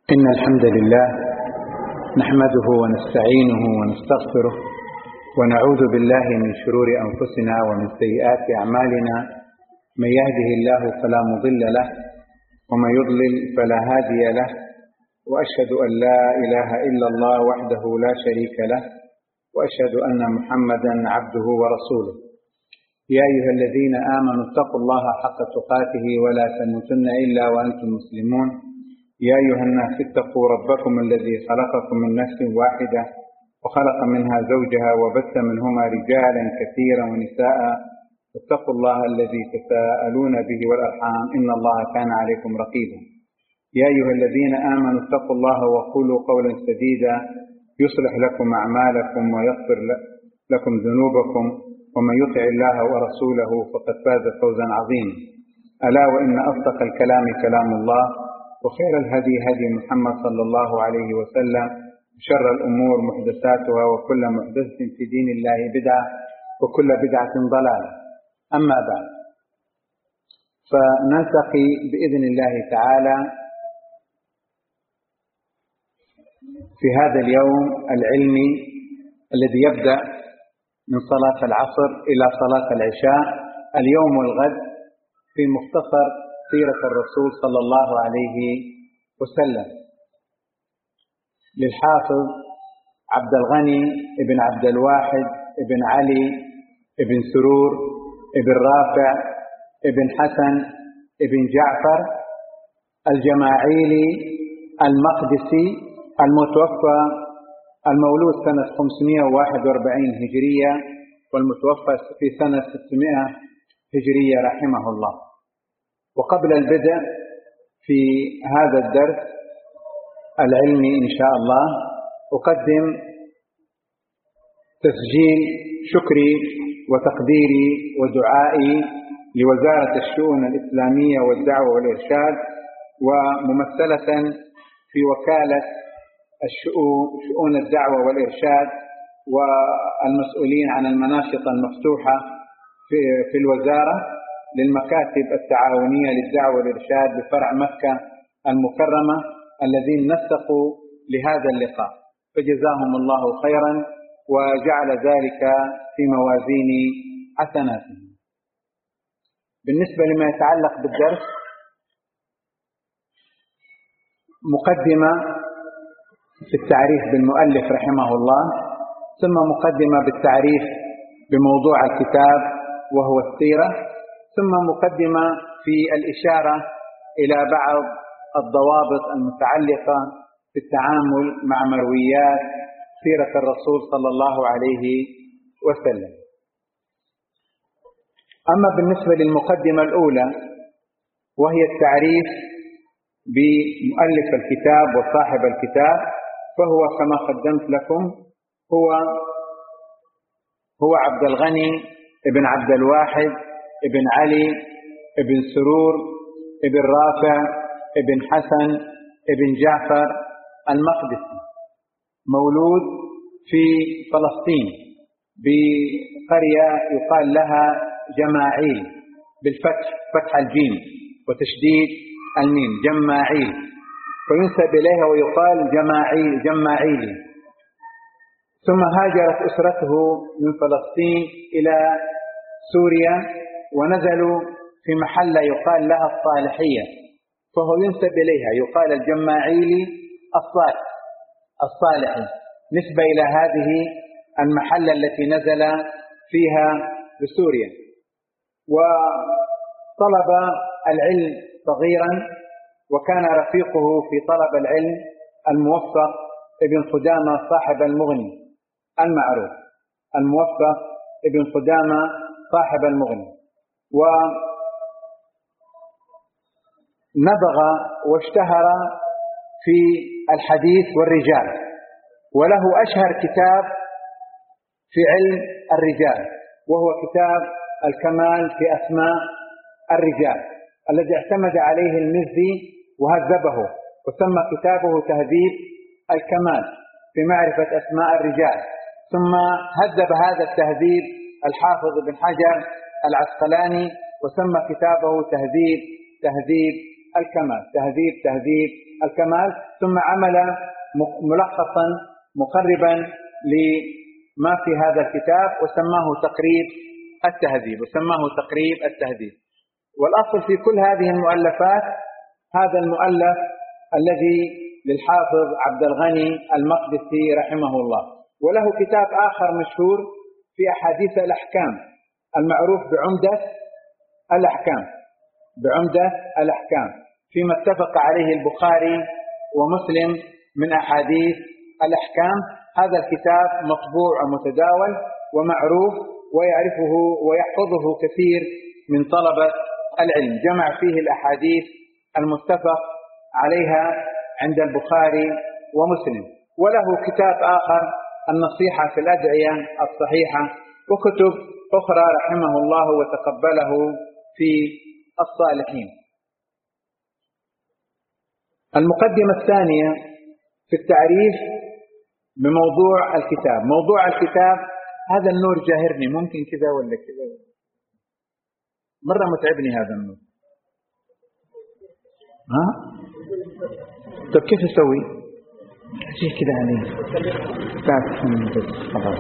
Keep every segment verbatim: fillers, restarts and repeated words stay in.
إن الحمد لله نحمده ونستعينه ونستغفره ونعوذ بالله من شرور أنفسنا ومن سيئات أعمالنا. من يهده الله فلا مضل له ومن يضلل فلا هادي له، وأشهد أن لا إله إلا الله وحده لا شريك له، وأشهد أن محمدا عبده ورسوله. يا أيها الذين آمنوا اتقوا الله حق تقاته ولا تموتن إلا وأنتم مسلمون. يا أيها الناس اتقوا ربكم الذي خلقكم من نفس واحدة وخلق منها زوجها وبث منهما رجالا كثيرا ونساء، واتقوا الله الذي تساءلون به والأرحام إن الله كان عليكم رقيبا. يا أيها الذين آمنوا اتقوا الله وقولوا قولا سديدا يصلح لكم أعمالكم ويغفر لكم ذنوبكم، ومن يطع الله ورسوله فقد فاز فوزا عظيما. ألا وإن أصدق الكلام كلام الله، وخير الهدي هدي محمد صلى الله عليه وسلم، شر الأمور محدثاتها، وكل محدثة في دين الله بدعة، وكل بدعة ضلالة. أما بعد، فنلتقي بإذن الله تعالى في هذا اليوم العلمي الذي يبدأ من صلاة العصر إلى صلاة العشاء، اليوم والغد، في مختصر سيرة الرسول صلى الله عليه وسلم للحافظ عبد الغني ابن عبد الواحد ابن علي ابن سرور ابن رافع ابن حسن ابن جعفر الجماعيلي المقدسي، المتوفى المولود سنة خمسمائة وواحد وأربعين هجرية والمتوفى في سنة ستمائة هجرية رحمه الله. وقبل البدء في هذا الدرس العلمي إن شاء الله، أقدم تسجيل شكري وتقديري ودعائي لوزارة الشؤون الإسلامية والدعوة والإرشاد، وممثلة في وكالة شؤون الدعوة والإرشاد والمسؤولين عن المناشط المفتوحة في الوزارة، للمكاتب التعاونية للدعوة والإرشاد بفرع مكة المكرمة الذين نسقوا لهذا اللقاء، فجزاهم الله خيرا وجعل ذلك في موازين حسناتهم. بالنسبة لما يتعلق بالدرس، مقدمة في التعريف بالمؤلف رحمه الله، ثم مقدمة بالتعريف بموضوع الكتاب وهو السيرة، ثم مقدمة في الإشارة إلى بعض الضوابط المتعلقة بالتعامل مع مرويات سيرة الرسول صلى الله عليه وسلم. أما بالنسبة للمقدمة الأولى وهي التعريف بمؤلف الكتاب وصاحب الكتاب، فهو كما قدمت لكم هو هو عبد الغني ابن عبد الواحد ابن علي ابن سرور ابن رافع ابن حسن ابن جعفر المقدسي، مولود في فلسطين بقرية يقال لها جماعيل بالفتح، فتح الجيم وتشديد الميم، جماعيل، فينسب إليها ويقال جماعيل جماعيلي. ثم هاجرت أسرته من فلسطين إلى سوريا ونزلوا في محلة يقال لها الصالحية، فهو ينسب إليها يقال الجماعيلي الصالح الصالحي، نسبة إلى هذه المحلة التي نزل فيها بسوريا. وطلب العلم صغيرا، وكان رفيقه في طلب العلم الموفق ابن قدامة صاحب المغني المعروف، الموفق ابن قدامة صاحب المغني، ونبغ واشتهر في الحديث والرجال، وله أشهر كتاب في علم الرجال وهو كتاب الكمال في أسماء الرجال، الذي اعتمد عليه المزي وهذبه، وسمى كتابه تهذيب الكمال في معرفة أسماء الرجال. ثم هذب هذا التهذيب الحافظ بن حجر العسقلاني، وسمى كتابه تهذيب تهذيب الكمال، تهذيب تهذيب الكمال، ثم عمل ملخصا مقربا لما في هذا الكتاب وسماه تقريب التهذيب وسماه تقريب التهذيب. والأصل في كل هذه المؤلفات هذا المؤلف الذي للحافظ عبد الغني المقدسي رحمه الله. وله كتاب آخر مشهور في أحاديث الأحكام المعروف بعمدة الأحكام بعمدة الأحكام فيما اتفق عليه البخاري ومسلم من أحاديث الأحكام. هذا الكتاب مطبوع ومتداول ومعروف ويعرفه ويحفظه كثير من طلبة العلم. جمع فيه الأحاديث المتفق عليها عند البخاري ومسلم. وله كتاب آخر النصيحة في الأدعية الصحيحة، وكتب أخرى رحمه الله وتقبله في الصالحين. المقدمة الثانية في التعريف بموضوع الكتاب. موضوع الكتاب هذا النور جاهرني، ممكن كذا ولا كذا، مرة متعبني هذا النور. ها؟ طب كيف أسوي؟ أجي كذا عليه. خلاص.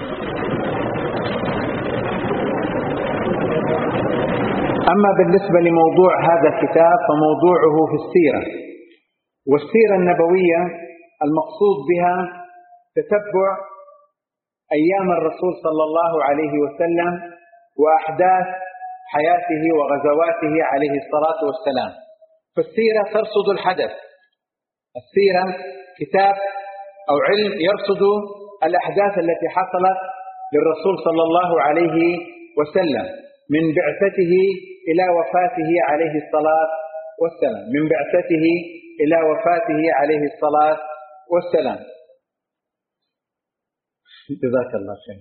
أما بالنسبة لموضوع هذا الكتاب فموضوعه في السيرة، والسيرة النبوية المقصود بها تتبع أيام الرسول صلى الله عليه وسلم وأحداث حياته وغزواته عليه الصلاة والسلام. فالسيرة ترصد الحدث. السيرة كتاب أو علم يرصد الأحداث التي حصلت للرسول صلى الله عليه وسلم من بعثته إلى وفاته عليه الصلاة والسلام من بعثته إلى وفاته عليه الصلاة والسلام. جزاك الله خير.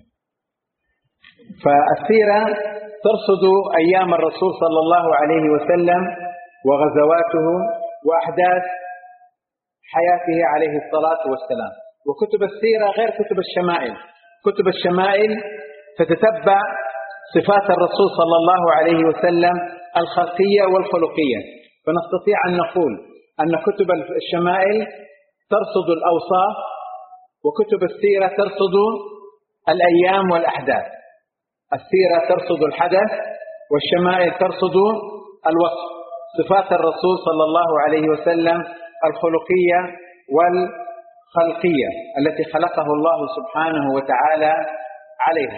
فالسيرة ترصد أيام الرسول صلى الله عليه وسلم وغزواته وأحداث حياته عليه الصلاة والسلام. وكتب السيرة غير كتب الشمائل. كتب الشمائل تتتبع صفات الرسول صلى الله عليه وسلم الخلقية والخلقية، فنستطيع أن نقول أن كتب الشمائل ترصد الأوصاف، وكتب السيرة ترصد الأيام والأحداث. السيرة ترصد الحدث والشمائل ترصد الوصف، صفات الرسول صلى الله عليه وسلم الخلقية والخلقية التي خلقه الله سبحانه وتعالى عليها.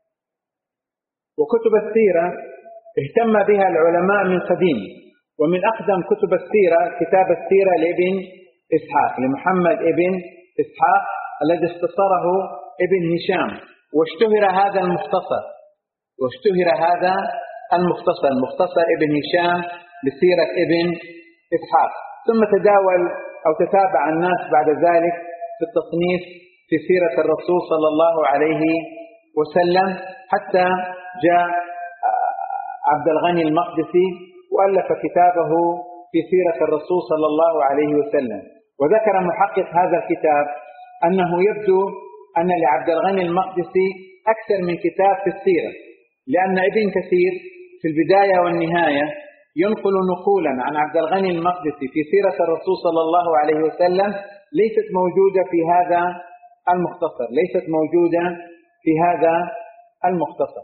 وكتب السيرة اهتم بها العلماء من قديم، ومن أقدم كتب السيرة كتاب السيرة لابن إسحاق لمحمد ابن إسحاق الذي اختصره ابن هشام، واشتهر هذا المختصر واشتهر هذا المختصر مختصر ابن هشام لسيرة ابن إسحاق. ثم تداول أو تتابع الناس بعد ذلك في التصنيف في سيرة الرسول صلى الله عليه وسلم حتى جاء عبد الغني المقدسي وألف كتابه في سيرة الرسول صلى الله عليه وسلم. وذكر محقق هذا الكتاب أنه يبدو أن لعبد الغني المقدسي أكثر من كتاب في السيرة، لأن ابن كثير في البداية والنهاية ينقل نقولا عن عبد الغني المقدسي في سيرة الرسول صلى الله عليه وسلم ليست موجودة في هذا المختصر ليست موجودة في هذا المختصر.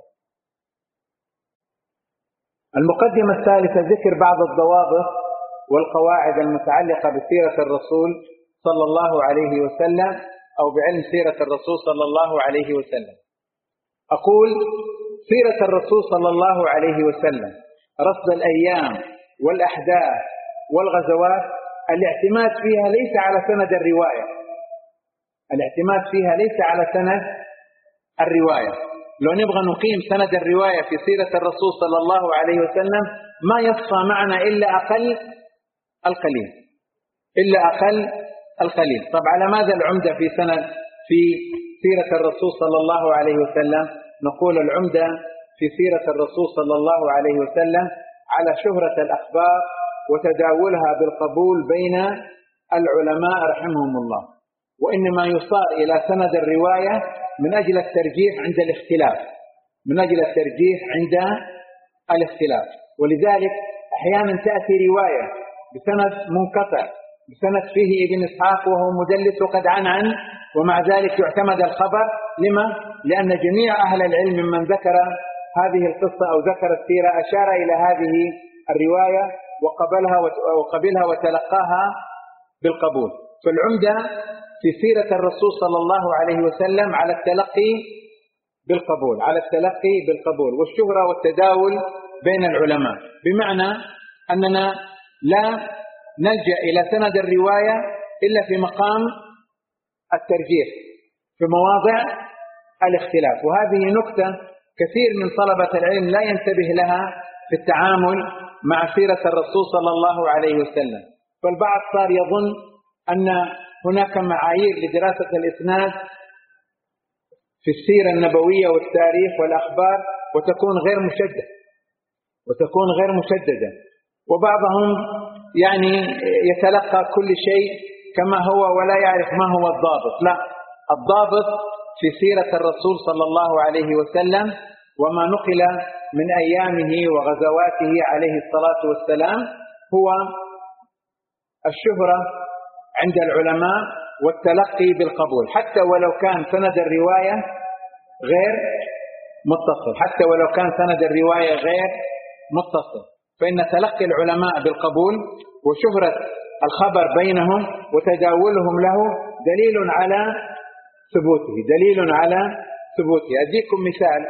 المقدمة الثالثة ذكر بعض الضوابط والقواعد المتعلقة بسيرة الرسول صلى الله عليه وسلم أو بعلم سيرة الرسول صلى الله عليه وسلم. أقول سيرة الرسول صلى الله عليه وسلم رصد الأيام والأحداث والغزوات الاعتماد فيها ليس على سند الرواية الاعتماد فيها ليس على سند الرواية. لو نبغى نقيم سند الرواية في سيرة الرسول صلى الله عليه وسلم ما يصفى معنا إلا أقل القليل إلا أقل القليل. طب على ماذا العمدة في سند في سيرة الرسول صلى الله عليه وسلم؟ نقول العمدة في سيرة الرسول صلى الله عليه وسلم على شهرة الأخبار وتداولها بالقبول بين العلماء رحمهم الله، وإنما يصار إلى سند الرواية من أجل الترجيح عند الاختلاف من أجل الترجيح عند الاختلاف. ولذلك أحيانا تأتي رواية بسند منقطع بسند فيه ابن إسحاق وهو مدلس وقد عنعن، ومع ذلك يعتمد الخبر. لما؟ لأن جميع أهل العلم ممن ذكر هذه القصة أو ذكر السيرة أشار إلى هذه الرواية وقبلها وقبلها وتلقاها بالقبول. فالعمدة في سيرة الرسول صلى الله عليه وسلم على التلقي بالقبول، على التلقي بالقبول والشهرة والتداول بين العلماء، بمعنى أننا لا نلجأ إلى سند الرواية إلا في مقام الترجيح في مواضع الاختلاف. وهذه نكتة كثير من طلبة العلم لا ينتبه لها في التعامل مع سيرة الرسول صلى الله عليه وسلم. فالبعض صار يظن أن هناك معايير لدراسة الإسناد في السيرة النبوية والتاريخ والأخبار وتكون غير مشددة وتكون غير مشددة وبعضهم يعني يتلقى كل شيء كما هو ولا يعرف ما هو الضابط. لا، الضابط في سيرة الرسول صلى الله عليه وسلم وما نقل من أيامه وغزواته عليه الصلاة والسلام هو الشهرة عند العلماء والتلقي بالقبول، حتى ولو كان سند الرواية غير متصل، حتى ولو كان سند الرواية غير متصل، فإن تلقي العلماء بالقبول وشهرة الخبر بينهم وتداولهم له دليل على ثبوته، دليل على ثبوته. أديكم مثال،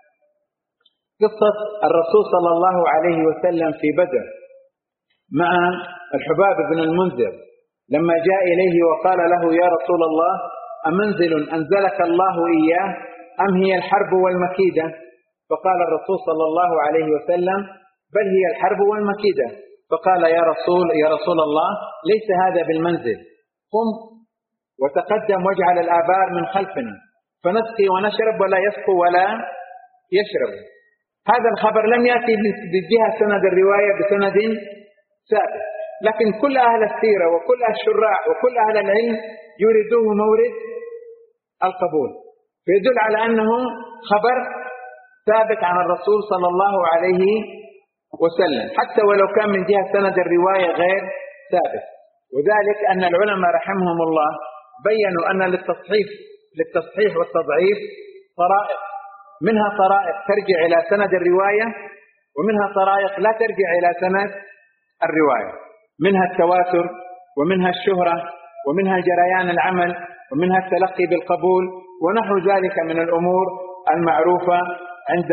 قصة الرسول صلى الله عليه وسلم في بدر مع الحباب بن المنذر لما جاء إليه وقال له: يا رسول الله، أمنزل أنزلك الله إياه أم هي الحرب والمكيدة؟ فقال الرسول صلى الله عليه وسلم: بل هي الحرب والمكيدة. فقال: يا رسول يا رسول الله، ليس هذا بالمنزل، قم وتقدم واجعل الآبار من خلفنا فنسقي ونشرب ولا يسقو ولا يشرب. هذا الخبر لم يأتي بجهة سند الرواية بسند ثابت، لكن كل أهل السيرة وكل الشراح وكل أهل العلم يريدوه مورد القبول، فيدل على أنه خبر ثابت عن الرسول صلى الله عليه وسلم حتى ولو كان من جهة سند الرواية غير ثابت. وذلك أن العلماء رحمهم الله بيّنوا أن للتصحيح للتصحيح والتضعيف طرائق، منها طرائق ترجع إلى سند الرواية ومنها طرائق لا ترجع إلى سند الرواية، منها التواتر ومنها الشهرة ومنها جريان العمل ومنها التلقي بالقبول ونحو ذلك من الأمور المعروفة عند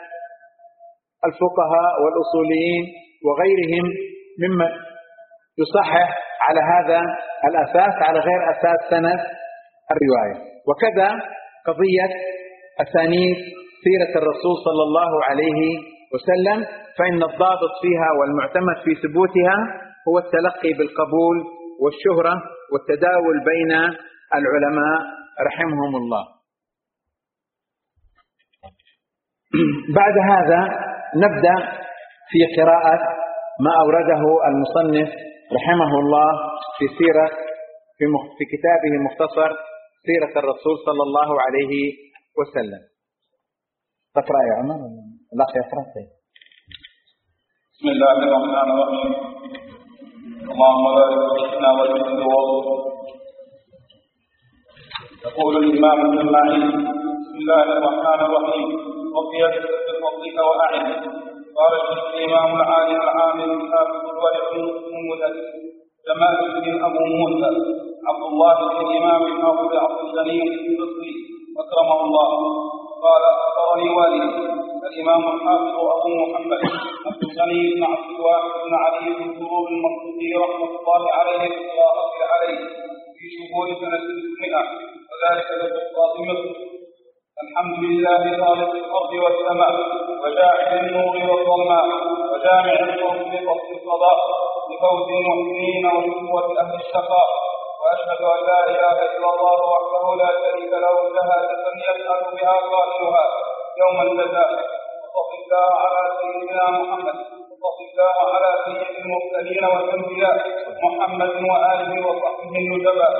الفقهاء والأصوليين وغيرهم ممن يصحح على هذا الأساس على غير أساس سند الرواية. وكذا قضية أسانيد سيرة الرسول صلى الله عليه وسلم، فإن الضابط فيها والمعتمد في ثبوتها هو التلقي بالقبول والشهرة والتداول بين العلماء رحمهم الله. بعد هذا نبدأ في قراءة ما أورده المصنف رحمه الله في سيرة في, في كتابه مختصر سيرة الرسول صلى الله عليه وسلم. تقرأ يا عمر؟ لا يقرأ. بسم الله الرحمن الرحيم. اللهم بارك فينا وجد ووضع. يقول الإمام ابن معين: بسم الله الرحمن الرحيم. ربي يجزك بفضلك وأعن. قال الشيخ الإمام العالم العامل الحافظ الورع المدرس جمال الدين أبو موسى عبد الله بن الإمام الحافظ عبد الغني البصري أكرمه الله قال: أخبرني والدي الإمام الحافظ أبو محمد عبد الغني بن عبد الواحد بن علي بن سرور المقصودي رحمة الله عليه بالقراءة عليه في شهور سنة ستمائة، وذلك له الفاطمة: الحمد لله خالق الأرض والسماء وجاعل النور والظلماء وجامع القوم لفصل القضاء لفوز المحسنين ونبوة أهل الشقاء، وأشهد أن لا إله إلا الله وحده لا شريك له شهادة يسأل بها قائلها يوم الجزاء. وصل الله على سيدنا محمد وصل الله على سيد المرسلين والأنبياء محمد وآله وصحبه النجباء.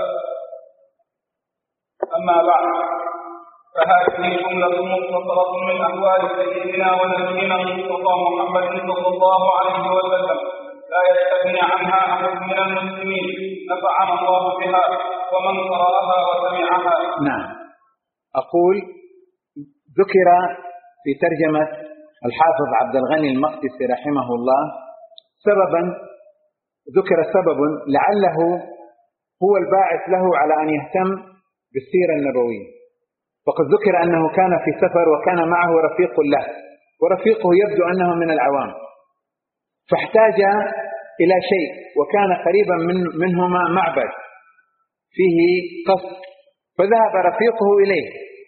أما بعد، فهذه جملة مختصرة من أحوال سيدنا ونبينا المصطفى محمد صلى الله عليه وسلم لا يستغني عنها أحد من من المسلمين نفعنا الله بها ومن قرأها وسمعها. نعم. أقول ذكر في ترجمة الحافظ عبد الغني المقدسي رحمه الله سببا، ذكر سبب لعله هو الباعث له على أن يهتم بالسيرة النبوية. وقد ذكر أنه كان في سفر وكان معه رفيق له، ورفيقه يبدو أنه من العوام، فاحتاج إلى شيء، وكان قريبا من منهما معبد فيه قصر، فذهب رفيقه إليه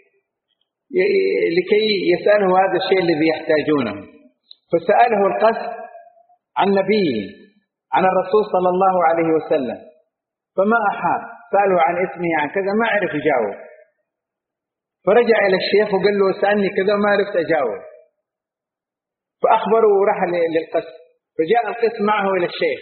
لكي يسأله هذا الشيء الذي يحتاجونه، فسأله القصر عن نبيه، عن الرسول صلى الله عليه وسلم، فما أحاب، سأله عن اسمه عن كذا، ما عرف يجاوب، فرجع إلى الشيخ وقال له سألني كذا ما عرفت أجاوب، فأخبره وراح للقس، فجاء القس معه إلى الشيخ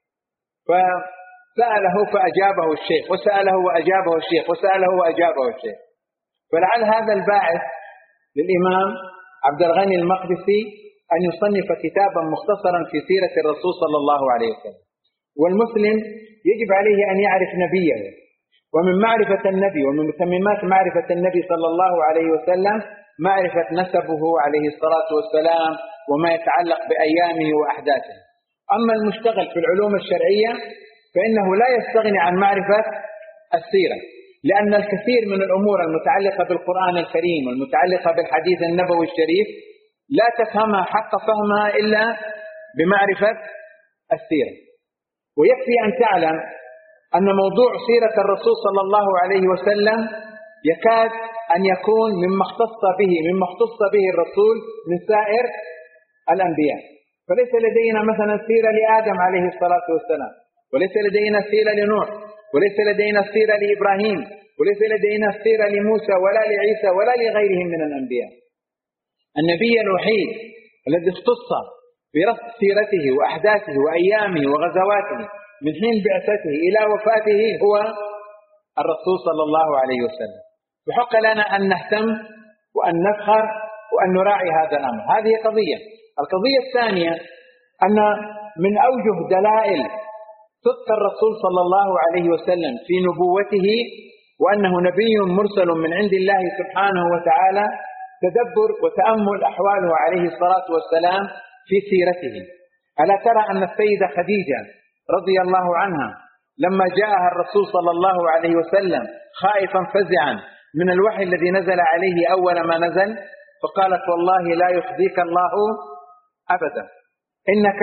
فسأله فأجابه الشيخ، وسأله وأجابه الشيخ، وسأله وأجابه الشيخ. فلعل هذا الباعث للإمام عبد الغني المقدسي أن يصنف كتابا مختصرا في سيرة الرسول صلى الله عليه وسلم. والمسلم يجب عليه أن يعرف نبيه، ومن معرفة النبي ومن متممات معرفة النبي صلى الله عليه وسلم معرفة نسبه عليه الصلاة والسلام وما يتعلق بأيامه وأحداثه. أما المشتغل في العلوم الشرعية فإنه لا يستغني عن معرفة السيرة، لأن الكثير من الأمور المتعلقة بالقرآن الكريم والمتعلقة بالحديث النبوي الشريف لا تفهمها حق فهمها إلا بمعرفة السيرة. ويكفي أن تعلم أن موضوع سيرة الرسول صلى الله عليه وسلم يكاد أن يكون مما اختص به مما اختص به الرسول من سائر الأنبياء. فليس لدينا مثلا سيرة لآدم عليه الصلاة والسلام، وليس لدينا سيرة لنوح، وليس لدينا سيرة لإبراهيم، وليس لدينا سيرة لموسى ولا لعيسى ولا لغيرهم من الأنبياء. النبي الوحيد الذي اختص برصد سيرته وأحداثه وأيامه وغزواته من حين بعثته إلى وفاته هو الرسول صلى الله عليه وسلم. وحق لنا أن نهتم وأن نفخر وأن نراعي هذا الأمر. هذه قضية. القضية الثانية أن من أوجه دلائل صدق الرسول صلى الله عليه وسلم في نبوته وأنه نبي مرسل من عند الله سبحانه وتعالى تدبر وتأمل أحواله عليه الصلاة والسلام في سيرته. ألا ترى أن السيدة خديجة رضي الله عنها لما جاءها الرسول صلى الله عليه وسلم خائفا فزعا من الوحي الذي نزل عليه أول ما نزل، فقالت والله لا يخزيك الله أبدا، إنك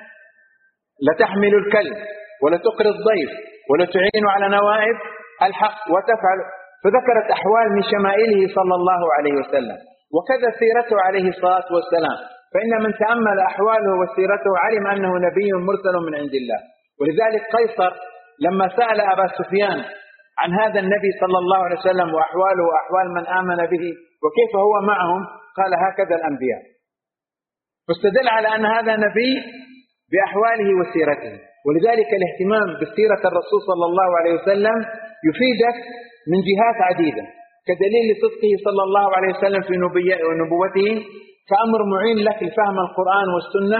لتحمل الكلب ولتقري الضيف ولتعين على نوائب الحق وتفعل. فذكرت أحوال من شمائله صلى الله عليه وسلم، وكذا سيرته عليه الصلاة والسلام، فإن من تأمل أحواله وسيرته علم أنه نبي مرسل من عند الله. ولذلك قيصر لما سأل أبا سفيان عن هذا النبي صلى الله عليه وسلم وأحواله وأحوال من آمن به وكيف هو معهم، قال هكذا الأنبياء، فاستدل على أن هذا نبي بأحواله وسيرته. ولذلك الاهتمام بسيرة الرسول صلى الله عليه وسلم يفيدك من جهات عديدة، كدليل لصدقه صلى الله عليه وسلم في نبوته، كأمر معين لك لفهم القرآن والسنة،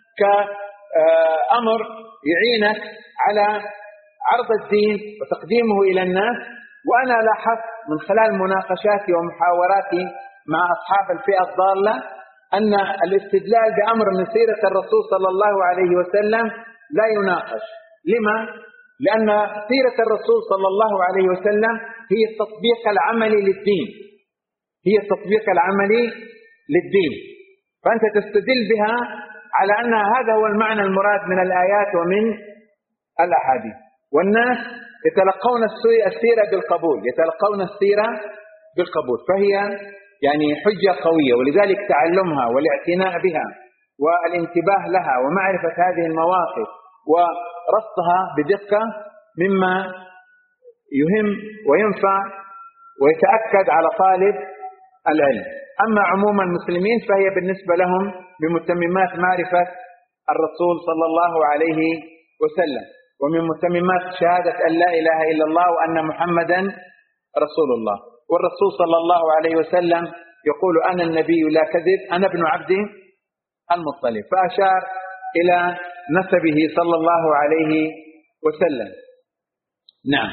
كأمر يعينك على عرض الدين وتقديمه إلى الناس. وأنا لاحظت من خلال مناقشاتي ومحاوراتي مع أصحاب الفئة الضالة أن الاستدلال بأمر من سيرة الرسول صلى الله عليه وسلم لا يناقش. لما؟ لأن سيرة الرسول صلى الله عليه وسلم هي التطبيق العملي للدين، هي التطبيق العملي للدين، فأنت تستدل بها على أن هذا هو المعنى المراد من الآيات ومن الأحاديث. والناس يتلقون السيرة بالقبول، يتلقون السيرة بالقبول، فهي يعني حجة قوية. ولذلك تعلمها والاعتناء بها والانتباه لها ومعرفة هذه المواقف ورصدها بدقة مما يهم وينفع ويتأكد على طالب العلم. أما عموم المسلمين فهي بالنسبة لهم بمتممات معرفة الرسول صلى الله عليه وسلم، ومن متممات شهادة أن لا إله إلا الله وأن محمدا رسول الله. والرسول صلى الله عليه وسلم يقول أنا النبي لا كذب، أنا ابن عبد المطلب، فأشار إلى نسبه صلى الله عليه وسلم. نعم.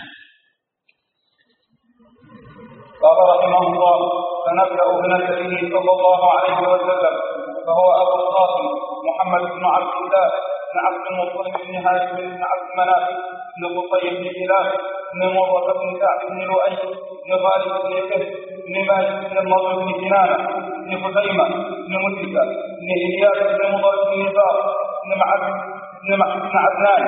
قال رحمه الله: فنبدأ بنسبه صلى الله عليه وسلم، فهو أبو القاسم محمد بن عبد الله بن عبد المطلب بن هاشم بن عبد مناف بن قصي بن هلال بن مرة بن كعب بن لؤي بن غالب بن فهد بن مالك بن النضر بن كنانة بن خزيمة بن مدركة بن إلياس بن مضر بن نزار بن معد بن معد بن عدنان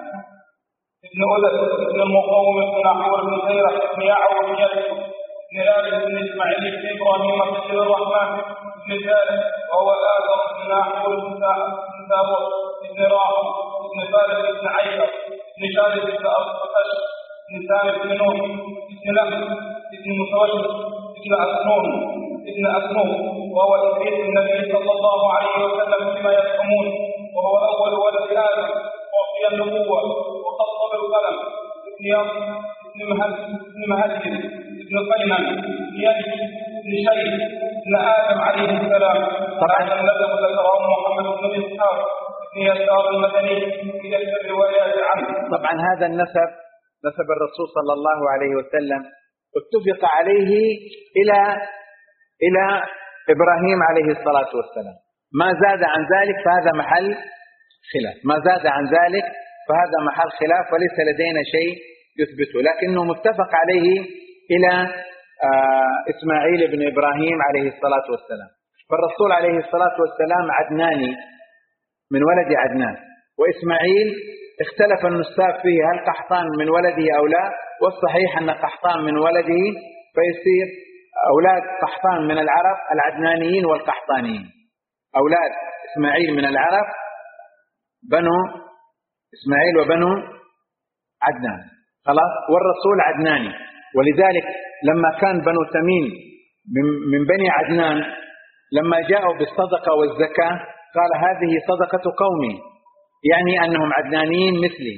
بن أولد بن المقوم بن نحور بن خيرة بن يعور بن يزيد بن لابد بن إسماعيل بن إبراهيم بن عبد الرحمن بن ثالث وهو آدم بن نحور بن داوود بن راحم بن فارس بن عيسى بن شارب بن أرقش بن سامي بن نوح بن لمس بن متوجه بن أسنون بن أسنون وهو إبريد النبي صلى الله عليه وسلم فيما يفهمون، وهو أول ولد آدم وفي النبوة وقصب القلم ابن ياس ابن مهدي ابن قينان ابن يدي ابن شيخ ابن آدم عليه السلام. طبعا النبي ذكره محمد بن إسحاق بن يسار المدني في الروايات عنه. طبعا هذا النسب نسب الرسول صلى الله عليه وسلم اتفق عليه إلى إلى إبراهيم عليه الصلاة والسلام، ما زاد عن ذلك فهذا محل خلاف، ما زاد عن ذلك فهذا محل خلاف وليس لدينا شيء يثبته، لكنه متفق عليه إلى آه إسماعيل بن إبراهيم عليه الصلاة والسلام. فالرسول عليه الصلاة والسلام عدناني من ولد عدنان، وإسماعيل اختلف النساك فيه هل قحطان من ولده أو لا، والصحيح أن قحطان من ولده، فيصير أولاد قحطان من العرب العدنانيين والقحطانيين، أولاد إسماعيل من العرب بنو إسماعيل وبنو عدنان، خلاص، والرسول عدناني. ولذلك لما كان بنو تميم من بني عدنان لما جاءوا بالصدقة والزكاة قال هذه صدقة قومي، يعني أنهم عدنانيين مثلي،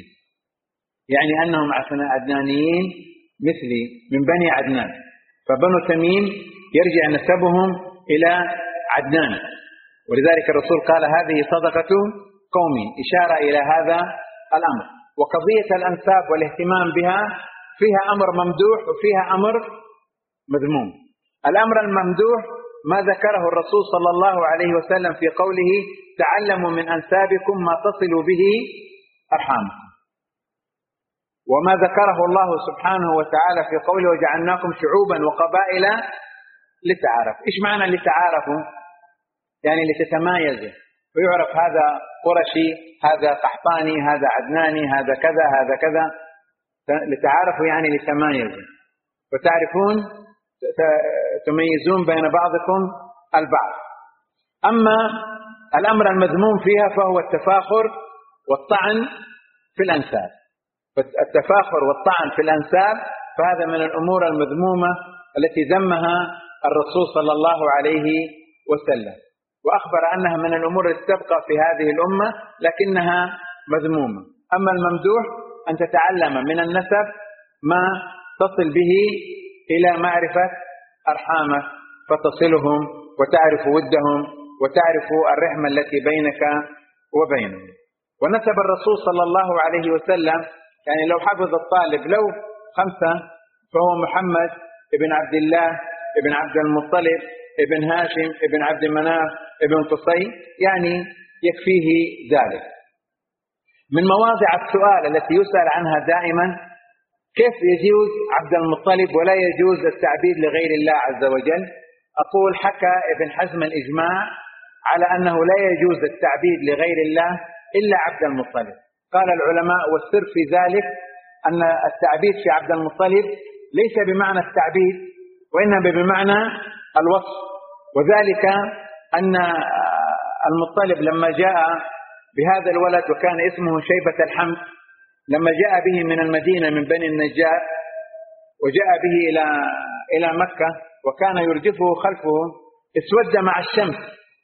يعني أنهم عدنانيين مثلي من بني عدنان، فبنو تميم يرجع نسبهم إلى عدنان، ولذلك الرسول قال هذه صدقة قومي، إشارة إلى هذا الأمر. وقضية الأنساب والاهتمام بها فيها أمر ممدوح وفيها أمر مذموم. الأمر الممدوح ما ذكره الرسول صلى الله عليه وسلم في قوله تعلموا من أنسابكم ما تصلوا به أرحامكم، وما ذكره الله سبحانه وتعالى في قوله وجعلناكم شعوبا وقبائل لتعارفوا. إيش معنى لتعارفوا؟ يعني لتتمايزوا ويعرف هذا قرشي، هذا قحطاني، هذا عدناني، هذا كذا، هذا كذا، لتعارفوا يعني لتمايزوا وتعرفون تميزون بين بعضكم البعض. أما الأمر المذموم فيها فهو التفاخر والطعن في الأنساب، التفاخر والطعن في الأنساب فهذا من الأمور المذمومة التي ذمها الرسول صلى الله عليه وسلم، وأخبر أنها من الأمور التي تبقى في هذه الأمة لكنها مذمومة. أما الممدوح أن تتعلم من النسب ما تصل به إلى معرفة أرحامك فتصلهم وتعرف ودهم وتعرف الرحمة التي بينك وبينهم. ونسب الرسول صلى الله عليه وسلم يعني لو حفظ الطالب لو خمسة فهو محمد ابن عبد الله ابن عبد المطلب ابن هاشم ابن عبد مناف ابن قصي، يعني يكفيه ذلك. من مواضع السؤال التي يسأل عنها دائما كيف يجوز عبد المطلب ولا يجوز التعبيد لغير الله عز وجل؟ أقول حكى ابن حزم الإجماع على أنه لا يجوز التعبيد لغير الله إلا عبد المطلب. قال العلماء والسر في ذلك أن التعبيد في عبد المطلب ليس بمعنى التعبيد وإنما بمعنى الوصف، وذلك أن المطلب لما جاء بهذا الولد وكان اسمه شيبة الحمد، لما جاء به من المدينة من بني النجار وجاء به إلى إلى مكة وكان يرجفه خلفه اسود مع الشمس،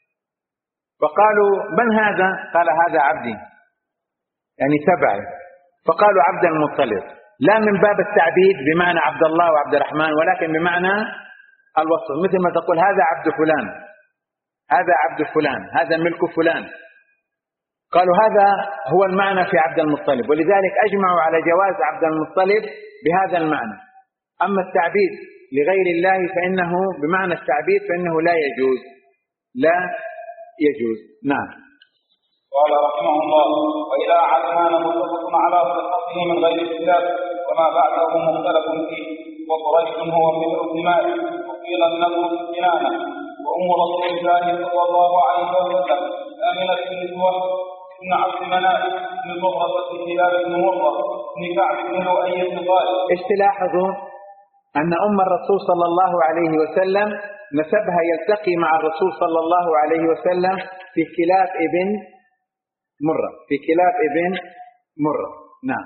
فقالوا من هذا؟ قال هذا عبدي يعني تبعي، فقالوا عبد المطلب، لا من باب التعبيد بمعنى عبد الله وعبد الرحمن ولكن بمعنى الوصف، مثل ما تقول هذا عبد فلان، هذا عبد فلان، هذا ملك فلان. قالوا هذا هو المعنى في عبد المطلب، ولذلك أجمعوا على جواز عبد المطلب بهذا المعنى. أما التعبيد لغير الله فإنه بمعنى التعبيد فإنه لا يجوز لا يجوز. نعم. قال رحمه الله: وإذا عدنان متفق على صحته من غير اختلاف، وما بعده مختلف فيه. وقريش هو مثل الدماء، وقيل النبو في الكنانة. وأم رسول الله صلى الله عليه وسلم آمنة بن سوح بن عبد مناف بن زهرة بن هلال بن مرة بن كعب بن لؤي بن طالب. ايش تلاحظوا؟ أن أم الرسول صلى الله عليه وسلم نسبها يلتقي مع الرسول صلى الله عليه وسلم في كلاب ابن مرة في كلاب ابن مرة. نعم.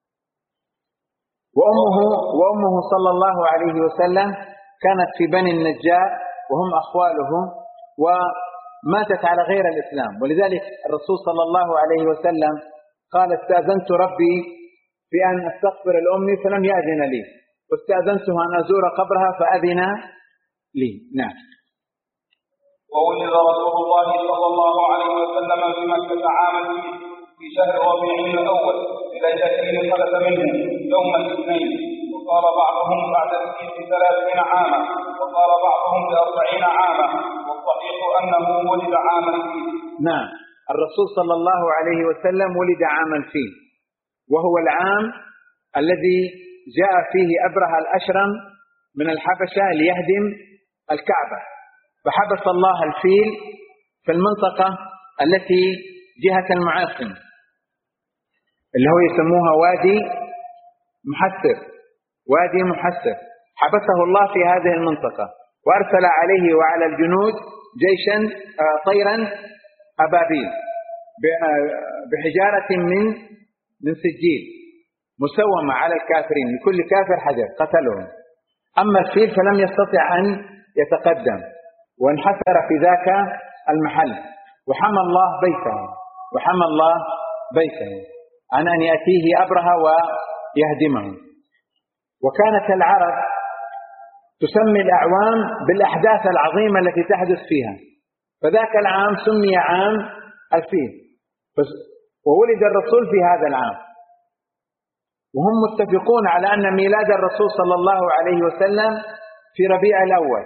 وأمه وأمه صلى الله عليه وسلم كانت في بني النجار وهم أخواله، وماتت على غير الإسلام، ولذلك الرسول صلى الله عليه وسلم قال: استأذنت ربي بأن أستغفر لأمي فلم يأذن لي، واستأذنته أن أزور قبرها فأذن لي. نعم. وولد رسول الله صلى الله عليه وسلم في مكة عام الفيل في شهر ربيع الأول بليلتين خلف منه يوم الاثنين، وقال بعضهم بعد الفيل بثلاثين عاما، وقال بعضهم بأربعين عاما، والصحيح أنه ولد عام الفيل. نعم. الرسول صلى الله عليه وسلم ولد عام الفيل، وهو العام الذي جاء فيه أبرهة الأشرم من الحبشة ليهدم الكعبة، فحبس الله الفيل في المنطقة التي جهة المعاصم اللي هو يسموها وادي محسر وادي محسر حبسه الله في هذه المنطقة، وأرسل عليه وعلى الجنود جيشا طيرا أبابيل بحجارة من من سجيل مسومة على الكافرين، لكل كافر حجر قتلهم. أما الفيل فلم يستطع أن يتقدم وانحسر في ذاك المحل، وحمى الله بيته وحمى الله بيته عن أن يأتيه أبرهة ويهدمه. وكانت العرب تسمي الأعوام بالأحداث العظيمة التي تحدث فيها، فذاك العام سمي عام الفيل، وولد الرسول في هذا العام، وهم متفقون على أن ميلاد الرسول صلى الله عليه وسلم في ربيع الأول،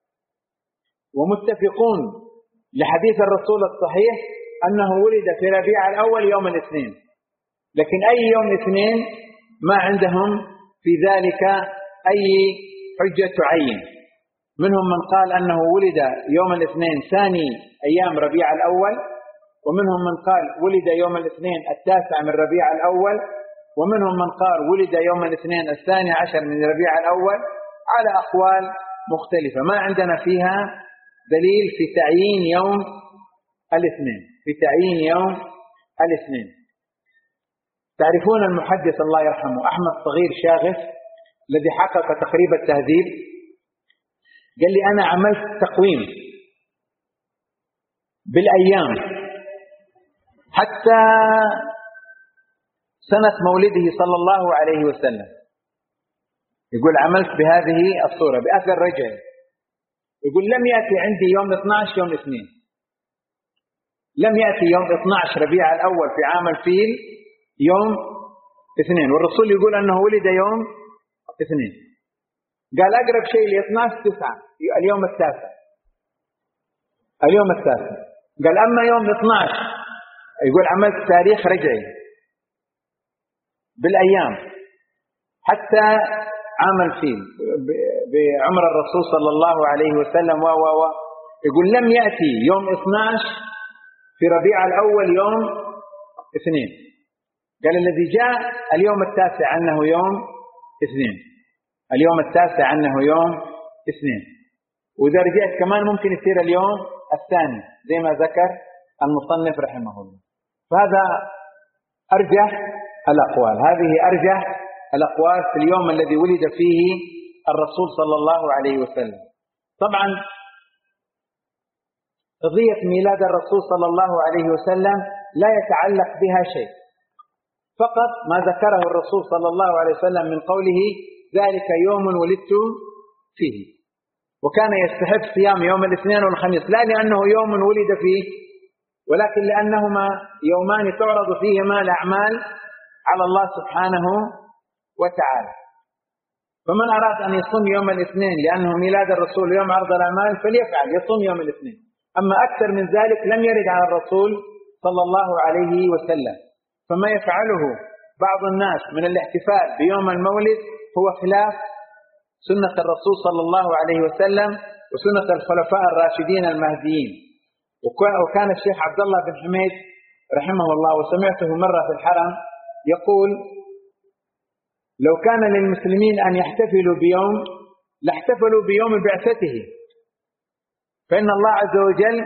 ومتفقون لحديث الرسول الصحيح أنه ولد في ربيع الأول يوم الاثنين، لكن أي يوم اثنين ما عندهم في ذلك أي حجة تعين. منهم من قال أنه ولد يوم الاثنين ثاني أيام ربيع الأول، ومنهم من قال ولد يوم الاثنين التاسع من ربيع الأول، ومنهم من قال ولد يوم الاثنين الثاني عشر من ربيع الأول، على أقوال مختلفة ما عندنا فيها دليل في تعيين يوم الاثنين في تعيين يوم الاثنين. تعرفون المحدث الله يرحمه أحمد صغير شاغف الذي حقق تقريب التهذيب؟ قال لي أنا عملت تقويم بالأيام حتى سنة مولده صلى الله عليه وسلم، يقول عملت بهذه الصورة بأثر رجل، يقول لم يأتي عندي يوم اثني عشر يوم اثنين، لم يأتي يوم اثني عشر ربيع الأول في عام الفيل يوم اثنين، والرسول يقول أنه ولد يوم اثنين. قال أقرب شيء ل اثني عشر تسعة اليوم التاسع اليوم التاسع قال أما يوم اثني عشر يقول عملت تاريخ رجعي بالأيام حتى عام الفيل بعمر الرسول صلى الله عليه وسلم و و و يقول لم يأتي يوم اثني عشر في ربيع الأول يوم اثنين. قال الذي جاء اليوم التاسع أنه يوم اثنين اليوم التاسع أنه يوم اثنين، وإذا رجعت كمان ممكن يصير اليوم الثاني زي ما ذكر المصنف رحمه الله. فهذا أرجح الأقوال هذه أرجح الأقوال في اليوم الذي ولد فيه الرسول صلى الله عليه وسلم. طبعا قضية ميلاد الرسول صلى الله عليه وسلم لا يتعلق بها شيء، فقط ما ذكره الرسول صلى الله عليه وسلم من قوله ذلك يوم ولدت فيه، وكان يستحب صيام يوم الاثنين والخميس لا لأنه يوم ولد فيه ولكن لأنهما يومان تعرض فيهما الأعمال على الله سبحانه وتعالى. فمن أراد أن يصوم يوم الاثنين لأنه ميلاد الرسول يوم عرض الأعمال فليفعل، يصوم يوم الاثنين. أما أكثر من ذلك لم يرد على الرسول صلى الله عليه وسلم. فما يفعله بعض الناس من الاحتفال بيوم المولد هو خلاف سنة الرسول صلى الله عليه وسلم وسنة الخلفاء الراشدين المهديين. وكان الشيخ عبد الله بن حميد رحمه الله وسمعته مرة في الحرم يقول: لو كان للمسلمين أن يحتفلوا بيوم لاحتفلوا بيوم بعثته، فإن الله عز وجل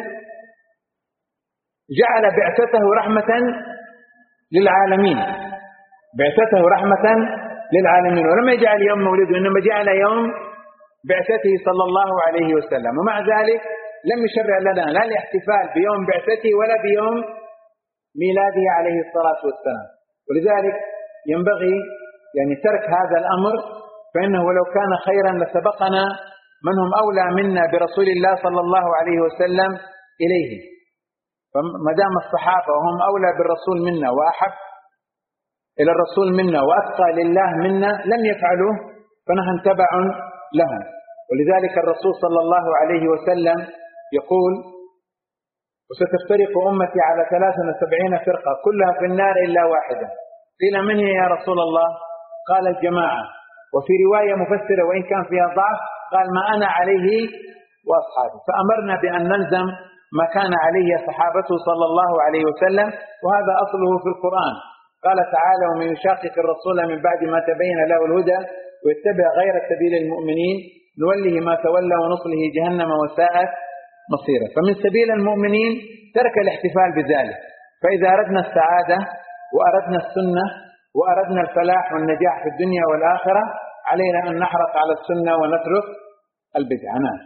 جعل بعثته رحمة للعالمين، بعثته رحمة للعالمين، ولم يجعل يوم مولده، إنما جعل يوم بعثته صلى الله عليه وسلم. ومع ذلك لم يشرع لنا لا الاحتفال بيوم بعثته ولا بيوم ميلاده عليه الصلاة والسلام. ولذلك ينبغي يعني ترك هذا الأمر، فإنه لو كان خيرا لسبقنا من هم أولى منا برسول الله صلى الله عليه وسلم إليه. فما دام الصحابة وهم أولى بالرسول منا وأحب إلى الرسول منا وأتقى لله منا لم يفعلوه، فنحن تبع لهم. ولذلك الرسول صلى الله عليه وسلم يقول: وستفترق أمتي على ثلاث وسبعين فرقة كلها في النار إلا واحدة. قيل: من هي يا رسول الله؟ قال: الجماعة. وفي رواية مفسرة وإن كان فيها ضعف قال: ما أنا عليه وأصحابي. فأمرنا بأن نلزم ما كان عليه صحابته صلى الله عليه وسلم، وهذا أصله في القرآن. قال تعالى: ومن يشاقق الرسول من بعد ما تبين له الهدى ويتبع غير سبيل المؤمنين نوله ما تولى ونصله جهنم وساءت مصيره. فمن سبيل المؤمنين ترك الاحتفال بذلك. فإذا أردنا السعادة وأردنا السنة وأردنا الفلاح والنجاح في الدنيا والآخرة علينا أن نحرص على السنة ونترك البدعة. نعم.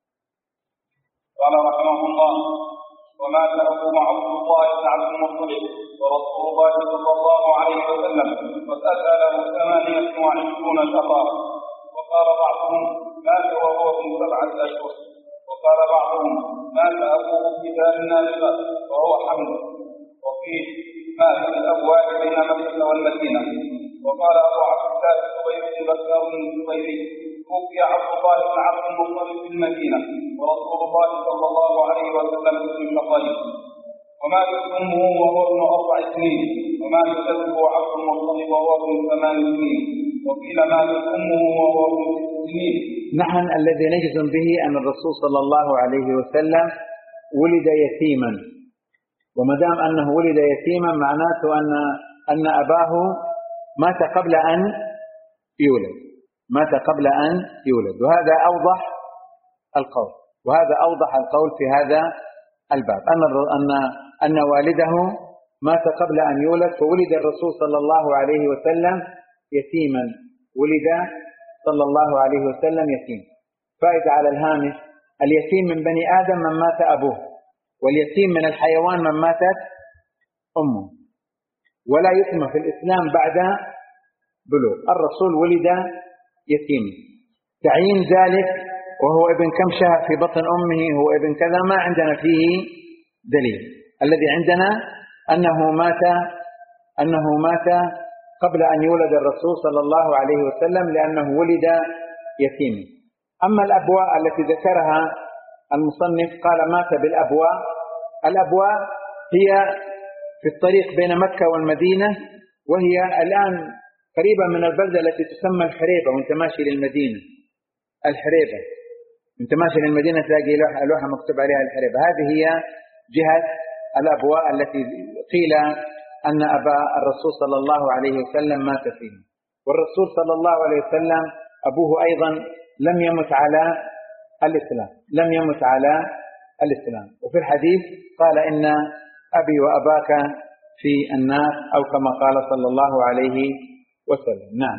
قال رحمه الله: ومات أبو عبد الله بن عبد المطلب ورسول الله صلى الله عليه وسلم قد أتى له ثمانية وعشرون شهرا. وقال بعضهم: مات وهو ابن سبعة أشهر. وقال بعضهم: مات أبوه في دار نابغة وهو حمل. وفيه: مات الأبواب بين مكة والمدينة. وقال أبو عبد الله الزبير بن بكر الزبيري: توفي عبد الله بن عبد المطلب في المدينة ورسول الله صلى الله عليه وسلم في شهرين. وماتت أمه وهو ابن أربع سنين. وماتت جده عبد المطلب وهو ابن ثمان سنين. وقيل ماتت أمه وهو ابن ست سنين. نحن الذي نجزم به أن الرسول صلى الله عليه وسلم ولد يتيما، وما دام أنه ولد يتيما معناته أن أن أباه مات قبل أن يولد، مات قبل أن يولد. وهذا أوضح القول، وهذا أوضح القول في هذا الباب، أن أن أن والده مات قبل أن يولد، فولد الرسول صلى الله عليه وسلم يتيما، ولد صلى الله عليه وسلم يتيم. فائدة على الهامش: اليتيم من بني آدم من مات أبوه، واليتيم من الحيوان من ماتت أمه. ولا يتم في الإسلام بعد بلوغ. الرسول ولد يتيم. تعيين ذلك وهو ابن كم شهر في بطن أمه هو ابن كذا ما عندنا فيه دليل. الذي عندنا أنه مات أنه مات قبل أن يولد الرسول صلى الله عليه وسلم لأنه ولد يتيم. أما الأبواء التي ذكرها المصنف قال: مات بالأبواء. الأبواء هي في الطريق بين مكة والمدينة، وهي الآن قريبة من البلدة التي تسمى الحريبة. وانت ماشي للمدينة الحريبة، انت ماشي للمدينة تلاقي لوحة, لوحة مكتوب عليها الحريبة. هذه هي جهة الأبواء التي قيل أن أبا الرسول صلى الله عليه وسلم مات فيه. والرسول صلى الله عليه وسلم أبوه أيضا لم يمت على الإسلام، لم يمت على الإسلام. وفي الحديث قال: إن أبي وأباك في النار، أو كما قال صلى الله عليه وسلم. نعم.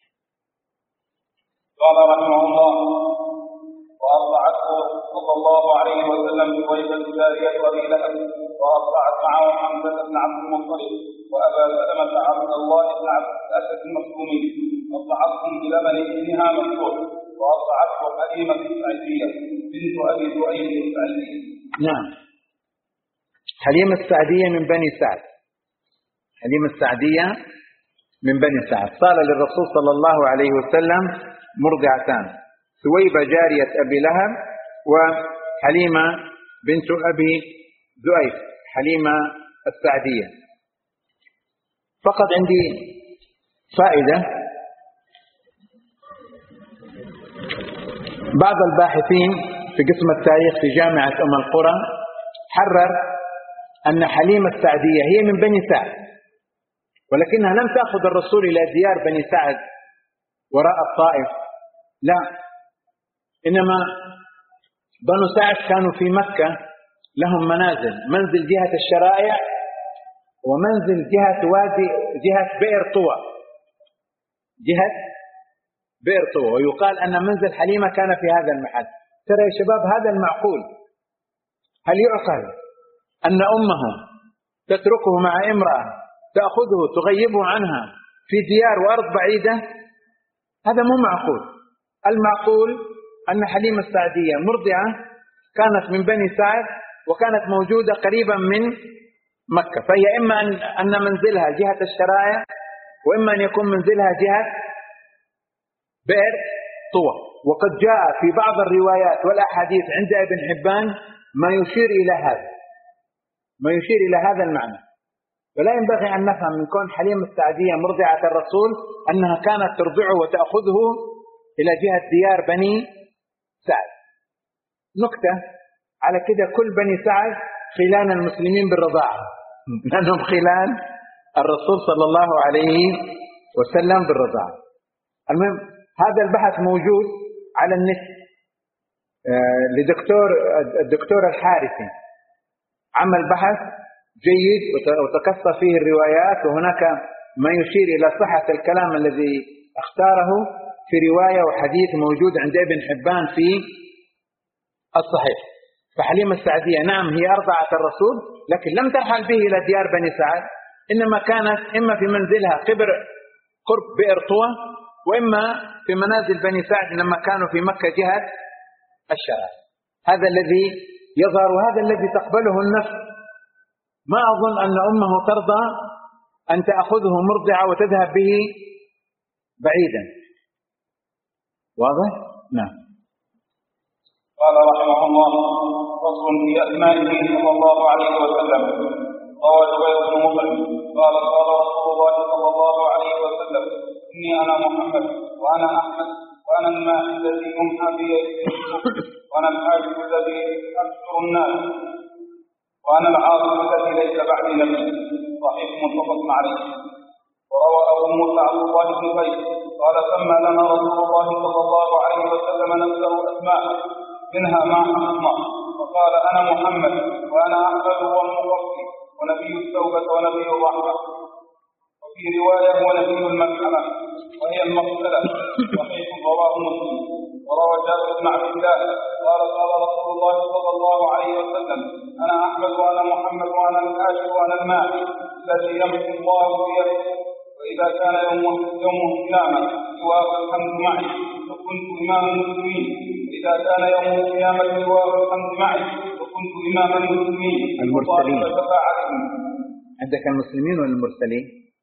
قال رحمه الله: وأرضعته صلى الله عليه وسلم بويبة جارية أبي لهب، وأرضعت معه حمزة بن عبد المطلب وأبا سلمة عبد الله بن عبد الأسد المخزومي. أرضعتهم بلبن ابنها مفتوح. وأرضعته حليمة السعدية بنت أبي ذؤيب السعدي. نعم. حليمة السعدية من بني سعد، حليمة السعدية من بني سعد. صار للرسول صلى الله عليه وسلم مرضعتان، ثويبة جارية أبي لهب، وحليمة بنت أبي ذؤيب، حليمة السعدية. فقط عندي فائدة، بعض الباحثين في قسم التاريخ في جامعة أم القرى حرر أن حليمة السعدية هي من بني سعد، ولكنها لم تأخذ الرسول إلى ديار بني سعد وراء الطائف، لا، إنما بنو سعد كانوا في مكة لهم منازل، منزل جهة الشرائع ومنزل جهة وادي جهة بئر طوى، جهة بئر طوى، ويقال أن منزل حليمة كان في هذا المحل. ترى يا شباب هذا المعقول، هل يعقل أن أمه تتركه مع امرأة تأخذه تغيبه عنها في ديار وأرض بعيدة؟ هذا مو معقول. المعقول أن حليمة السعدية مرضعة كانت من بني سعد وكانت موجودة قريبا من مكة، فهي إما أن منزلها جهة الشرائع وإما أن يكون منزلها جهة بئر طوى. وقد جاء في بعض الروايات والأحاديث عند ابن حبان ما يشير إلى هذا، ما يشير إلى هذا المعنى. فلا ينبغي أن نفهم من كون حليمة السعدية مرضعة الرسول أنها كانت ترضعه وتأخذه إلى جهة ديار بني سعد. نكتة على كده، كل بني سعد خلان المسلمين بالرضاعة، لأنهم خلان الرسول صلى الله عليه وسلم بالرضاعة. المهم هذا البحث موجود على النت لدكتور الدكتور الحارثي، عمل بحث جيد وتكثر فيه الروايات، وهناك ما يشير إلى صحة الكلام الذي اختاره في رواية وحديث موجود عند ابن حبان في الصحيح. فحليمة السعدية نعم هي أرضعت الرسول، لكن لم ترحل به إلى ديار بني سعد، إنما كانت إما في منزلها قبر قرب بئر طوى، وإما في منازل بني سعد لما كانوا في مكة جهة الشرائع. هذا الذي يظهر وهذا الذي تقبله النفس. ما أظن أن أمه ترضى أن تأخذه مرضعة وتذهب به بعيدا. واضح؟ نعم. قال رحمه الله: فصل في أسمائه صلى الله عليه وسلم. روى جبير بن مطعم قال: قال رسول الله صلى الله عليه وسلم: إني أنا محمد وأنا أحمد وأنا الماء الذي يمحى بيده وأنا الحاجب الذي أبشر الناس وأنا العاصم الذي ليس بعدي نبي. صحيح متفق عليه. وروى أبو موسى عبد الله بن قيس قال: سمى لنا رسول الله صلى الله عليه وسلم نفسه أسماء، منها ما أسمى، وقال: أنا محمد وأنا أحمد والمغفر ونبي التوبة ونبي الرحمة. وفي رواية هو نبي المسألة وهي المغفرة. صحيح رواه مسلم. وروى جابر بن عبد الله قال: قال رسول الله صلى الله عليه وسلم: أنا أحمد وأنا محمد وأنا الآشر وأنا الماحي الذي يمحو الله بيده، وإذا كان يوم يوم القيامة لواء الحمد معي وكنت إمام المسلمين، وإذا كان يوم القيامة لواء الحمد معي وكنت إمام المسلمين. المرسلين عندك المسلمين ولا المرسلين؟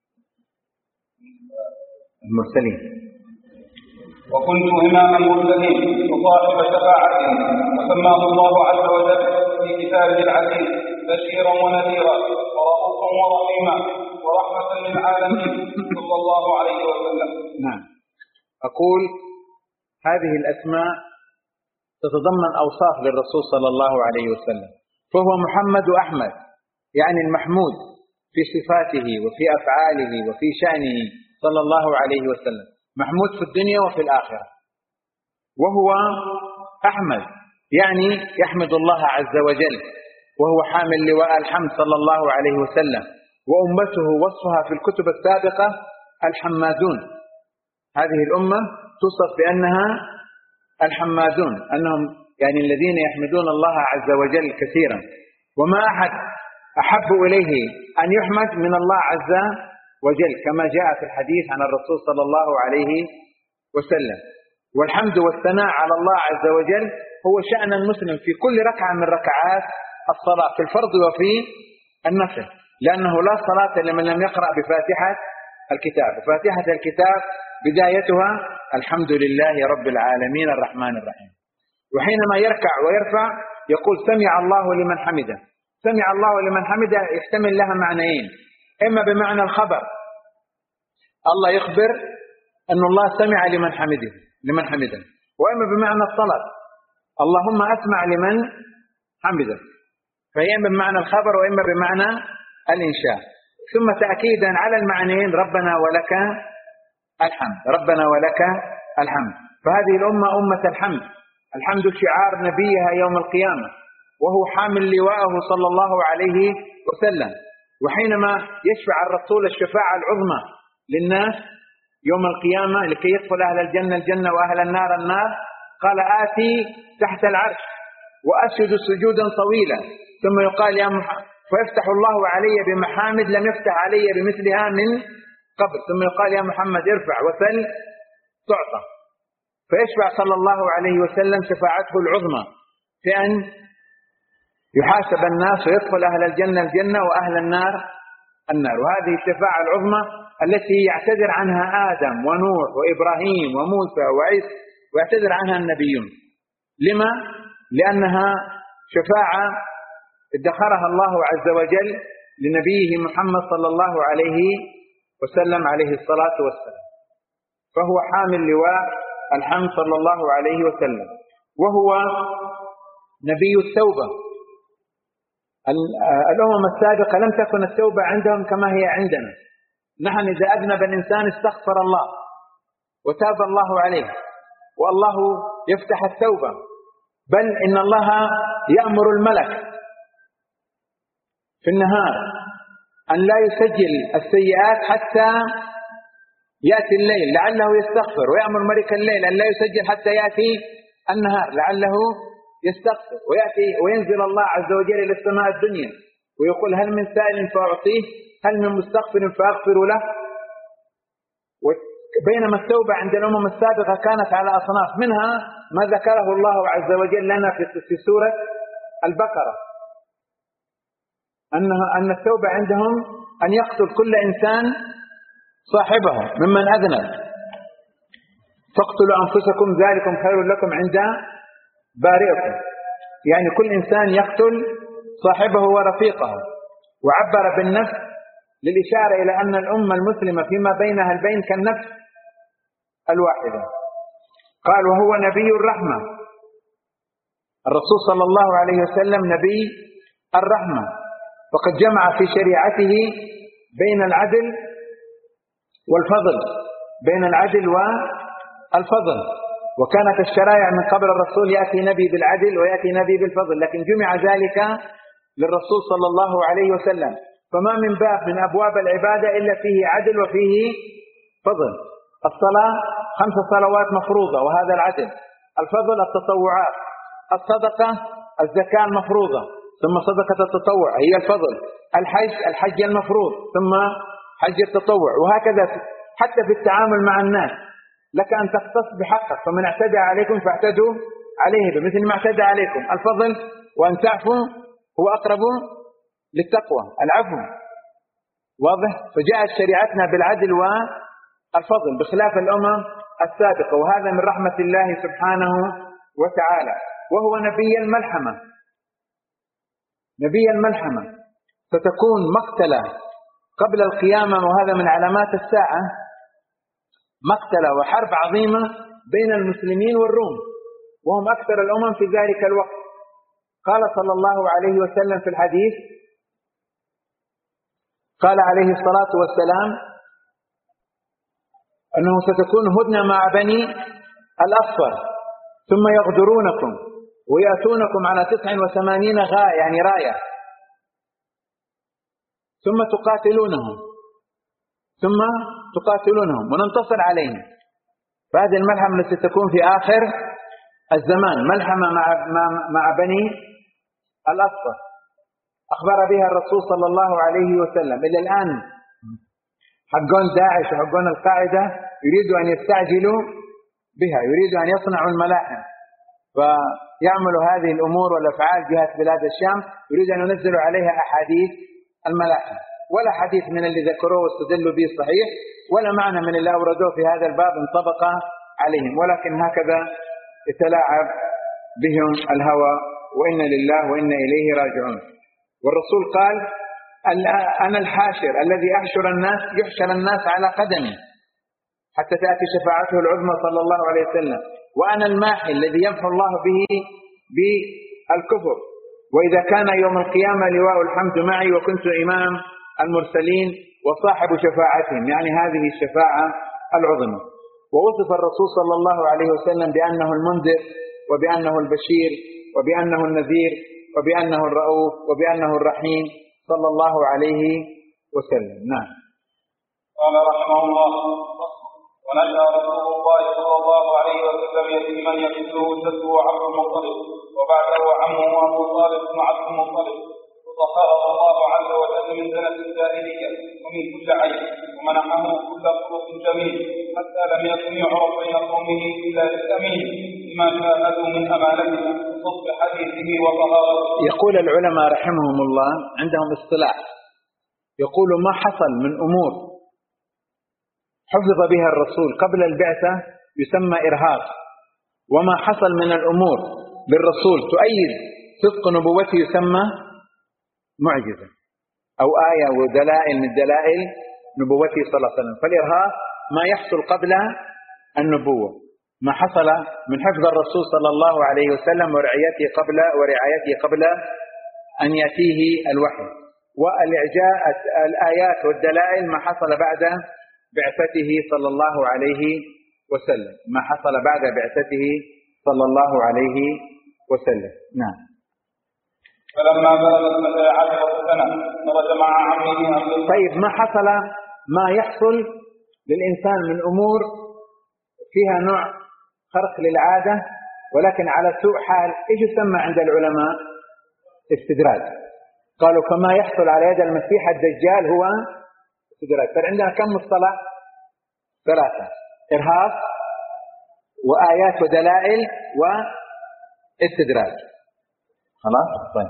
المرسلين. وكنت إمام المرسلين وصاحب شفاعة، وسماه الله عز وجل في كتابه العزيز بشيرا ونذيرا ورؤوفا ورحيما ورحمة للعالمين صلى الله عليه وسلم. نعم. أقول هذه الأسماء تتضمن أوصاف للرسول صلى الله عليه وسلم، فهو محمد أحمد، يعني المحمود في صفاته وفي أفعاله وفي شأنه صلى الله عليه وسلم، محمود في الدنيا وفي الآخرة. وهو أحمد يعني يحمد الله عز وجل، وهو حامل لواء الحمد صلى الله عليه وسلم. وأمته وصفها في الكتب السابقة الحمادون، هذه الأمة توصف بأنها الحمادون، أنهم يعني الذين يحمدون الله عز وجل كثيرا. وما أحد أحب إليه أن يحمد من الله عز وجل، كما جاء في الحديث عن الرسول صلى الله عليه وسلم. والحمد والثناء على الله عز وجل هو شأن المسلم في كل ركعة من ركعات الصلاة في الفرض وفي النفل، لأنه لا صلاة لمن لم يقرأ بفاتحة الكتاب. وفاتحة الكتاب بدايتها الحمد لله رب العالمين الرحمن الرحيم. وحينما يركع ويرفع يقول سمع الله لمن حمده. سمع الله لمن حمده يحتمل لها معنيين، إما بمعنى الخبر، الله يخبر أن الله سمع لمن حمده لمن حمده، وإما بمعنى الطلب، اللهم أسمع لمن حمده. فهي إما بمعنى الخبر وإما بمعنى الإنشاء. ثم تأكيدا على المعنيين ربنا ولك الحمد، ربنا ولك الحمد. فهذه الأمة أمة الحمد، الحمد شعار نبيها يوم القيامة، وهو حامل لواءه صلى الله عليه وسلم. وحينما يشفع الرسول الشفاعة العظمى للناس يوم القيامة لكي يدخل أهل الجنة الجنة وأهل النار النار، قال آتي تحت العرش وأسجد سجودا طويلا، ثم يقال يا محمد فيفتح الله علي بمحامد لم يفتح علي بمثلها من قبل، ثم يقال يا محمد ارفع وسل تعطى. فيشفع صلى الله عليه وسلم شفاعته العظمى في أن يحاسب الناس ويدخل أهل الجنة الجنة وأهل النار النار. وهذه الشفاعة العظمى التي يعتذر عنها آدم ونوح وإبراهيم وموسى وعيسى ويعتذر عنها النبيون. لما؟ لأنها شفاعة ادخرها الله عز وجل لنبيه محمد صلى الله عليه وسلم عليه الصلاة والسلام، فهو حامل لواء الحمد صلى الله عليه وسلم، وهو نبي التوبة. الأمم السابقة لم تكن التوبة عندهم كما هي عندنا. نحن إذا أذنب الإنسان استغفر الله وتاب الله عليه، والله يفتح التوبة، بل إن الله يأمر الملك في النهار أن لا يسجل السيئات حتى يأتي الليل لعله يستغفر، ويأمر ملك الليل أن لا يسجل حتى يأتي النهار لعله يستغفر، ويأتي وينزل الله عز وجل إلى السماء الدنيا ويقول هل من سائل فأعطيه، هل من مستغفر فأغفر له. بينما التوبة عند الأمم السابقة كانت على أصناف، منها ما ذكره الله عز وجل لنا في سورة البقرة، أنها أن التوبة عندهم أن يقتل كل إنسان صاحبه ممن أذنب، فاقتلوا أنفسكم ذلكم خير لكم عند بارئكم، يعني كل إنسان يقتل صاحبه ورفيقه. وعبر بالنفس للإشارة إلى أن الأمة المسلمة فيما بينها البين كالنفس الواحدة. قال وهو نبي الرحمة، الرسول صلى الله عليه وسلم نبي الرحمة، وقد جمع في شريعته بين العدل والفضل، بين العدل والفضل. وكانت الشرائع من قبل الرسول يأتي نبي بالعدل ويأتي نبي بالفضل، لكن جمع ذلك للرسول صلى الله عليه وسلم. فما من باب من أبواب العبادة إلا فيه عدل وفيه فضل. الصلاة خمس صلوات مفروضة وهذا العدل، الفضل التطوعات، الصدقة الزكاة المفروضة ثم صدقة التطوع هي الفضل، الحج الحج المفروض ثم حج التطوع، وهكذا حتى في التعامل مع الناس لك أن تختص بحقك، فمن اعتدى عليكم فاعتدوا عليه بمثل ما اعتدى عليكم. الفضل وأن تعفوا هو أقرب للتقوى، العفو واضح. فجاءت شريعتنا بالعدل والفضل بخلاف الأمم السابقة، وهذا من رحمة الله سبحانه وتعالى. وهو نبي الملحمة، نبي الملحمة ستكون مقتلة قبل القيامة، وهذا من علامات الساعة، مقتلة وحرب عظيمة بين المسلمين والروم، وهم أكثر الأمم في ذلك الوقت. قال صلى الله عليه وسلم في الحديث، قال عليه الصلاة والسلام أنه ستكون هدنة مع بني الأصفر ثم يغدرونكم ويأتونكم على تسع وثمانين غاية يعني راية، ثم تقاتلونهم ثم تقاتلونهم وننتصر عليهم. فهذه الملحمة التي تكون في آخر الزمان، ملحمة مع, مع, مع بني الأصفر، أخبر بها الرسول صلى الله عليه وسلم. إلى الآن حقون داعش وحقون القاعدة يريدوا أن يستعجلوا بها، يريدوا أن يصنعوا الملاحم فيعمل هذه الأمور والأفعال جهة بلاد الشام، يريد أن ينزلوا عليها أحاديث الملاحم، ولا حديث من اللي ذكروه واستدلوا به صحيح، ولا معنى من اللي أوردوه في هذا الباب انطبق عليهم، ولكن هكذا يتلاعب بهم الهوى، وإنا لله وإنا إليه راجعون. والرسول قال: أنا الحاشر الذي أحشر الناس، يحشر الناس على قدمي حتى تأتي شفاعته العظمى صلى الله عليه وسلم، وأنا الماحي الذي يمحو الله به بالكفر، وإذا كان يوم القيامة لواء الحمد معي، وكنت إمام المرسلين وصاحب شفاعتهم، يعني هذه الشفاعة العظمى. ووصف الرسول صلى الله عليه وسلم بأنه المنذر، وبأنه البشير، وبأنه النذير، وبأنه الرؤوف، وبأنه الرحيم صلى الله عليه وسلم. نعم. قال رحمه الله: ونشأ رسول الله صلى الله عليه وسلم يتيما يقتله جده عبد المطلب، وبعده عمه أبو طالب بن عبد المطلب، وطهره الله عز وجل من زنة الجاهلية ومن كل عيب، ومنحه كل خلق جميل، حتى لم يكن يعرف بين قومه إلا بالأمين لما شاهدوا من أمانته وصدق حديثه وطهارته. يقول العلماء رحمهم الله عندهم اصطلاح، يقول ما حصل من أمور حفظ بها الرسول قبل البعثة يسمى إرهاق، وما حصل من الأمور بالرسول تؤيد صدق نبوته يسمى معجزة أو آية ودلائل من دلائل نبوته صلى الله عليه وسلم. فالإرهاق ما يحصل قبل النبوة، ما حصل من حفظ الرسول صلى الله عليه وسلم ورعايته قبل ورعايته قبل أن يأتيه الوحي، والإعجاء الآيات والدلائل ما حصل بعد بعثته صلى الله عليه وسلم، ما حصل بعد بعثته صلى الله عليه وسلم. نعم. فلما بلغ اثنتي عشرة سنة خرج مع عمه. طيب، ما حصل ما يحصل للإنسان من أمور فيها نوع خرق للعادة ولكن على سوء حال، إيش يسمى عند العلماء؟ استدراج. قالوا فما يحصل على يد المسيح الدجال هو استدراج. فعندنا كم مصطلح؟ ثلاثة: إرهاق، وآيات ودلائل، واستدراج. خلاص؟ طيب.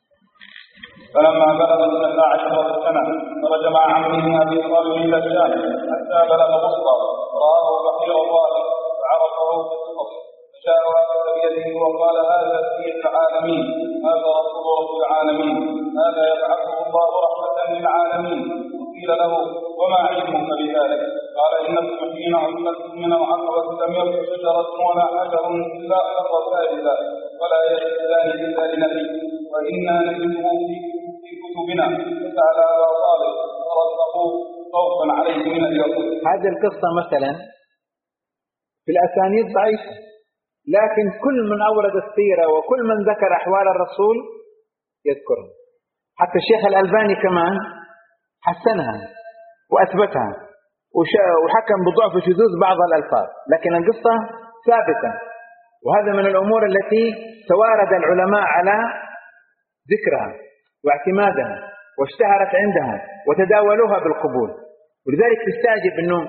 فلما بلغ اثنتا عشرة سنة خرج مع عمه أبي طالب إلى الشام حتى بلغ بصرى، رآه بحير ظالم فعرفه بالصدق، فجاء وأخذ بيده وقال: هذا سيد العالمين، هذا رسول رب العالمين، هذا يبعثه الله رحمة للعالمين. قيل له: وما علمك بذلك؟ قال: إنكم حين عزلتم من العقبة لم يبق شجرة ولا حجر إلا خر ساجدا ولا يسجدان إلا لنبي، وإنا نجده في كتبنا، فسأل أبا طالب فرزقوه خوفا عليه من اليهود. هذه القصة مثلا في الأسانيد ضعيفة، لكن كل من أورد السيرة وكل من ذكر أحوال الرسول يذكرها. حتى الشيخ الألباني كمان حسنها وأثبتها وحكم بضعف شذوذ بعض الألفاظ، لكن القصة ثابتة، وهذا من الأمور التي توارد العلماء على ذكرها واعتمادها واشتهرت عندها وتداولوها بالقبول. ولذلك تستعجب إنه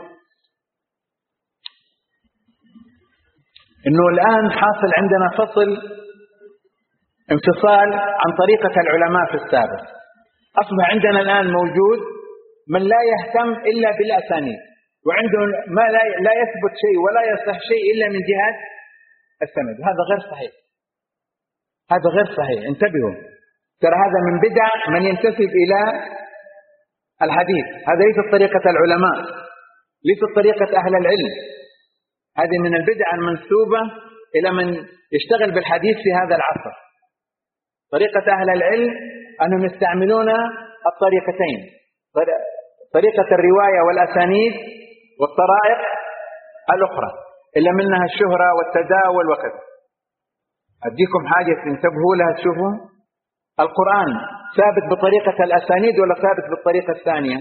إنه الآن حاصل عندنا فصل انفصال عن طريقة العلماء في السابق. أصبح عندنا الآن موجود من لا يهتم إلا بالأسانيد، وعنده ما لا لا يثبت شيء ولا يصح شيء إلا من جهة السند. هذا غير صحيح، هذا غير صحيح. انتبهوا، ترى هذا من بدع من ينتسب إلى الحديث. هذا ليست طريقة العلماء، ليست طريقة أهل العلم. هذه من البدع المنسوبة إلى من يشتغل بالحديث في هذا العصر. طريقة أهل العلم أنهم يستعملون الطريقتين، طريقة الرواية والأسانيد والطرائق الأخرى، إلا منها الشهرة والتداول وكذا. أديكم حاجة تنتبهوا لها تشوفوا القرآن ثابت بطريقة الأسانيد ولا ثابت بالطريقة الثانية؟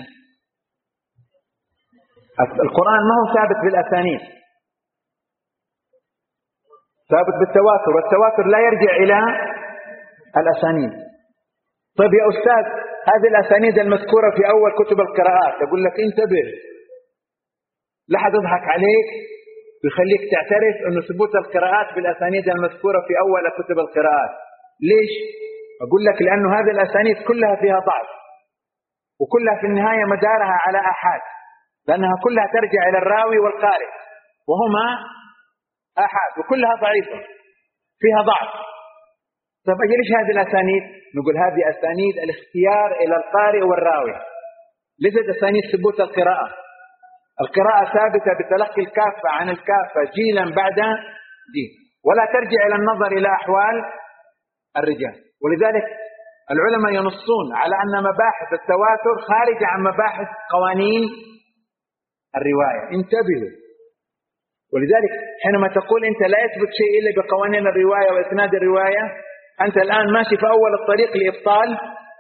القرآن ما هو ثابت بالأسانيد، ثابت بالتواتر، والتواتر لا يرجع إلى الأسانيد. طيب يا أستاذ، هذه الأسانيد المذكورة في أول كتب القراءات، أقول لك انتبه لا حد يضحك عليك يخليك تعترف أنه ثبوت القراءات بالأسانيد المذكورة في أول كتب القراءات. ليش؟ أقول لك لأنه هذه الأسانيد كلها فيها ضعف، وكلها في النهاية مدارها على آحاد، لأنها كلها ترجع إلى الراوي والقارئ وهما آحاد، وكلها ضعيفة فيها ضعف. طيب أجل إيش هذه الأسانيد؟ نقول هذه أسانيد الاختيار إلى القارئ والراوي، ليست أسانيد ثبوت القراءة. القراءة ثابتة بتلقي الكافة عن الكافة جيلا بعد جيل، ولا ترجع إلى النظر إلى أحوال الرجال. ولذلك العلماء ينصون على أن مباحث التواتر خارجة عن مباحث قوانين الرواية. انتبهوا. ولذلك حينما تقول أنت لا يثبت شيء إلا بقوانين الرواية وإسناد الرواية، أنت الآن ماشي في أول الطريق لإبطال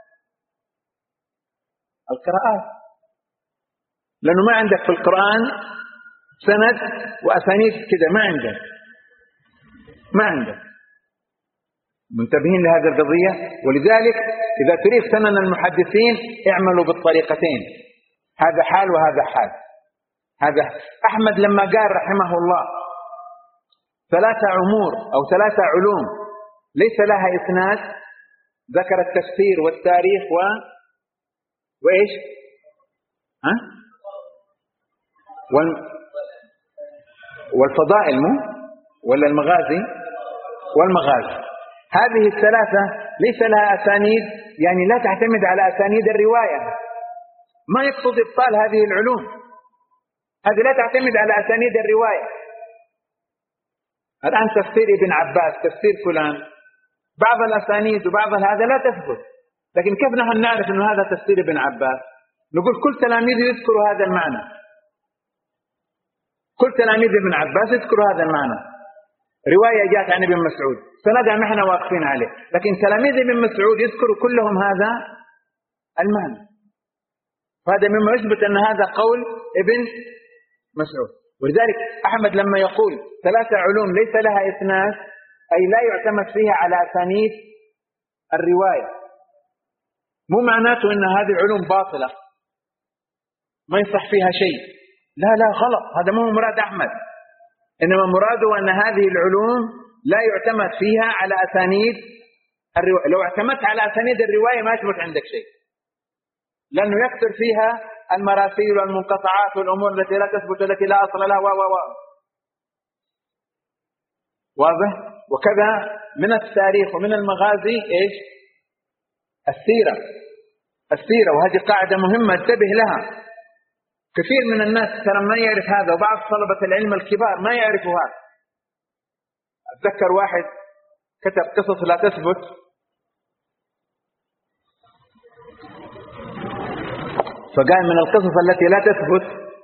القراءات، لأنه ما عندك في القرآن سند وأسانيد كده، ما عندك ما عندك منتبهين لهذه القضية. ولذلك إذا تريد سنن المحدثين اعملوا بالطريقتين، هذا حال وهذا حال. هذا أحمد لما قال رحمه الله ثلاثة أمور أو ثلاثة علوم ليس لها إسناد، ذكر التفسير والتاريخ و... وإيش ها؟ وال... والفضائل مو ولا المغازي والمغازي. هذه الثلاثة ليس لها أسانيد، يعني لا تعتمد على أسانيد الرواية. ما يقصد إبطال هذه العلوم، هذه لا تعتمد على أسانيد الرواية. الآن تفسير ابن عباس، تفسير فلان، بعض الأسانيد وبعض هذا لا تثبت، لكن كيف نحن نعرف أنه هذا تفسير ابن عباس؟ نقول كل تلاميذه يذكروا هذا المعنى، كل تلاميذ ابن عباس يذكروا هذا المعنى. رواية جاءت عن ابن مسعود سندها ما احنا واقفين عليه، لكن تلاميذ ابن مسعود يذكروا كلهم هذا المعنى. فهذا مما يثبت أن هذا قول ابن مسعود. ولذلك أحمد لما يقول ثلاثة علوم ليس لها إسناد، أي لا يعتمد فيها على أسانيد الرواية، مو معناته أن هذه العلوم باطلة ما يصح فيها شيء، لا لا غلط، هذا مو مراد أحمد. إنما مراده أن هذه العلوم لا يعتمد فيها على أسانيد الرواية. لو اعتمدت على أسانيد الرواية ما يثبت عندك شيء، لأنه يكثر فيها المراسيل والمنقطعات والأمور التي لا تثبت، التي لا أصل لها و و و واضح. وكذا من التاريخ ومن المغازي إيش؟ السيرة. السيرة، وهذه قاعدة مهمة انتبه لها. كثير من الناس ترى ما يعرف هذا، وبعض طلبة العلم الكبار ما يعرفوا هذا. أتذكر واحد كتب قصص لا تثبت، فقال من القصص التي لا تثبت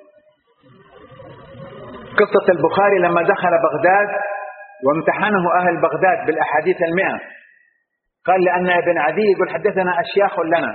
قصة البخاري لما دخل بغداد وامتحنه أهل بغداد بالأحاديث المئة، قال لأن ابن عدي يقول حدثنا أشياخ لنا،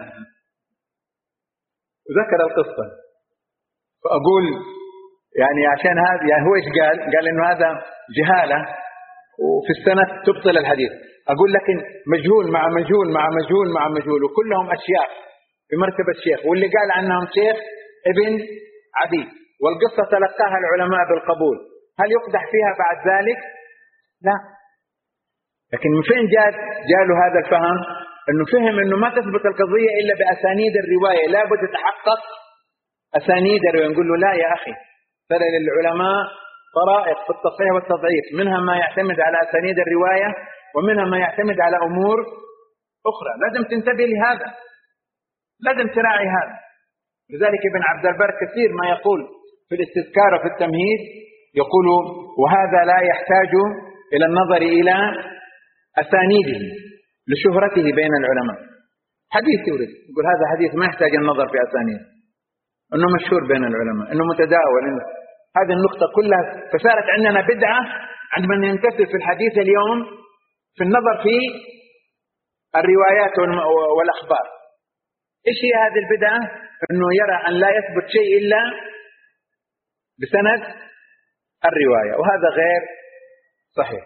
وذكر القصة. فأقول يعني عشان هذا يعني هو إيش قال؟ قال إنه هذا جهالة وفي السنة تبطل الحديث. أقول لكن مجهول مع مجهول مع مجهول مع مجهول وكلهم أشياخ في مرتبة الشيخ، واللي قال عنهم شيخ ابن عدي، والقصة تلقاها العلماء بالقبول، هل يقدح فيها بعد ذلك؟ لا. لكن من فين جاء جاله هذا الفهم؟ انه فهم انه ما تثبت القضية الا باسانيد الرواية، لا بد تتحقق اسانيد الرواية. نقول له لا يا اخي، ترى للعلماء طرائق في التصحيح والتضعيف، منها ما يعتمد على اسانيد الرواية ومنها ما يعتمد على امور اخرى، لازم تنتبه لهذا، لازم تراعي هذا. لذلك ابن عبد البر كثير ما يقول في الاستذكار وفي التمهيد، يقول وهذا لا يحتاج إلى النظر إلى أسانيده لشهرته بين العلماء. حديث يورد يقول هذا حديث ما يحتاج النظر في أسانيده، أنه مشهور بين العلماء، أنه متداول، إنه هذه النقطة كلها. فصارت عندنا بدعة عندما ننتسب في الحديث اليوم في النظر في الروايات والأخبار. إيش هي هذه البدعة؟ أنه يرى أن لا يثبت شيء إلا بسند الرواية، وهذا غير صحيح.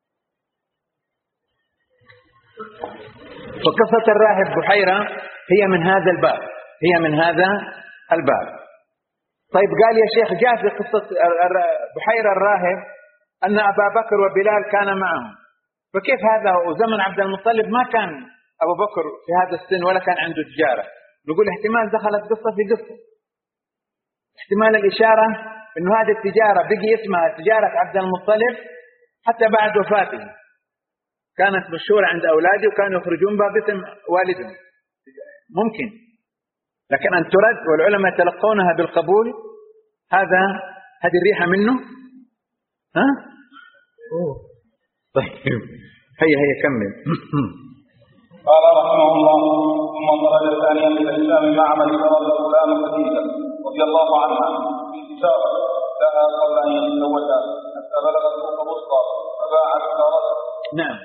فقصة الراهب بحيرة هي من هذا الباب، هي من هذا الباب. طيب قال يا شيخ جاء في قصة بحيرة الراهب أن أبا بكر وبلال كان معهم، فكيف هذا وزمن عبد المطلب ما كان أبو بكر في هذا السن ولا كان عنده تجارة؟ نقول احتمال دخلت قصة في قصة، احتمال الإشارة إنه هذه التجارة بقي اسمها تجارة عبد المطلب حتى بعد وفاته، كانت مشهورة عند أولاده وكانوا يخرجون بها باسم والدهم، ممكن، لكن أن ترد والعلماء يتلقونها بالقبول، هذا هذه الريحة منه. ها؟ أوه. طيب هيا هيا كمل. قال رحمه الله: ثم خرج ثانيا الى الشام مع من فرض غلام خديجه رضي الله عنها في تجاره لها قبل ان يتزوجها حتى بلغ سوق بصرى فباع تجارته. نعم.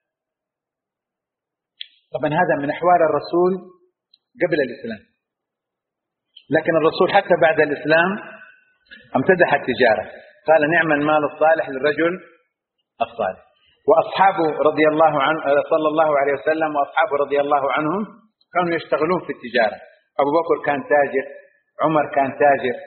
طبعا هذا من احوال الرسول قبل الاسلام، لكن الرسول حتى بعد الاسلام امتدح التجاره، قال نعم المال الصالح للرجل الصالح. وأصحابه رضي الله عنه صلى الله عليه وسلم وأصحابه رضي الله عنهم كانوا يشتغلون في التجارة. أبو بكر كان تاجر، عمر كان تاجر.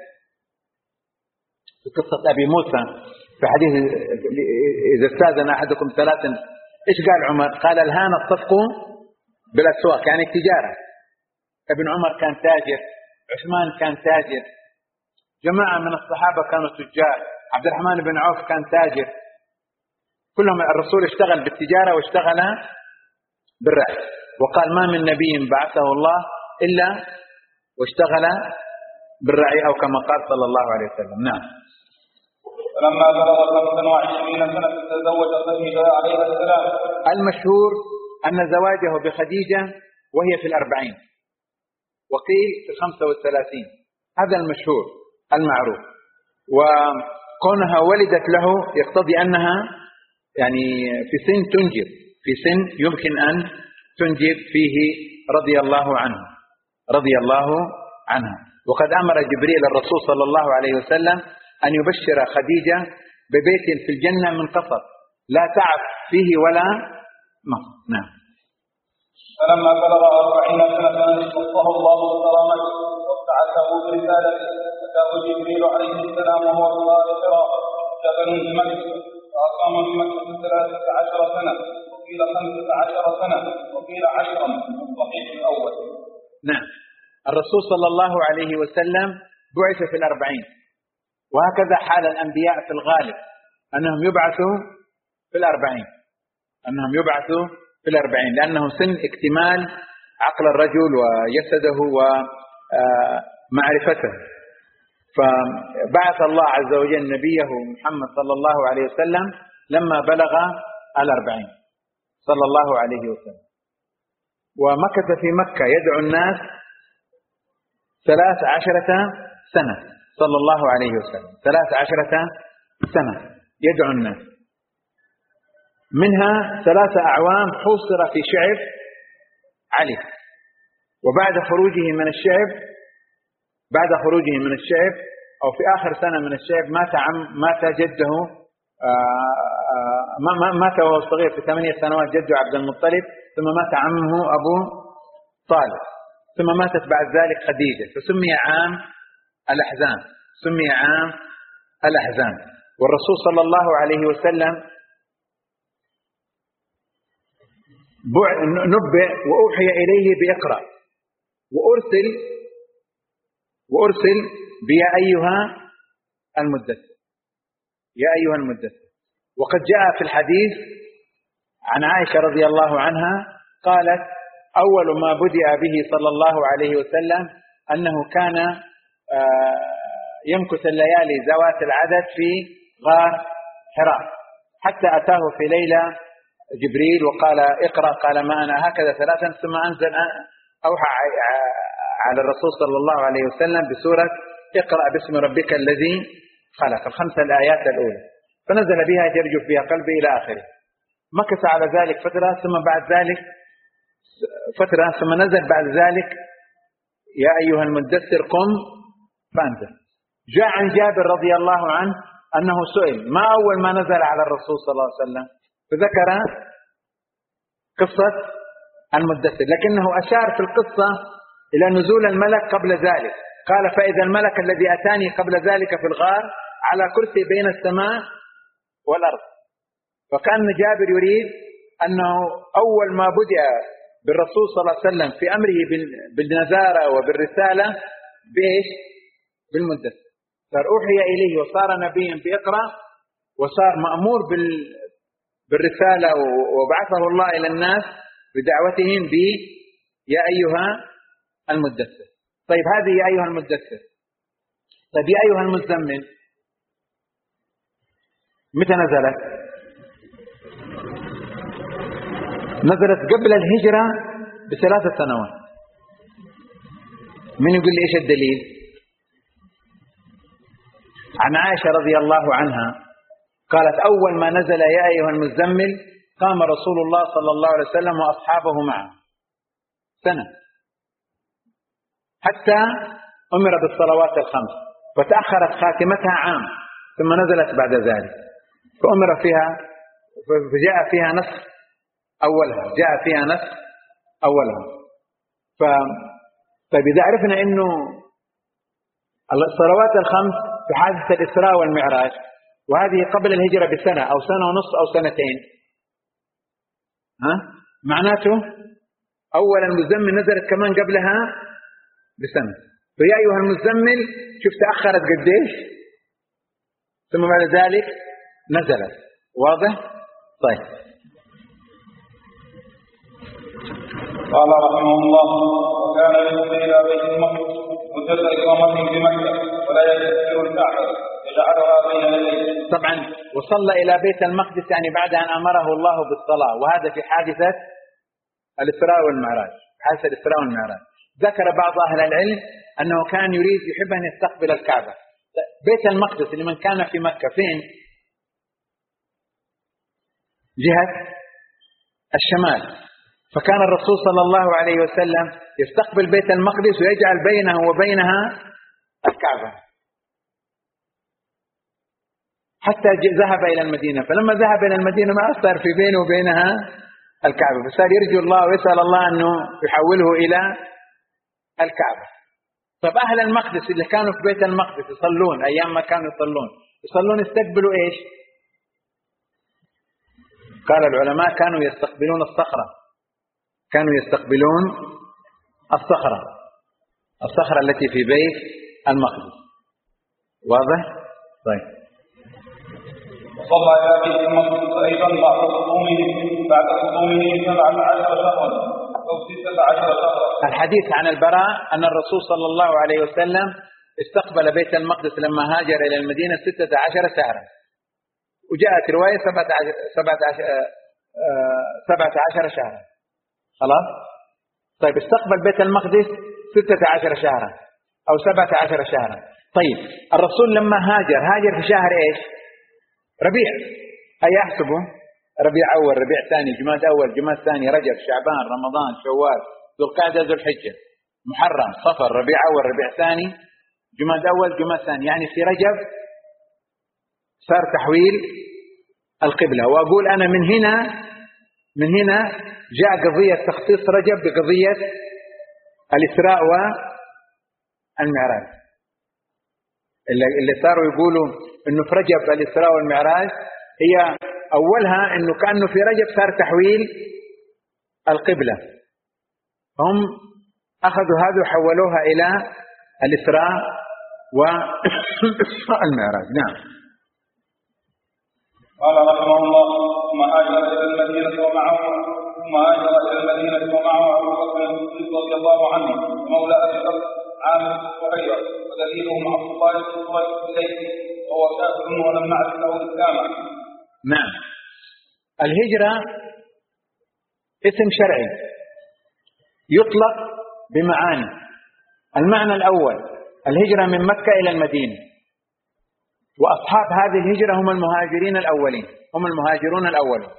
في قصة أبي موسى في حديث إذا استاذن أحدكم ثلاثا، إيش قال عمر؟ قال الهان الصفق بالأسواق، يعني التجارة. ابن عمر كان تاجر، عثمان كان تاجر، جماعة من الصحابة كانوا تجار، عبد الرحمن بن عوف كان تاجر، كلهم الرسول اشتغل بالتجارة واشتغل بالرعي. وقال ما من نبي بعثه الله إلا واشتغل بالرعي أو كما قال صلى الله عليه وسلم. نعم. فلما بلغ خمسا وعشرين سنة تزوج خديجة عليها السلام. المشهور أن زواجه بخديجة وهي في الأربعين، وقيل في الخمسة والثلاثين، هذا المشهور المعروف. وكونها ولدت له يقتضي أنها يعني في سن تنجب، في سن يمكن أن تنجب فيه رضي الله عنه رضي الله عنها. وقد أمر جبريل الرسول صلى الله عليه وسلم أن يبشر خديجة ببيت في الجنة من قصب لا تعب فيه ولا مصر. نعم. فلما بلغ أربعين سنة اختصه الله بكرامته وابتعثه برسالته، أتاه جبريل عليه السلام وهو في غار حراء جبل بمكة، فأقام بمكة ثلاثة عشر سنة، وقيل خمسة عشر سنة، وقيل عشرا، الصحيح الأول. نعم. الرسول صلى الله عليه وسلم بعث في الأربعين، وهكذا حال الأنبياء في الغالب أنهم يبعثوا في الأربعين أنهم يبعثوا في الأربعين لأنه سن اكتمال عقل الرجل وجسده ومعرفته. فبعث الله عز وجل نبيه محمد صلى الله عليه وسلم لما بلغ الأربعين صلى الله عليه وسلم، ومكث في مكة يدعو الناس ثلاث عشرة سنة صلى الله عليه وسلم، ثلاث عشرة سنة يدعو الناس، منها ثلاثة أعوام حوصر في شعب علي. وبعد خروجه من الشعب بعد خروجه من الشعب أو في آخر سنة من الشعب مات عم مات جده مات وهو صغير في ثمانية سنوات جده عبد المطلب، ثم مات عمه أبو طالب، ثم ماتت بعد ذلك خديجة، فسمي عام الأحزان سمي عام الأحزان. والرسول صلى الله عليه وسلم نبئ وأوحي إليه بإقرأ وأرسل وأرسل بيا أيها المدثر يا أيها المدثر. وقد جاء في الحديث عن عائشة رضي الله عنها قالت أول ما بدأ به صلى الله عليه وسلم أنه كان يمكث الليالي ذوات العدد في غار حراء، حتى أتاه في ليلة جبريل وقال اقرأ، قال ما أنا هكذا ثلاثا، ثم أنزل أوحى على الرسول صلى الله عليه وسلم بسورة اقرأ باسم ربك الذي خلق، الخمسة الآيات الأولى، فنزل بها يرجف بها قلبي إلى آخره. مكث على ذلك فترة، ثم بعد ذلك فترة ثم نزل بعد ذلك يا أيها المدثر قم فأنذر. جاء عن جابر رضي الله عنه أنه سئل ما أول ما نزل على الرسول صلى الله عليه وسلم، فذكر قصة المدثر، لكنه أشار في القصة إلى نزول الملك قبل ذلك قال فإذا الملك الذي أتاني قبل ذلك في الغار على كرسي بين السماء والأرض. فكان جابر يريد أنه أول ما بدأ بالرسول صلى الله عليه وسلم في أمره بالنذارة وبالرسالة بإيش؟ بالمدثر. صار أوحي إليه وصار نبيا بإقرأ وصار مأمور بالرسالة وبعثه الله إلى الناس بدعوتهم ب يا أيها المدثر. طيب هذه يا أيها المدثر. طيب يا أيها المزمل متى نزلت؟ نزلت قبل الهجرة بثلاث سنوات. من يقول لي إيش الدليل؟ عن عائشة رضي الله عنها قالت أول ما نزل يا أيها المزمل قام رسول الله صلى الله عليه وسلم وأصحابه معه سنة حتى أمر بالصلوات الخمس، فتأخرت خاتمتها عام ثم نزلت بعد ذلك فأمر فيها، فجاء فيها نسخ أولها، جاء فيها نسخ أولها. ف... طيب إذا عرفنا إنه الصلوات الخمس في حادثة الإسراء والمعراج وهذه قبل الهجرة بسنة أو سنة ونصف أو سنتين، ها معناته أولا المزمل نزلت كمان قبلها بسنة. فيا أيها المزمل شوف تأخرت قديش ثم بعد ذلك نزلت. واضح؟ طيب. قال رحمه الله وكان يصلي إلى بيت المقدس مدة إقامته بمكة ولا يستكبر الكعبة يجعلها بين يديه. طبعا وصلى إلى بيت المقدس يعني بعد أن أمره الله بالصلاة، وهذا في حادثة الإسراء والمعراج. حادثة الإسراء والمعراج ذكر بعض أهل العلم أنه كان يريد يحب أن يستقبل الكعبة. بيت المقدس لمن كان في مكة فين؟ جهة الشمال، فكان الرسول صلى الله عليه وسلم يستقبل بيت المقدس ويجعل بينه وبينها الكعبة حتى ذهب إلى المدينة. فلما ذهب إلى المدينة ما أصار في بينه وبينها الكعبة، فصار يرجو الله ويسأل الله أنه يحوله إلى الكعبة. طب أهل المقدس اللي كانوا في بيت المقدس يصلون أيام ما كانوا يصلون يصلون يستقبلوا إيش؟ قال العلماء كانوا يستقبلون الصخرة، كانوا يستقبلون الصخرة الصخرة التي في بيت المقدس. واضح؟ طيب. وصلى إلى بيت المقدس أيضا بعد قدومه بعد قدومه سبعة عشر شهرا أو ستة عشر شهرا. الحديث عن البراء أن الرسول صلى الله عليه وسلم استقبل بيت المقدس لما هاجر إلى المدينة ستة عشر شهرا، وجاءت رواية سبعة عشر سبعة عشر سبعة عشر شهرا. خلاص؟ طيب استقبل بيت المقدس ستة عشر شهرا أو سبعة عشر شهرا. طيب الرسول لما هاجر هاجر في شهر إيش؟ ربيع. أي يحسبه ربيع أول، ربيع ثاني، جماد أول، جماد ثاني، رجب، شعبان، رمضان، شوال، ذو القعدة، ذو الحجة، محرم، صفر، ربيع أول، ربيع ثاني، جماد أول، جماد ثاني. يعني في رجب صار تحويل القبلة. وأقول أنا من هنا من هنا جاء قضية تخصيص رجب بقضية الإسراء والمعراج. اللي صاروا يقولوا إنه في رجب الإسراء والمعراج هي أولها إنه كأنه في رجب صار تحويل القبلة، هم أخذوا هذا وحولوها إلى الإسراء والمعراج. نعم. قال رحمه الله ثم هاجر إلى المدينة ومعه ثم هاجر إلى المدينة ومعه أبو بكر الصديق رضي الله عنه مولى أبي بكر عامر صهيبة ودليلهم عبد الله بن صهيب الليثي وهو كافر ولم نعرف له إسلاما. نعم. الهجرة اسم شرعي يطلق بمعاني. المعنى الأول الهجرة من مكة إلى المدينة، وأصحاب هذه الهجرة هم المهاجرين الأولين، هم المهاجرون الأولين.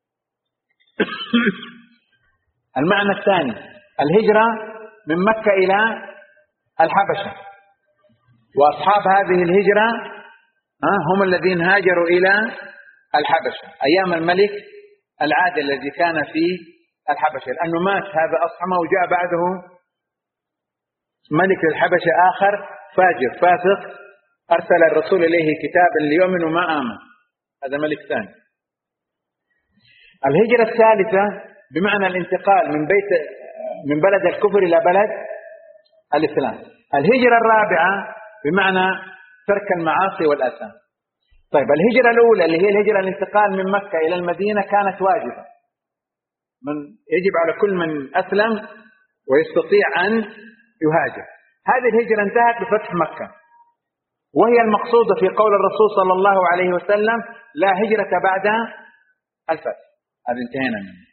المعنى الثاني الهجرة من مكة إلى الحبشة، وأصحاب هذه الهجرة هم الذين هاجروا إلى الحبشة أيام الملك العادل الذي كان في الحبشة، لأنه مات هذا أصحمه وجاء بعده ملك للحبشة آخر فاجر فاسق أرسل الرسول إليه كتابا ليؤمن وما آمن، هذا ملك ثاني. الهجرة الثالثة بمعنى الانتقال من بيت من بلد الكفر إلى بلد الإسلام. الهجرة الرابعة بمعنى ترك المعاصي والآثام. طيب الهجرة الأولى اللي هي الهجرة الانتقال من مكة إلى المدينة كانت واجبة، من يجب على كل من أسلم ويستطيع أن يهاجر. هذه الهجرة انتهت بفتح مكة، وهي المقصودة في قول الرسول صلى الله عليه وسلم لا هجرة بعد الفتح. هذا انتهينا منه.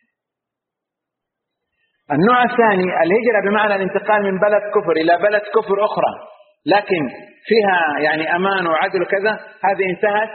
النوع الثاني الهجرة بمعنى الانتقال من بلد كفر إلى بلد كفر أخرى لكن فيها يعني أمان وعدل وكذا، هذه انتهت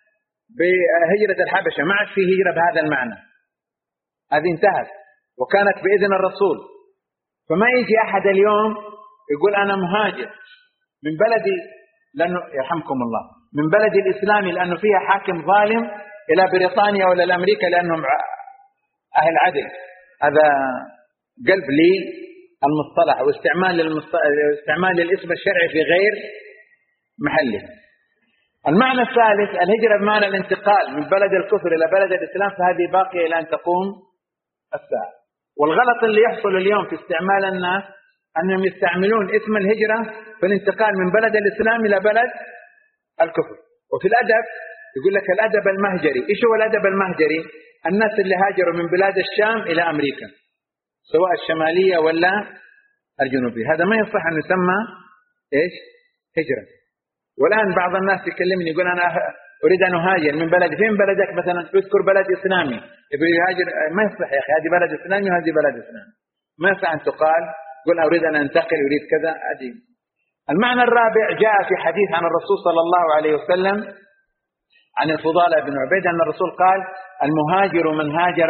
بهجرة الحبشة، ما عاد في هجرة بهذا المعنى، هذه انتهت وكانت بإذن الرسول. فما يجي أحد اليوم يقول أنا مهاجر من بلدي لأنه يرحمكم الله من بلدي الإسلامي لأنه فيها حاكم ظالم إلى بريطانيا ولا الأمريكا لأنهم أهل عدل. هذا قلب لي المصطلح واستعمال استعمال الاسم الشرعي في غير محله. المعنى الثالث الهجرة بمعنى الانتقال من بلد الكفر إلى بلد الإسلام، فهذه باقية إلى أن تقوم الساعة. والغلط اللي يحصل اليوم في استعمال الناس أنهم يستعملون اسم الهجرة في الانتقال من بلد الإسلام إلى بلد الكفر. وفي الأدب يقول لك الأدب المهجري. إيش هو الأدب المهجري؟ الناس اللي هاجروا من بلاد الشام إلى أمريكا سواء الشمالية ولا الجنوبية، هذا ما يصح أن يسمى إيش؟ هجرة. والآن بعض الناس يكلمني يقول أنا أريد أن أهاجر من بلد. فين بلدك مثلا؟ تذكر بلد إسلامي يبي يهاجر، ما يصح يا أخي، هذه بلد إسلامي وهذه بلد إسلامي، ما يصح أن تقال قل أريد أن أنتقل أريد كذا أجيب. المعنى الرابع جاء في حديث عن الرسول صلى الله عليه وسلم عن الفضالة بن عبيد أن الرسول قال المهاجر من هاجر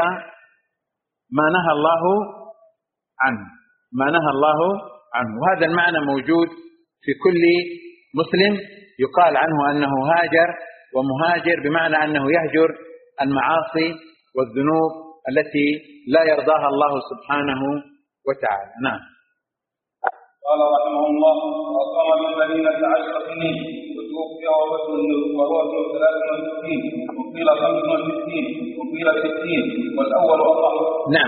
ما نهى الله عنه، ما نهى الله عنه. وهذا المعنى موجود في كل مسلم يقال عنه أنه هاجر ومهاجر بمعنى أنه يهجر المعاصي والذنوب التي لا يرضاها الله سبحانه وتعالى. نعم. قال رحمه الله وأقام بالمدينة عشر سنين وتوفي وهو ابن ثلاث وستين وقيل خمس وستين وقيل ستين والأول أصح. نعم.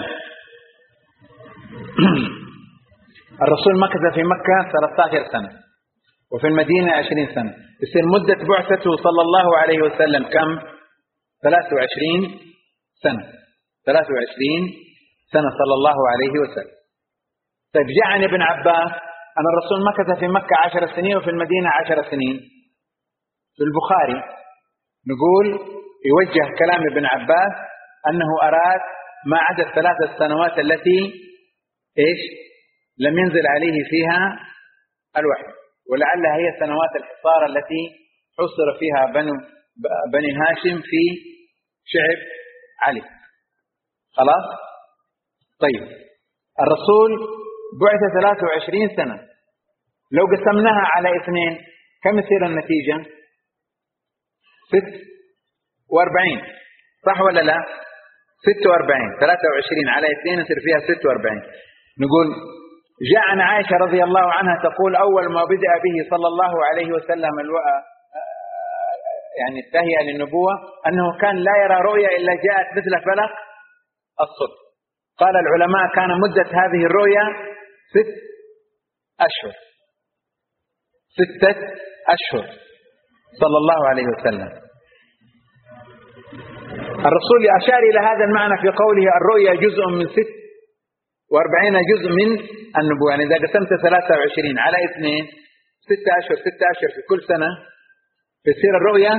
الرسول مكث في مكة ثلاثة عشر سنة وفي المدينة عشرين سنة، يصير مدة بعثته صلى الله عليه وسلم كم؟ ثلاث وعشرين سنة، ثلاث وعشرين سنة صلى الله عليه وسلم. طيب جاء عن ابن عباس أن الرسول مكث في مكة عشر سنين وفي المدينة عشر سنين. في البخاري نقول يوجه كلام ابن عباس أنه أراد ما عدا الثلاث السنوات التي إيش لم ينزل عليه فيها الوحي، ولعلها هي سنوات الحصار التي حصر فيها بنو بني هاشم في شعب علي. خلاص. طيب الرسول بعث ثلاث وعشرين سنة، لو قسمناها على اثنين كم يصير النتيجة؟ ست واربعين، صح ولا لا؟ ست واربعين، ثلاثة وعشرين على اثنين يصير فيها ست واربعين. نقول جاء عن عائشة رضي الله عنها تقول أول ما بدأ به صلى الله عليه وسلم الو... يعني التهيئة للنبوة أنه كان لا يرى رؤيا إلا جاءت مثل فلق الصبح. قال العلماء كان مدة هذه الرؤيا ست أشهر، ستة أشهر صلى الله عليه وسلم. الرسول أشار إلى هذا المعنى في قوله الرؤيا جزء من ست واربعين جزء من النبوة. يعني إذا قسمت ثلاثة وعشرين على اثنين ستة أشهر، ستة أشهر في كل سنة، تصير الرؤيا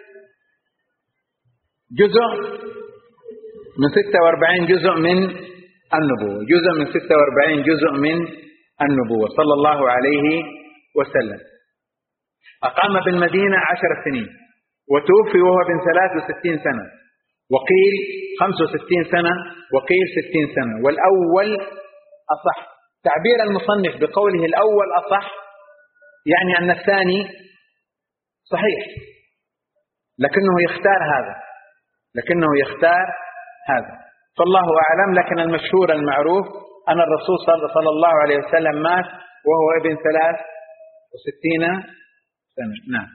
جزء من ستة واربعين جزء من النبوة، جزء من ستة واربعين جزء من النبوة صلى الله عليه وسلم. أقام بالمدينة عشر سنين وتوفي وهو بن ثلاث وستين سنة، وقيل خمس وستين سنة، وقيل ستين سنة، والأول أصح. تعبير المصنف بقوله الأول أصح يعني أن الثاني صحيح، لكنه يختار هذا، لكنه يختار هذا، فالله أعلم. لكن المشهور المعروف أن الرسول صلى الله عليه وسلم مات وهو ابن ثلاث وستين سنة. نعم.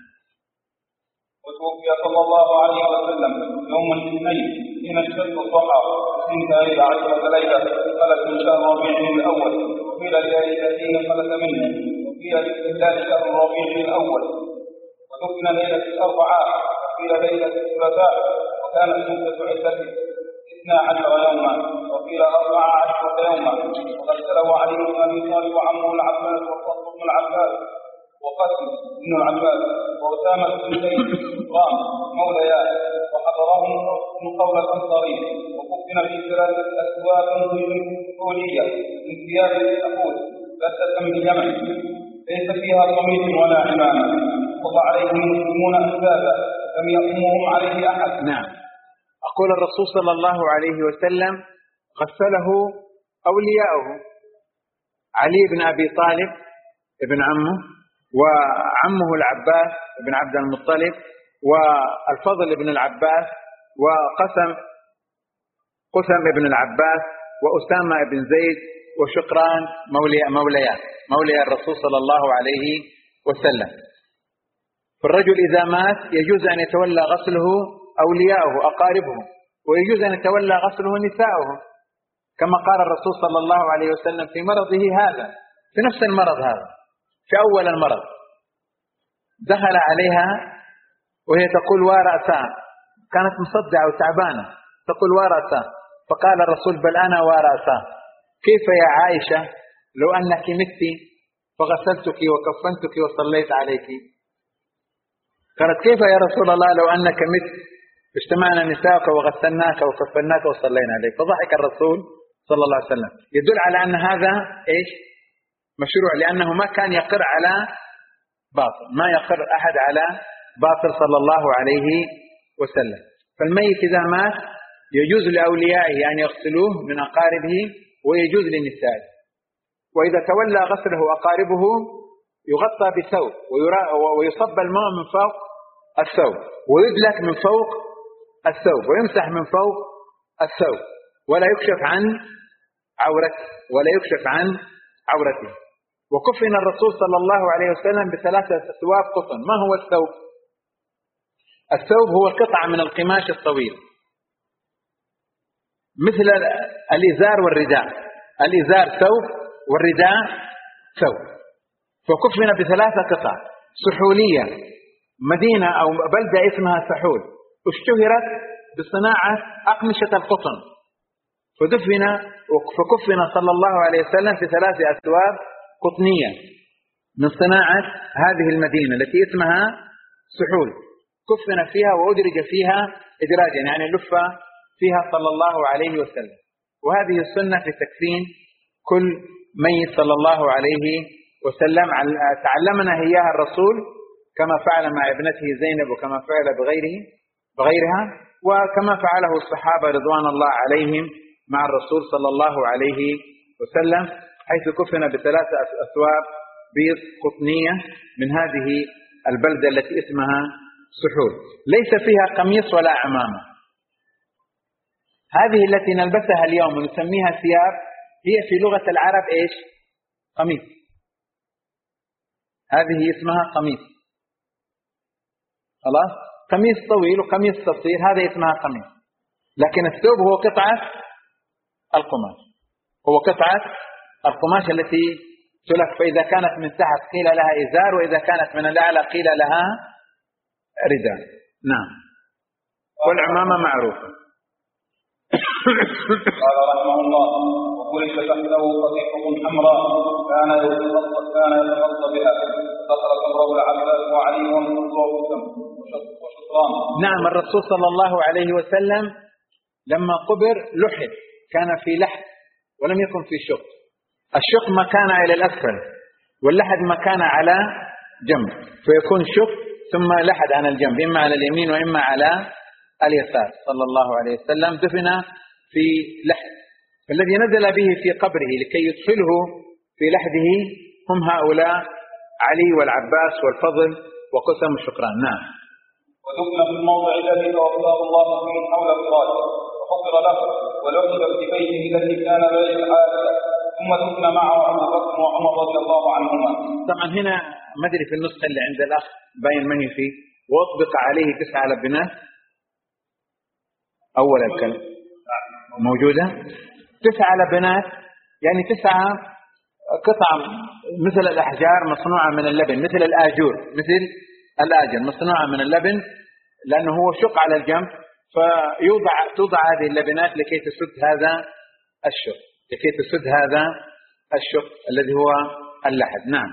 وتوفي صلى الله عليه وسلم يوم الاثنين حين اشتد الضحى اثنتي عشرة ليلة خلت من شهر ربيع الأول، وقيل ليلتين خلت منه، وقيل لاستهلال شهر ربيع الأول. ودفن ليلة الأربعاء، وقيل ليلة الثلاثاء، وكانت مدة عدته اثنا عشر يوما، وقيل أربع عشرة يوما. وغسله علي بن أبي طالب وعمه العباس والفضل بن العباس وقاسم بن العباس وأسامة بن زيد رام مولياه، وحضرهم من قول الأنصاري. وكفن في ثلاثة أثواب طولية من ثياب الأخوذ لسة باليمن ليس فيها قميص ولا عمامة، وضع عليهم المسلمون أسبابا لم يقومهم عليه أحد. نعم. أقول الرسول صلى الله عليه وسلم غسله أولياؤه، علي بن أبي طالب ابن عمه، وعمه العباس بن عبد المطلب، والفضل بن العباس، وقسم قسم بن العباس، وأسامة بن زيد، وشقران مولي موليان مولي الرسول صلى الله عليه وسلم. فالرجل إذا مات يجوز أن يتولى غسله أولياؤه أقاربه، ويجوز أن يتولى غسله نساؤه، كما قال الرسول صلى الله عليه وسلم في مرضه هذا، في نفس المرض هذا، في أول المرض دخل عليها وهي تقول ورأسها، كانت مصدعة وتعبانة تقول ورأسها، فقال الرسول بل أنا ورأسها، كيف يا عائشة لو أنك مت فغسلتك وكفنتك وصليت عليك؟ قالت كيف يا رسول الله لو أنك مت اجتمعنا نساءك وغسلناك وكفناك وصلينا عليك؟ فضحك الرسول صلى الله عليه وسلم. يدل على أن هذا إيش؟ مشروع، لأنه ما كان يقر على باطل، ما يقر أحد على باطل صلى الله عليه وسلم. فالميت إذا مات يجوز لأوليائه أن يغسلوه من أقاربه، ويجوز لنسائه. وإذا تولى غسله أقاربه يغطى بثوب ويصب الماء من فوق الثوب، ويدلك من فوق الثوب، ويمسح من فوق الثوب، ولا يكشف عن عورته ولا يكشف عن عورته. وكفن الرسول صلى الله عليه وسلم بثلاثة ثواب قطن. ما هو الثوب؟ الثوب هو قطعة من القماش الطويل مثل الإزار والرداء، الإزار ثوب والرداء ثوب. فكفن بثلاثة قطع سحولية، مدينة أو بلدة اسمها سحول اشتهرت بصناعة أقمشة القطن، فدفن فكفن صلى الله عليه وسلم في ثلاث أثواب قطنية من صناعة هذه المدينة التي اسمها سحول، كفن فيها وأدرج فيها إدراجا، يعني لف فيها صلى الله عليه وسلم. وهذه السنة في تكفين كل ميت صلى الله عليه وسلم تعلمنا إياها الرسول، كما فعل مع ابنته زينب، وكما فعل بغيره بغيرها، وكما فعله الصحابة رضوان الله عليهم مع الرسول صلى الله عليه وسلم، حيث كفن بثلاثة أثواب بيض قطنية من هذه البلدة التي اسمها سحول، ليس فيها قميص ولا عمامة. هذه التي نلبسها اليوم ونسميها ثياب هي في لغة العرب إيش؟ قميص. هذه اسمها قميص، خلاص؟ قميص طويل وقميص قصير، هذا اسمها قميص. لكن الثوب هو قطعة القماش، هو قطعة القماش التي تلف، فإذا كانت من تحت قيل لها إزار، وإذا كانت من الأعلى قيل لها رداء. نعم. والعمامة معروفة. قال رحمه الله: وفرش تحته قطيفة حمراء كان يتغطى كان يتغطى بها، ذكر قبره العباس وعلي وشطران. نعم، الرسول صلى الله عليه وسلم لما قبر لحد، كان في لحد ولم يكن في شق. الشق ما كان إلى الأسفل، واللحد ما كان على جنب، فيكون شق ثم لحد عن الجنب، إما على اليمين وإما على اليسار. صلى الله عليه وسلم دفن في لحد، فالذي نزل به في قبره لكي يدخله في لحده هم هؤلاء علي والعباس والفضل وقسم الشقران. نعم. ودفن في الموضع الذي توفاه الله فيه حول فراشه، وحفر له ولحد في بيته الذي كان بين العائلة، ثم ثم دفن معه أبو بكر وعمر رضي الله عنهما. طبعا هنا ما أدري في النسخة اللي عند الأخ باين من فيه وأطبق عليه تسعة لبنات أول الكلام موجودة تسعة لبنات يعني تسعة قطع مثل الأحجار مصنوعة من اللبن مثل الآجور مثل الآجر مصنوعة من اللبن لأنه هو شق على الجنب فيوضع توضع هذه اللبنات لكي تسد هذا الشق لكي تسد هذا الشق الذي هو اللحد. نعم.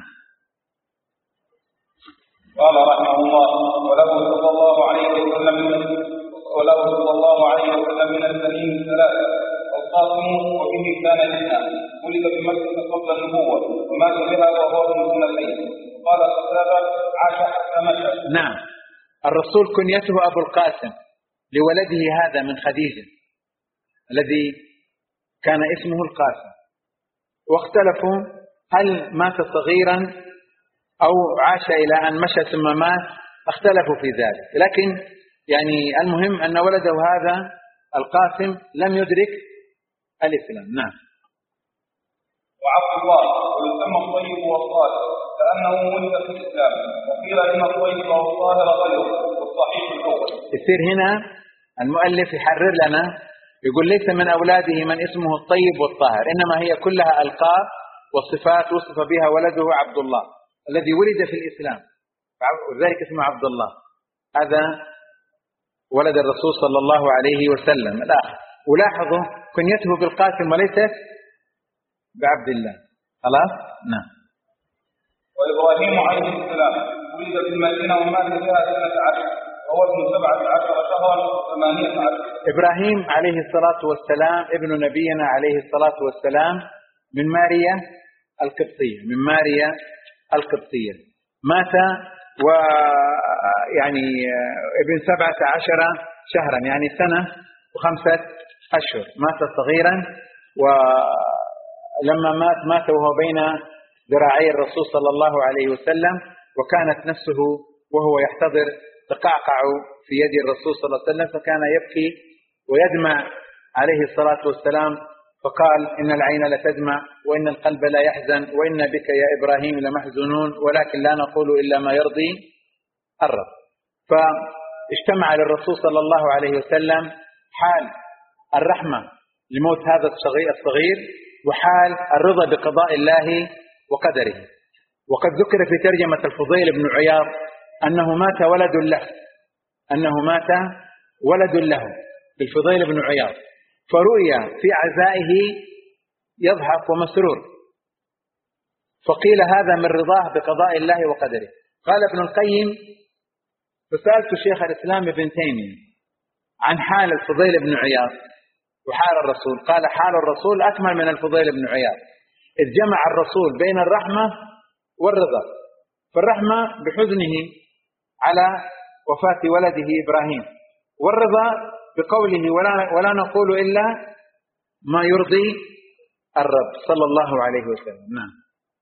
قال رحمه الله وله صلى الله عليه وسلم وله صلى الله عليه وسلم من السنين ثلاثة القاسم وبه كان الإسلام ولد بمكة قبل النبوة ومات بها وهو ابن سنتين. قال قتادة عاش حتى مات. نعم. الرسول كنيته أبو القاسم لولده هذا من خديجة الذي كان اسمه القاسم واختلفوا هل مات صغيرا أو عاش إلى أن مشى ثم مات اختلفوا في ذلك لكن يعني المهم أن ولده هذا القاسم لم يدرك الإسلام. نعم. وعبد الله ويسمى الطيب والصالح كأنه ولد في الإسلام وقيل إن الطيب والصالح غيره والصحيح الأول. يصير هنا المؤلف يحرر لنا يقول ليس من أولاده من اسمه الطيب والطاهر إنما هي كلها ألقاب وصفات وصف بها ولده عبد الله الذي ولد في الإسلام وذلك اسمه عبد الله. هذا ولد الرسول صلى الله عليه وسلم الآخر. ولاحظوا كنيته بالقاسم وليست بعبد الله. خلاص. نعم. وإبراهيم عليه السلام ولد في المدينة ومات بها سنة عشر وهو ابن سبعة عشر شهرا وثمانية عشر. إبراهيم عليه الصلاة والسلام ابن نبينا عليه الصلاة والسلام من ماريا القبطية من ماريا القبطية مات ويعني ابن سبعة عشر شهرا يعني سنة وخمسة أشهر مات صغيرا ولما مات مات وهو بين ذراعي الرسول صلى الله عليه وسلم وكانت نفسه وهو يحتضر تقعقع في يد الرسول صلى الله عليه وسلم فكان يبكي ويدمع عليه الصلاة والسلام فقال إن العين لتدمع وإن القلب لا يحزن وإن بك يا إبراهيم لمحزونون ولكن لا نقول إلا ما يرضي الرب. فاجتمع للرسول صلى الله عليه وسلم حال الرحمة لموت هذا الصغير وحال الرضا بقضاء الله وقدره. وقد ذكر في ترجمة الفضيل بن عياض أنه مات ولد له أنه مات ولد له بالفضيل بن عياض فرؤيا في عزائه يضحك ومسرور فقيل هذا من رضاه بقضاء الله وقدره. قال ابن القيم فسألت شيخ الإسلام ابن تيمية عن حال الفضيل بن عياض وحال الرسول قال حال الرسول أكمل من الفضيل بن عياض إذ جمع الرسول بين الرحمة والرضا. فالرحمة بحزنه على وفاة ولده إبراهيم والرضا بقوله ولا, ولا نقول إلا ما يرضي الرب صلى الله عليه وسلم. نعم.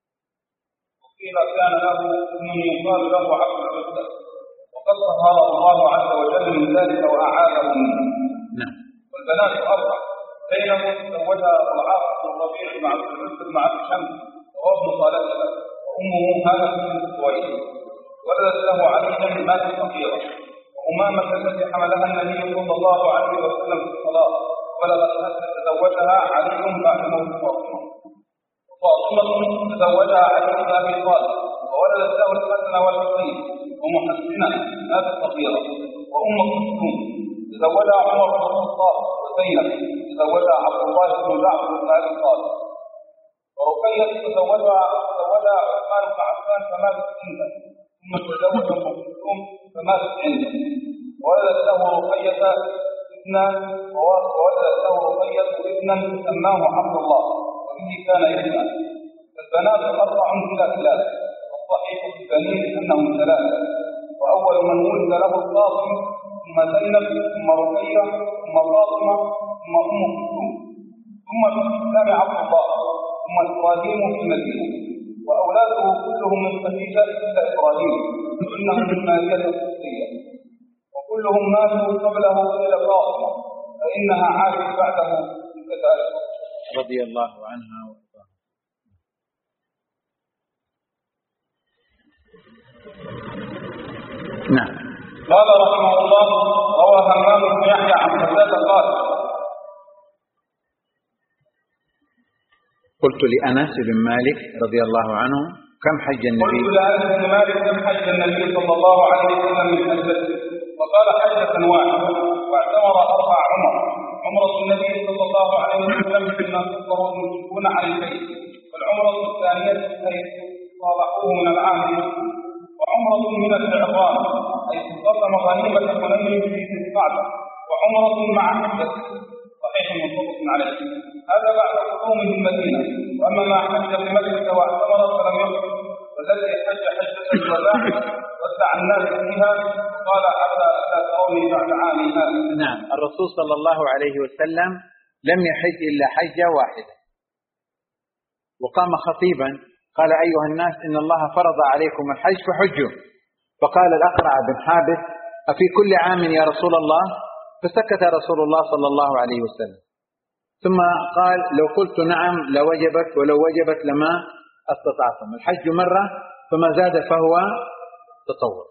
وقيل كان له ابن يقال له عبد العزة وقد طهره الله عز وجل من ذلك وأعاده منه. نعم. والبنات أربع بينهم تزوجها العاص بن الربيع مع عبد العزة مع الشمس وهو ابن صالحها وأمه هانة بنت خويلد ولدت له عليا مات صغيرا وأمامة التي حملها النبي صلى الله عليه وسلم في الصلاة ولدت تزوجها علي بعد موت فاطمة. وفاطمة تزوجها علي بن أبي طالب وولدت له الحسن والحسين ومحسنة ماتت صغيرة. وأم كلثوم تزوجها عمر بن الخطاب وزينب تزوجها عبد الله بن جعفر بن أبي طالب. ورقية تزوجها تزوجها عثمان بن عفان فماتت عنده ثم تزوج أم كلثوم فماتت عنده وولدت له رقية ابنا وولدت له رقية ابنا سماه عبد الله وبه كان يبنى. فالبنات أربع بلا خلاف والصحيح في البنين أنهم ثلاثة وأول من ولد له القاسم ثم زينب ثم رقية ثم فاطمة ثم أم كلثوم ثم في الإسلام عبد الله ثم إبراهيم في المدينة. وأولاده كلهم من خديجة إلا إبراهيم إنهم من مارية القبطية وكلهم ماتوا قبله إلى فاطمة فإنها عاشت بعده كذلك رضي الله عنها وارضاها. نعم. قال رحمه الله: روى همام بن يحيى عن قتادة قال: قلت لأنس بن مالك رضي الله عنه: كم حج النبي؟ قلت لأنس بن مالك: كم حج النبي صلى الله عليه وسلم من حجته؟ وقال: حجة واحدة، واعتمر أربع عمر. عمرة النبي صلى الله عليه وسلم فيما كفر المشركون عن البيت، والعمرة الثانية حيث صالحوه من العام، وعمرة من الإعظام حيث قسم غنيمة حنين في ذي القعدة، وعمرة مع حجة. صحيح متفق عليه. هذا بعد قدومه المدينة. وأما ما حج بمكة واعتمر فلم يحج، والذي حج حجة الوداع ودع الناس فيها قال: حتى أتى تروني بعد عامي هذا. نعم. الرسول صلى الله عليه وسلم لم يحج إلا حجة واحدة، وقام خطيبا قال: أيها الناس، إن الله فرض عليكم الحج فحجوا. فقال الأقرع بن حابس: أفي كل عام يا رسول الله؟ فسكت رسول الله صلى الله عليه وسلم، ثم قال: لو قلت نعم لوجبت، ولو وجبت لما استطعتم. الحج مرة، فما زاد فهو تطوع.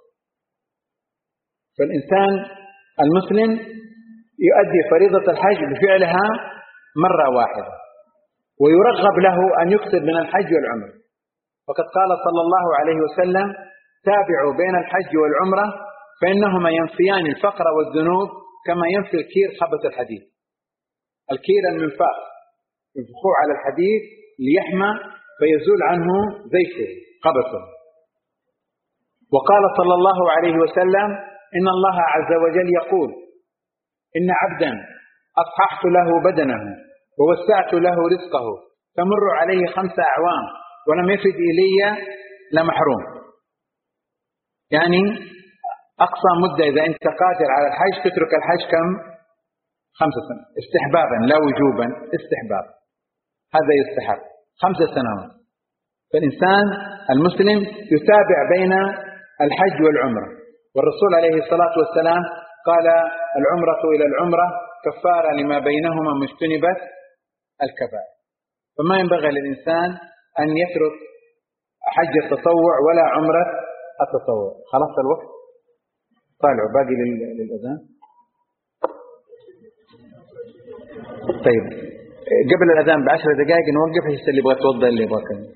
فالإنسان المسلم يؤدي فريضة الحج بفعلها مرة واحدة، ويرغب له أن يكثر من الحج والعمرة. وقد قال صلى الله عليه وسلم: تابعوا بين الحج والعمرة فإنهما ينفيان الفقر والذنوب كما ينفي الكير خبث الحديد. الكير المنفاخ ينفخوه على الحديد ليحمى فيزول عنه زيته خبثه. وقال صلى الله عليه وسلم: إن الله عز وجل يقول: إن عبدا أصححت له بدنه ووسعت له رزقه تمر عليه خمس أعوام ولم يفد إلي لمحروم. يعني أقصى مدة إذا أنت قادر على الحج تترك الحج كم؟ خمسة سنة استحبابا لا وجوبا، استحبابا، هذا يستحب خمسة سنوات. فالإنسان المسلم يتابع بين الحج والعمرة. والرسول عليه الصلاة والسلام قال: العمرة إلى العمرة كفارة لما بينهما ما اجتنبت الكبائر. فما ينبغي للإنسان أن يترك حج التطوع ولا عمرة التطوع. خلاص الوقت طالعوا باقي للأذان. طيب قبل الأذان بعشر دقائق نوقف عشان اللي يبغى يتوضأ اللي يبغى كذا.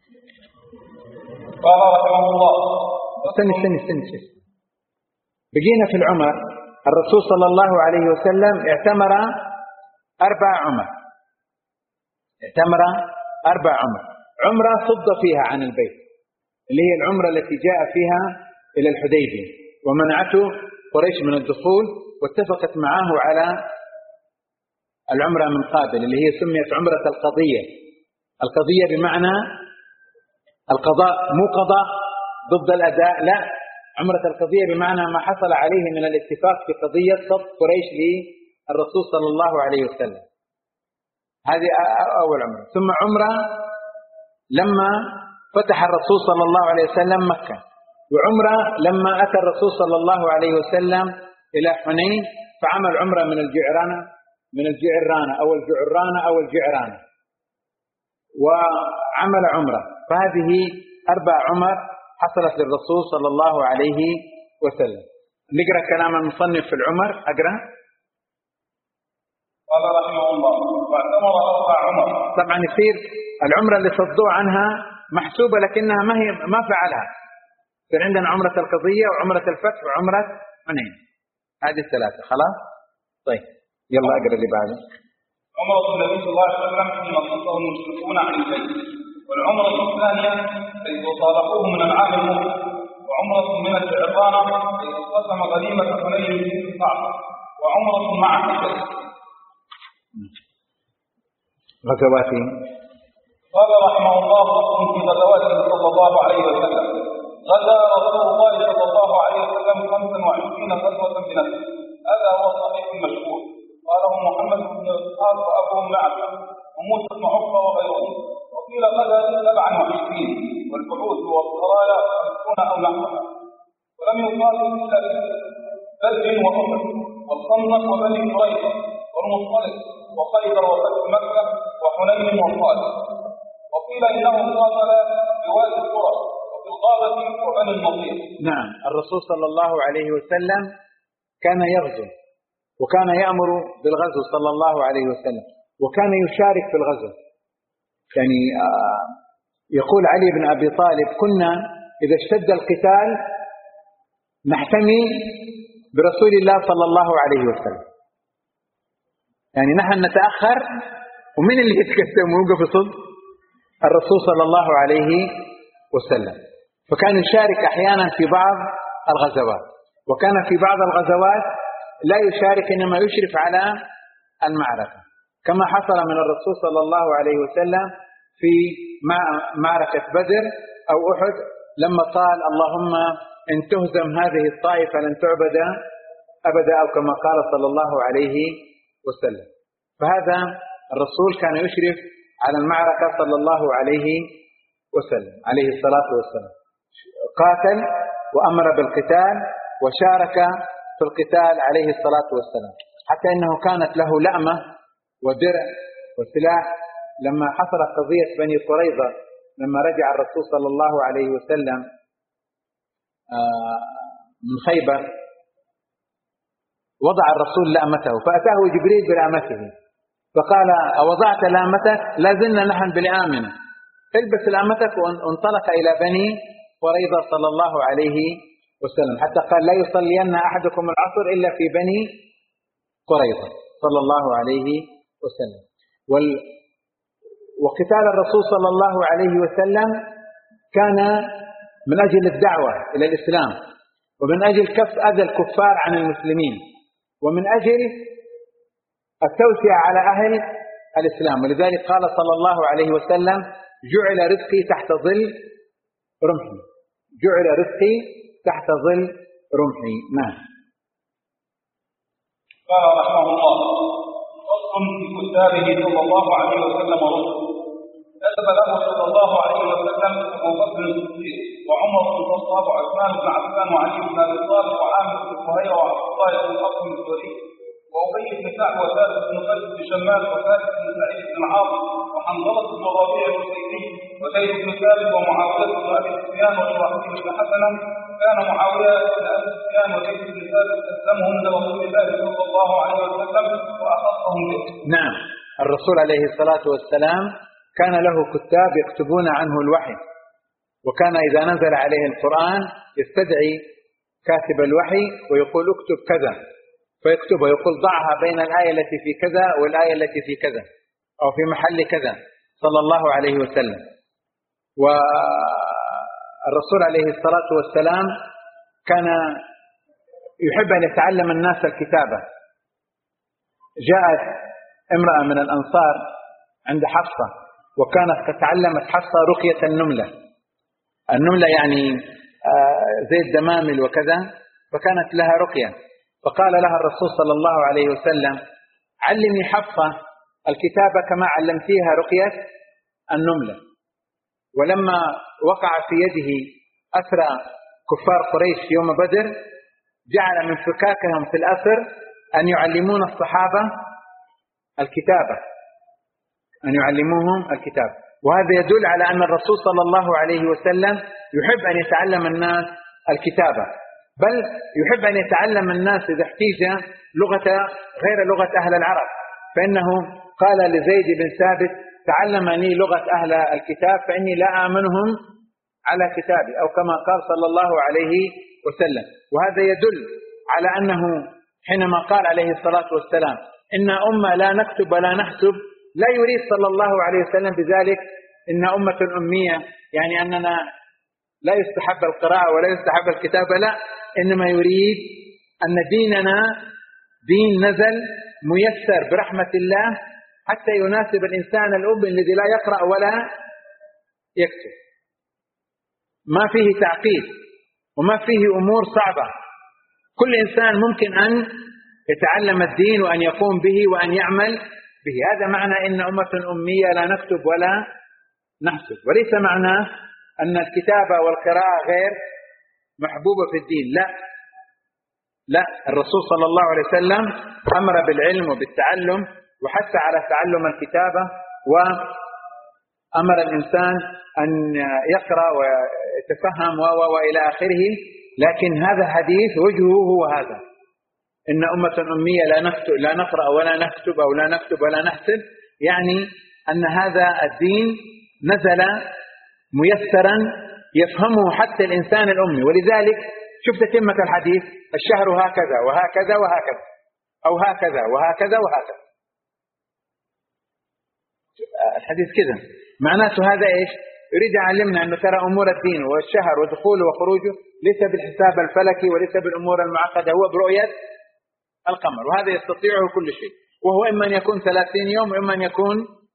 قال رحمه الله: استني استني استني شيء. بقينا في العمر. الرسول صلى الله عليه وسلم اعتمر أربع عمر. اعتمر أربع عمر. عمرة صد فيها عن البيت، اللي هي العمرة التي جاء فيها إلى الحديبية ومنعته قريش من الدخول، واتفقت معه على العمرة من قابل اللي هي سميت عمرة القضية. القضية بمعنى القضاء، مو قضاء ضد الأداء، لا، عمرة القضية بمعنى ما حصل عليه من الاتفاق في قضية صد قريش للرسول صلى الله عليه وسلم. هذه أول عمرة. ثم عمرة لما فتح الرسول صلى الله عليه وسلم مكة، وعمرة لما أتى الرسول صلى الله عليه وسلم إلى حنين فعمل عمرة من الجعرانة من الجعرانة أو الجعرانة أو الجعرانة وعمل عمرة. فهذه أربع عمر حصلت للرسول صلى الله عليه وسلم. نقرأ كلام المصنف في العمر. أقرأ. قال رحمه الله: واعتمر أربع عمر. طبعا يصير العمرة اللي صدوا عنها محسوبة لكنها ما هي ما فعلها. يصير عندنا عمرة القضية وعمرة الفتح وعمرة حنين. هذه الثلاثة. خلاص. طيب يلا أقرأ اللي بعده. عمرة النبي صلى الله عليه وسلم حين قصه المشركون عن البيت، والعمرة الثانية حيث صالحوه من العام المقبل، وعمرة من الجعرانة حيث قسم غنيمة حنين في القعبة، وعمرة مع حجة. غزواته. قال رحمه الله: فصل في غزواته صلى الله عليه وسلم. غزا رسول الله صلى الله عليه وسلم خمسا وعشرين غزوة بنفسه. هذا هو الصحيح المشهور. قاله محمد بن اسحاق وابو معبد وموسى بن عقبة وغيرهم. وقيل غزا سبعا وعشرين، والبعوث والسرايا خمسون او نحوها. ولم يقاتل الا في بدر واحد والخندق وبني قريظة والمصطلق وخيبر وفتح مكة وحنين وطائف. وقيل انه قاتل بوادي القرى، وفي الغابة وبني النضير. نعم، الرسول صلى الله عليه وسلم كان يغزو، وكان يأمر بالغزو صلى الله عليه وسلم، وكان يشارك في الغزو. يعني يقول علي بن أبي طالب: كنا إذا اشتد القتال نحتمي برسول الله صلى الله عليه وسلم. يعني نحن نتأخر، ومن اللي يتقدم ويوقف يصد؟ الرسول صلى الله عليه وسلم. فكان يشارك أحيانا في بعض الغزوات، وكان في بعض الغزوات لا يشارك، إنما يشرف على المعركة، كما حصل من الرسول صلى الله عليه وسلم في معركة بدر أو أحد، لما قال: اللهم إن تهزم هذه الطائفة لن تعبد أبدا، أو كما قال صلى الله عليه وسلم. فهذا الرسول كان يشرف على المعركة صلى الله عليه وسلم عليه الصلاة والسلام. قاتل وأمر بالقتال وشارك في القتال عليه الصلاة والسلام، حتى إنه كانت له لأمة ودرع وسلاح لما حصلت قضية بني قريظة، لما رجع الرسول صلى الله عليه وسلم من خيبر، وضع الرسول لأمته، فأتاه جبريل بلأمته فقال: أوضعت لأمتك؟ لا زلنا نحن بلأمنا، البس لأمتك. وانطلق إلى بني قريظة صلى الله عليه وسلم، حتى قال: لا يصلين أحدكم العصر إلا في بني قريظة صلى الله عليه وسلم. وقتال الرسول صلى الله عليه وسلم كان من أجل الدعوة إلى الإسلام، ومن أجل كف أذى الكفار عن المسلمين، ومن أجل التوسعة على أهل الإسلام. ولذلك قال صلى الله عليه وسلم: جعل رزقي تحت ظل رمحي، جعل رزقي تحت ظل رمحي. نعم. قال رحمه الله: فصل في كتابه صلى الله عليه وسلم رسل. كتب له صلى الله عليه وسلم أبو بكر الصديق وعمر بن الخطاب وعثمان بن عفان وعلي بن أبي طالب وعامر بن فهيرة وعبد الله بن القاسم الزهري وأبي بن كعب وثابت بن قيس بن شمال وثابت بن سعيد بن العاص وحنظلة بن ربيع الحسيني وزيد بن ثابت ومعاوية بن أبي سفيان وشراحبيل بن حسن. كان معاوية بن أبي سفيان وزيد بن ثابت أسلمهم لرسول الله صلى الله عليه وسلم وأخصهم به. نعم، الرسول عليه الصلاة والسلام كان له كتاب يكتبون عنه الوحي، وكان إذا نزل عليه القرآن يستدعي كاتب الوحي ويقول: اكتب كذا، فيكتب ويقول: ضعها بين الآية التي في كذا والآية التي في كذا، أو في محل كذا، صلى الله عليه وسلم. والرسول عليه الصلاة والسلام كان يحب أن يتعلم الناس الكتابة. جاءت امرأة من الأنصار عند حفصة، وكانت تعلمت حفصة رقية النملة. النملة يعني زي الدمامل وكذا، فكانت لها رقية. فقال لها الرسول صلى الله عليه وسلم: علمي حفصة الكتابة كما علمتيها رقية النملة. ولما وقع في يده أسرى كفار قريش يوم بدر، جعل من فكاكهم في الأسر أن يعلمون الصحابة الكتابة، أن يعلموهم الكتاب. وهذا يدل على أن الرسول صلى الله عليه وسلم يحب أن يتعلم الناس الكتابة، بل يحب أن يتعلم الناس إذا احتيج لغة غير لغة أهل العرب، فإنه قال لزيد بن ثابت: تعلمني لغة أهل الكتاب فإني لا آمنهم على كتابي، أو كما قال صلى الله عليه وسلم. وهذا يدل على أنه حينما قال عليه الصلاة والسلام: إن أمة لا نكتب ولا نحسب، لا يريد صلى الله عليه وسلم بذلك إن أمة أمية، يعني أننا لا يستحب القراءة ولا يستحب الكتابة، لا، إنما يريد أن ديننا دين نزل ميسر برحمة الله حتى يناسب الإنسان الأم الذي لا يقرأ ولا يكتب، ما فيه تعقيد وما فيه أمور صعبة. كل إنسان ممكن أن يتعلم الدين وأن يقوم به وأن يعمل به. هذا معنى إن أمة أمية لا نكتب ولا نحسب، وليس معناه أن الكتابة والقراءة غير محبوبة في الدين، لا لا، الرسول صلى الله عليه وسلم أمر بالعلم وبالتعلم، وحث على تعلم الكتابة، و أمر الإنسان أن يقرأ ويتفهم وإلى آخره، لكن هذا الحديث وجهه هو هذا: إن أمة أمية لا نكتب لا نقرأ ولا نكتب أو لا نكتب ولا نحسب، يعني أن هذا الدين نزل ميسرا يفهمه حتى الإنسان الأمي. ولذلك شفت تمة الحديث: الشهر هكذا وهكذا وهكذا، أو هكذا وهكذا وهكذا. الحديث كذا معناته هذا إيش؟ يريد يعلمنا أنه ترى أمور الدين والشهر ودخوله وخروجه ليس بالحساب الفلكي وليس بالأمور المعقدة، هو برؤية القمر، وهذا يستطيعه كل شيء، وهو إما أن يكون ثلاثين يوم وإما أن يكون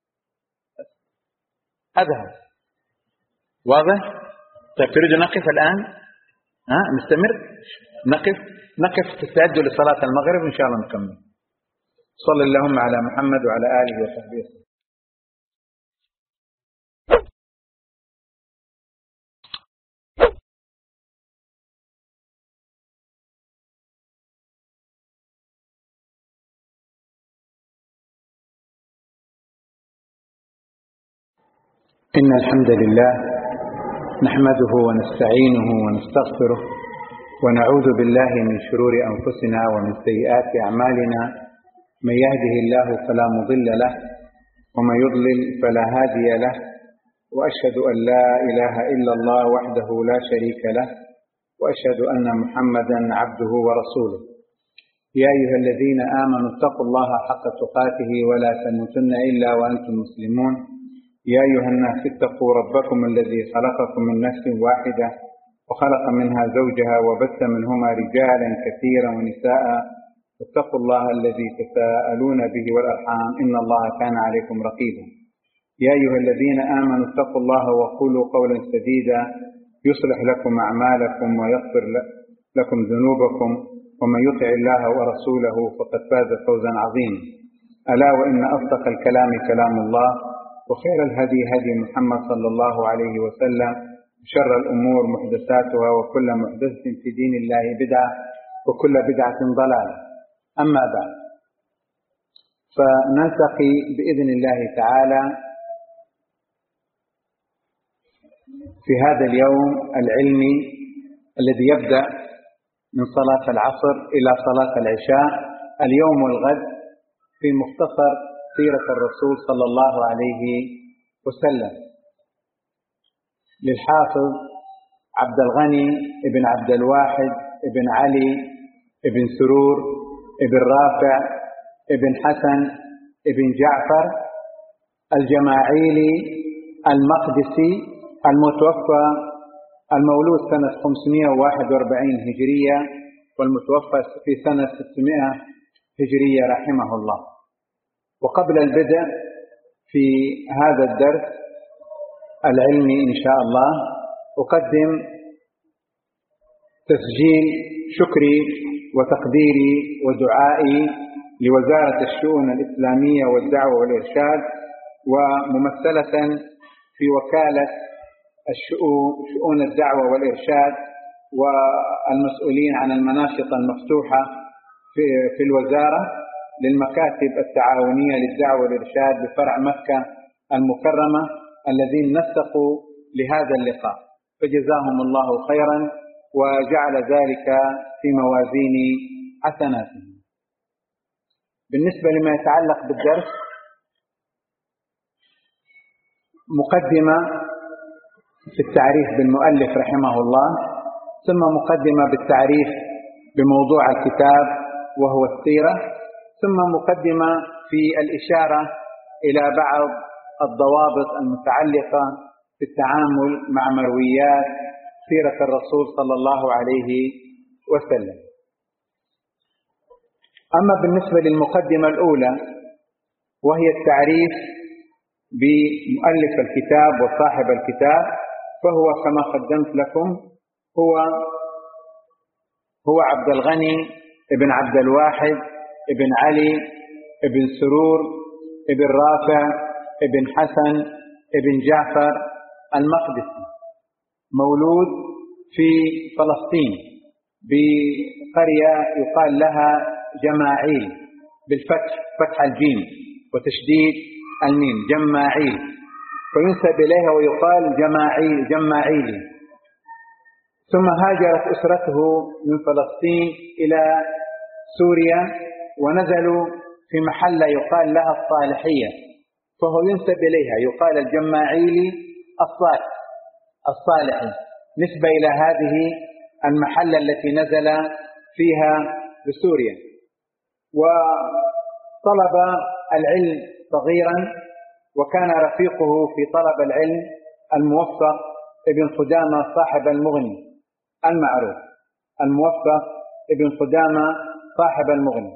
هذا. واضح؟ طيب تريد نقف الآن؟ ها نستمر؟ نقف نقف تستعدوا لصلاة المغرب إن شاء الله نكمل. صلى اللهم على محمد وعلى آله وصحبه وسلم. إن الحمد لله نحمده ونستعينه ونستغفره ونعوذ بالله من شرور أنفسنا ومن سيئات أعمالنا، من يهده الله فلا مضل له ومن يضلل فلا هادي له، وأشهد أن لا إله إلا الله وحده لا شريك له، وأشهد أن محمدا عبده ورسوله. يا أيها الذين آمنوا اتقوا الله حق تقاته ولا تموتن إلا وأنتم مسلمون. يا أيها الناس اتقوا ربكم الذي خلقكم من نفس واحدة وخلق منها زوجها وبث منهما رجالا كثيرا ونساء، اتقوا الله الذي تساءلون به والأرحام إن الله كان عليكم رقيبا. يا أيها الذين آمنوا اتقوا الله وقولوا قولا سديدا يصلح لكم أعمالكم ويغفر لكم ذنوبكم، ومن يطع الله ورسوله فقد فاز فوزا عظيما. ألا وإن أصدق الكلام كلام الله، وخير الهدي هدي محمد صلى الله عليه وسلم، شر الأمور محدثاتها، وكل محدثة في دين الله بدعة، وكل بدعة ضلالة. أما بعد، فنلتقي بإذن الله تعالى في هذا اليوم العلمي الذي يبدأ من صلاة العصر إلى صلاة العشاء، اليوم والغد، في مختصر سيرة الرسول صلى الله عليه وسلم للحافظ عبد الغني ابن عبد الواحد ابن علي ابن سرور ابن رافع ابن حسن ابن جعفر الجماعيلي المقدسي، المتوفى المولود سنة خمسمائة وواحد وأربعين هجرية والمتوفى في سنة ستمائة هجرية رحمه الله. وقبل البدء في هذا الدرس العلمي إن شاء الله، أقدم تسجيل شكري وتقديري ودعائي لوزارة الشؤون الإسلامية والدعوة والإرشاد، وممثلة في وكالة شؤون الدعوة والإرشاد والمسؤولين عن المناشط المفتوحة في الوزارة، للمكاتب التعاونية للدعوة والإرشاد بفرع مكة المكرمة الذين نسقوا لهذا اللقاء، فجزاهم الله خيرا وجعل ذلك في موازين حسناتهم. بالنسبة لما يتعلق بالدرس، مقدمة في التعريف بالمؤلف رحمه الله، ثم مقدمة بالتعريف بموضوع الكتاب وهو السيرة، ثم مقدمة في الإشارة إلى بعض الضوابط المتعلقة بالتعامل مع مرويات سيرة الرسول صلى الله عليه وسلم. أما بالنسبة للمقدمة الأولى وهي التعريف بمؤلف الكتاب وصاحب الكتاب، فهو كما قدمت لكم هو هو عبد الغني ابن عبد الواحد ابن علي ابن سرور ابن رافع ابن حسن ابن جعفر المقدسي، مولود في فلسطين بقرية يقال لها جماعيل بالفتح، فتح الجيم وتشديد الميم، جماعيل. فينسب إليها ويقال جماعيل جماعيلي. ثم هاجرت أسرته من فلسطين إلى سوريا ونزلوا في محلة يقال لها الصالحية، فهو ينسب إليها يقال الجماعيلي الصالح الصالحي، نسبة إلى هذه المحلة التي نزل فيها بسوريا. وطلب العلم صغيرا، وكان رفيقه في طلب العلم الموفق ابن قدامة صاحب المغني المعروف، الموفق ابن قدامة صاحب المغني.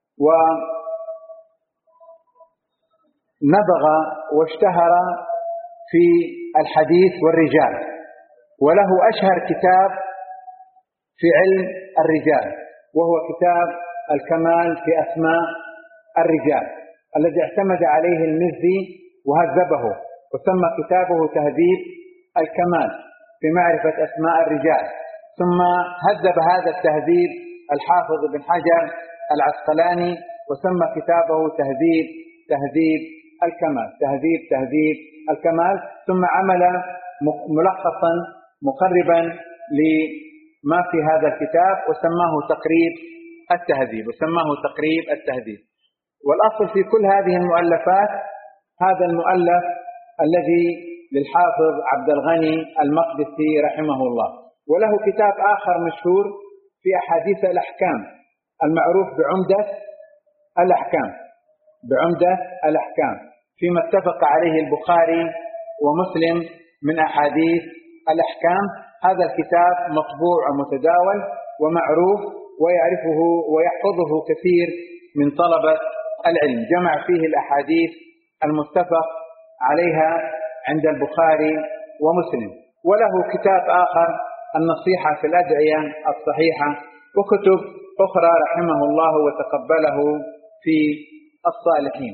ونبغ واشتهر في الحديث والرجال، وله أشهر كتاب في علم الرجال وهو كتاب الكمال في أسماء الرجال، الذي اعتمد عليه المزي وهذبه، وسمى كتابه تهذيب الكمال في معرفة أسماء الرجال. ثم هذب هذا التهذيب الحافظ بن حجر العسقلاني وسمى كتابه تهذيب تهذيب الكمال تهذيب تهذيب الكمال. ثم عمل ملخصا مقربا لما في هذا الكتاب وسماه تقريب التهذيب وسماه تقريب التهذيب. والأصل في كل هذه المؤلفات هذا المؤلف الذي للحافظ عبد الغني المقدسي رحمه الله. وله كتاب آخر مشهور في أحاديث الأحكام المعروف بعمدة الأحكام بعمدة الأحكام فيما اتفق عليه البخاري ومسلم من أحاديث الأحكام. هذا الكتاب مطبوع ومتداول ومعروف ويعرفه ويحفظه كثير من طلبة العلم، جمع فيه الأحاديث المتفق عليها عند البخاري ومسلم. وله كتاب آخر النصيحة في الأدعية الصحيحة، وكتب أخرى رحمه الله وتقبله في الصالحين.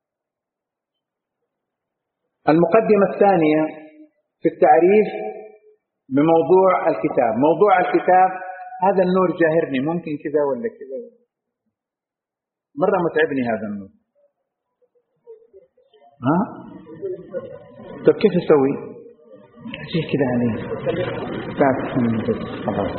المقدمة الثانية في التعريف بموضوع الكتاب. موضوع الكتاب هذا النور جاهرني، ممكن كذا ولا كذا، مرة متعبني هذا النور. ها؟ طب كيف أسوي؟ أجي كذا عليه خلاص.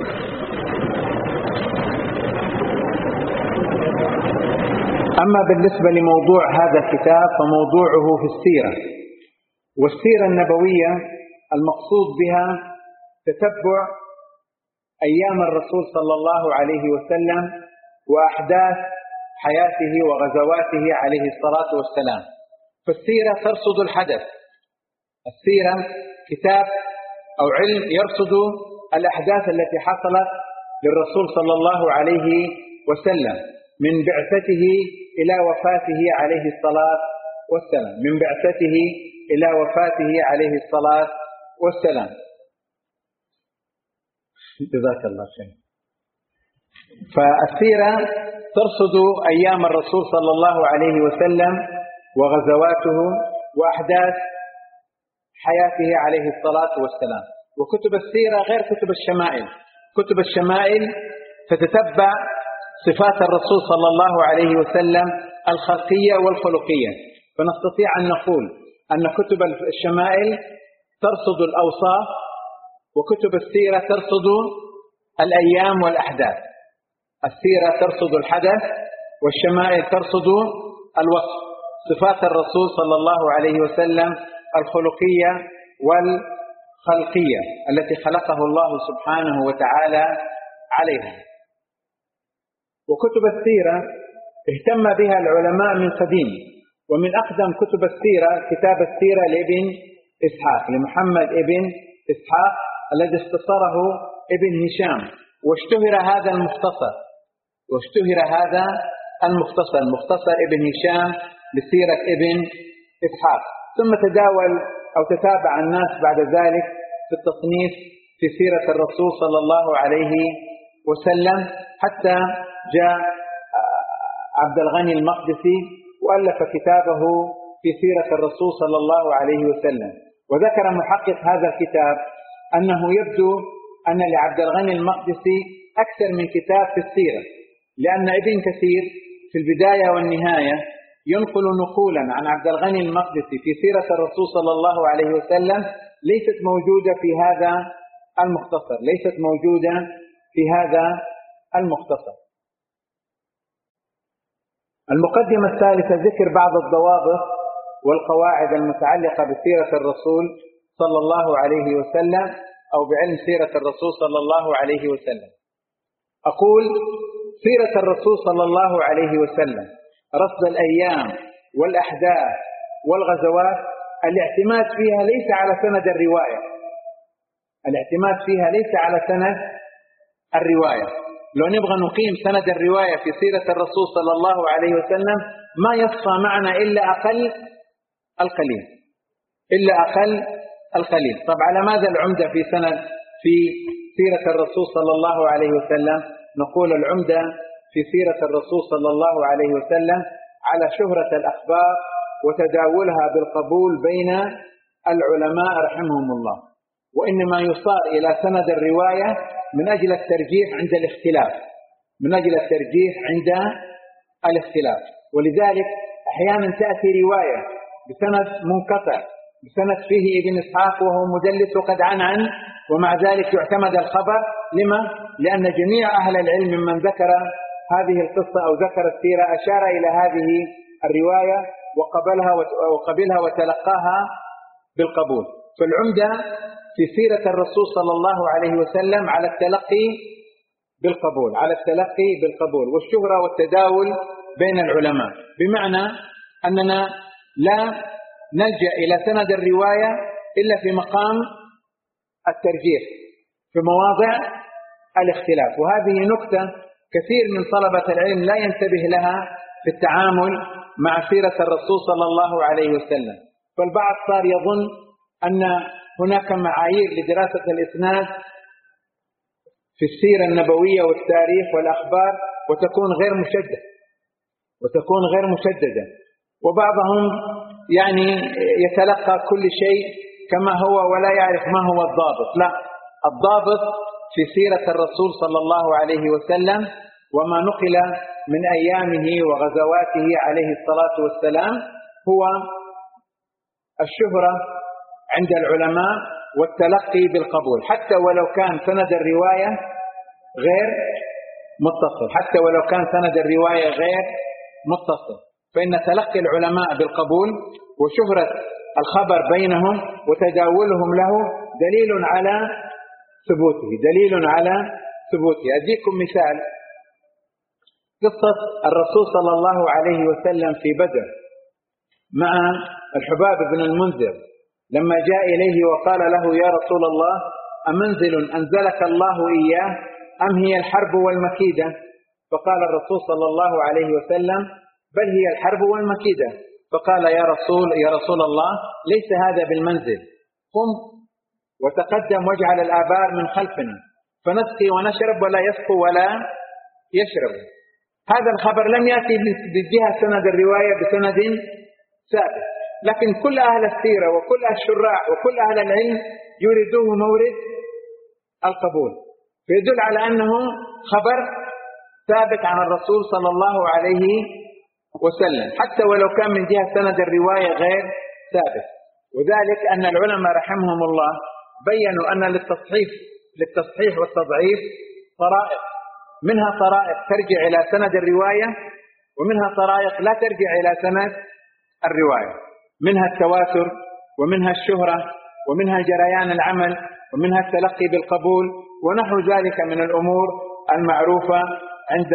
أما بالنسبة لموضوع هذا الكتاب فموضوعه في السيرة، والسيرة النبوية المقصود بها تتبع أيام الرسول صلى الله عليه وسلم وأحداث حياته وغزواته عليه الصلاة والسلام. فالسيرة ترصد الحدث، السيرة كتاب أو علم يرصد الأحداث التي حصلت للرسول صلى الله عليه وسلم من بعثته إلى وفاته عليه الصلاة والسلام من بعثته إلى وفاته عليه الصلاة والسلام. جزاك الله خير. فالسيرة ترصد أيام الرسول صلى الله عليه وسلم وغزواته وأحداث حياته عليه الصلاة والسلام. وكتب السيرة غير كتب الشمائل. كتب الشمائل تتتبع صفات الرسول صلى الله عليه وسلم الخلقية والخلقية، فنستطيع أن نقول أن كتب الشمائل ترصد الأوصاف، وكتب السيرة ترصد الأيام والأحداث. السيرة ترصد الحدث والشمائل ترصد الوصف، صفات الرسول صلى الله عليه وسلم الخلقية والخلقية التي خلقه الله سبحانه وتعالى عليها. وكتب السيرة اهتم بها العلماء من قديم، ومن أقدم كتب السيرة كتاب السيرة لابن إسحاق لمحمد ابن إسحاق الذي اختصره ابن هشام، واشتهر هذا المختصر واشتهر هذا المختصر مختصر ابن هشام لسيرة ابن إسحاق. ثم تداول أو تتابع الناس بعد ذلك في التصنيف في سيرة الرسول صلى الله عليه وسلم حتى جاء عبد الغني المقدسي وألف كتابه في سيرة الرسول صلى الله عليه وسلم. وذكر محقق هذا الكتاب أنه يبدو أن لعبد الغني المقدسي أكثر من كتاب في السيرة، لأن ابن كثير في البداية والنهاية ينقل نقولا عن عبد الغني المقدسي في سيرة الرسول صلى الله عليه وسلم ليست موجودة في هذا المختصر، ليست موجودة في هذا المختصر. المقدمة الثالثة ذكر بعض الضوابط والقواعد المتعلقة بسيرة الرسول صلى الله عليه وسلم أو بعلم سيرة الرسول صلى الله عليه وسلم. أقول سيرة الرسول صلى الله عليه وسلم رصد الأيام والأحداث والغزوات الاعتماد فيها ليس على سند الرواية، الاعتماد فيها ليس على سند الرواية. لو نبغى نقيم سند الرواية في سيرة الرسول صلى الله عليه وسلم ما يصفى معنا إلا أقل القليل، إلا أقل القليل. طب على ماذا العمدة في سند في سيرة الرسول صلى الله عليه وسلم؟ نقول العمدة في سيرة الرسول صلى الله عليه وسلم على شهرة الأخبار وتداولها بالقبول بين العلماء رحمهم الله، وإنما يصار إلى سند الرواية من أجل الترجيح عند الاختلاف، من أجل الترجيح عند الاختلاف. ولذلك أحيانا تأتي رواية بسند منقطع، بسند فيه ابن إسحاق وهو مدلس وقد عن عن ومع ذلك يعتمد الخبر. لما؟ لأن جميع أهل العلم ممن ذكر هذه القصة أو ذكر السيرة أشار إلى هذه الرواية وقبلها وقبلها وتلقاها بالقبول. فالعمدة في سيرة الرسول صلى الله عليه وسلم على التلقي بالقبول، على التلقي بالقبول والشهرة والتداول بين العلماء، بمعنى أننا لا نلجأ إلى سند الرواية إلا في مقام الترجيح في مواضع الاختلاف. وهذه نقطة كثير من طلبة العلم لا ينتبه لها في التعامل مع سيرة الرسول صلى الله عليه وسلم. فالبعض صار يظن أن هناك معايير لدراسة الإسناد في السيرة النبوية والتاريخ والأخبار وتكون غير مشددة وتكون غير مشددة وبعضهم يعني يتلقى كل شيء كما هو ولا يعرف ما هو الضابط. لا، الضابط في سيرة الرسول صلى الله عليه وسلم وما نقل من أيامه وغزواته عليه الصلاة والسلام هو الشهرة عند العلماء والتلقي بالقبول، حتى ولو كان سند الرواية غير متصل، حتى ولو كان سند الرواية غير متصل، فإن تلقي العلماء بالقبول وشهرة الخبر بينهم وتداولهم له دليل على ثبوته، دليل على ثبوته. أديكم مثال قصة الرسول صلى الله عليه وسلم في بدر مع الحباب بن المنذر لما جاء إليه وقال له يا رسول الله أمنزل أنزلك الله إياه أم هي الحرب والمكيدة؟ فقال الرسول صلى الله عليه وسلم بل هي الحرب والمكيدة. فقال يا رسول يا رسول الله ليس هذا بالمنزل، قم وتقدم واجعل الآبار من خلفنا فنسقي ونشرب ولا يسقوا ولا يشرب. هذا الخبر لم يأتي بجهة سند الرواية بسند ثابت، لكن كل أهل السيرة وكل الشراح وكل أهل العلم يريدوه مورد القبول، فيدل على أنه خبر ثابت عن الرسول صلى الله عليه وسلم حتى ولو كان من جهة سند الرواية غير ثابت. وذلك أن العلماء رحمهم الله بيّنوا أن للتصحيح للتصحيح والتضعيف طرائق، منها طرائق ترجع إلى سند الرواية ومنها طرائق لا ترجع إلى سند الرواية، منها التواتر ومنها الشهرة ومنها جريان العمل ومنها التلقي بالقبول ونحو ذلك من الأمور المعروفة عند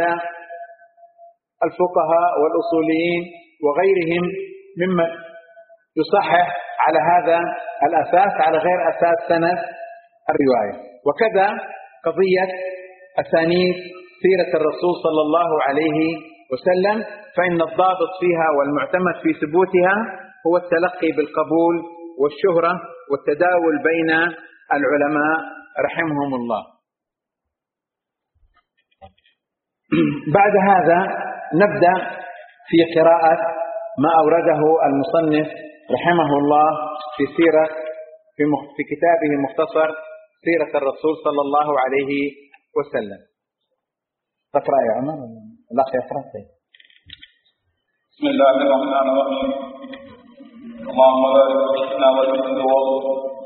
الفقهاء والأصوليين وغيرهم مما يصحح على هذا الأساس على غير أساس سند الرواية. وكذا قضية أسانيد سيرة الرسول صلى الله عليه وسلم، فإن الضابط فيها والمعتمد في ثبوتها هو التلقي بالقبول والشهرة والتداول بين العلماء رحمهم الله. بعد هذا نبدأ في قراءة ما أورده المصنف رحمه الله في سيرة في كتابه مختصر سيرة الرسول صلى الله عليه وسلم. تقرأ يا عمر؟ لا يقرأ. بسم الله الرحمن الرحيم. اللهم بارك فينا وجعل وضوء.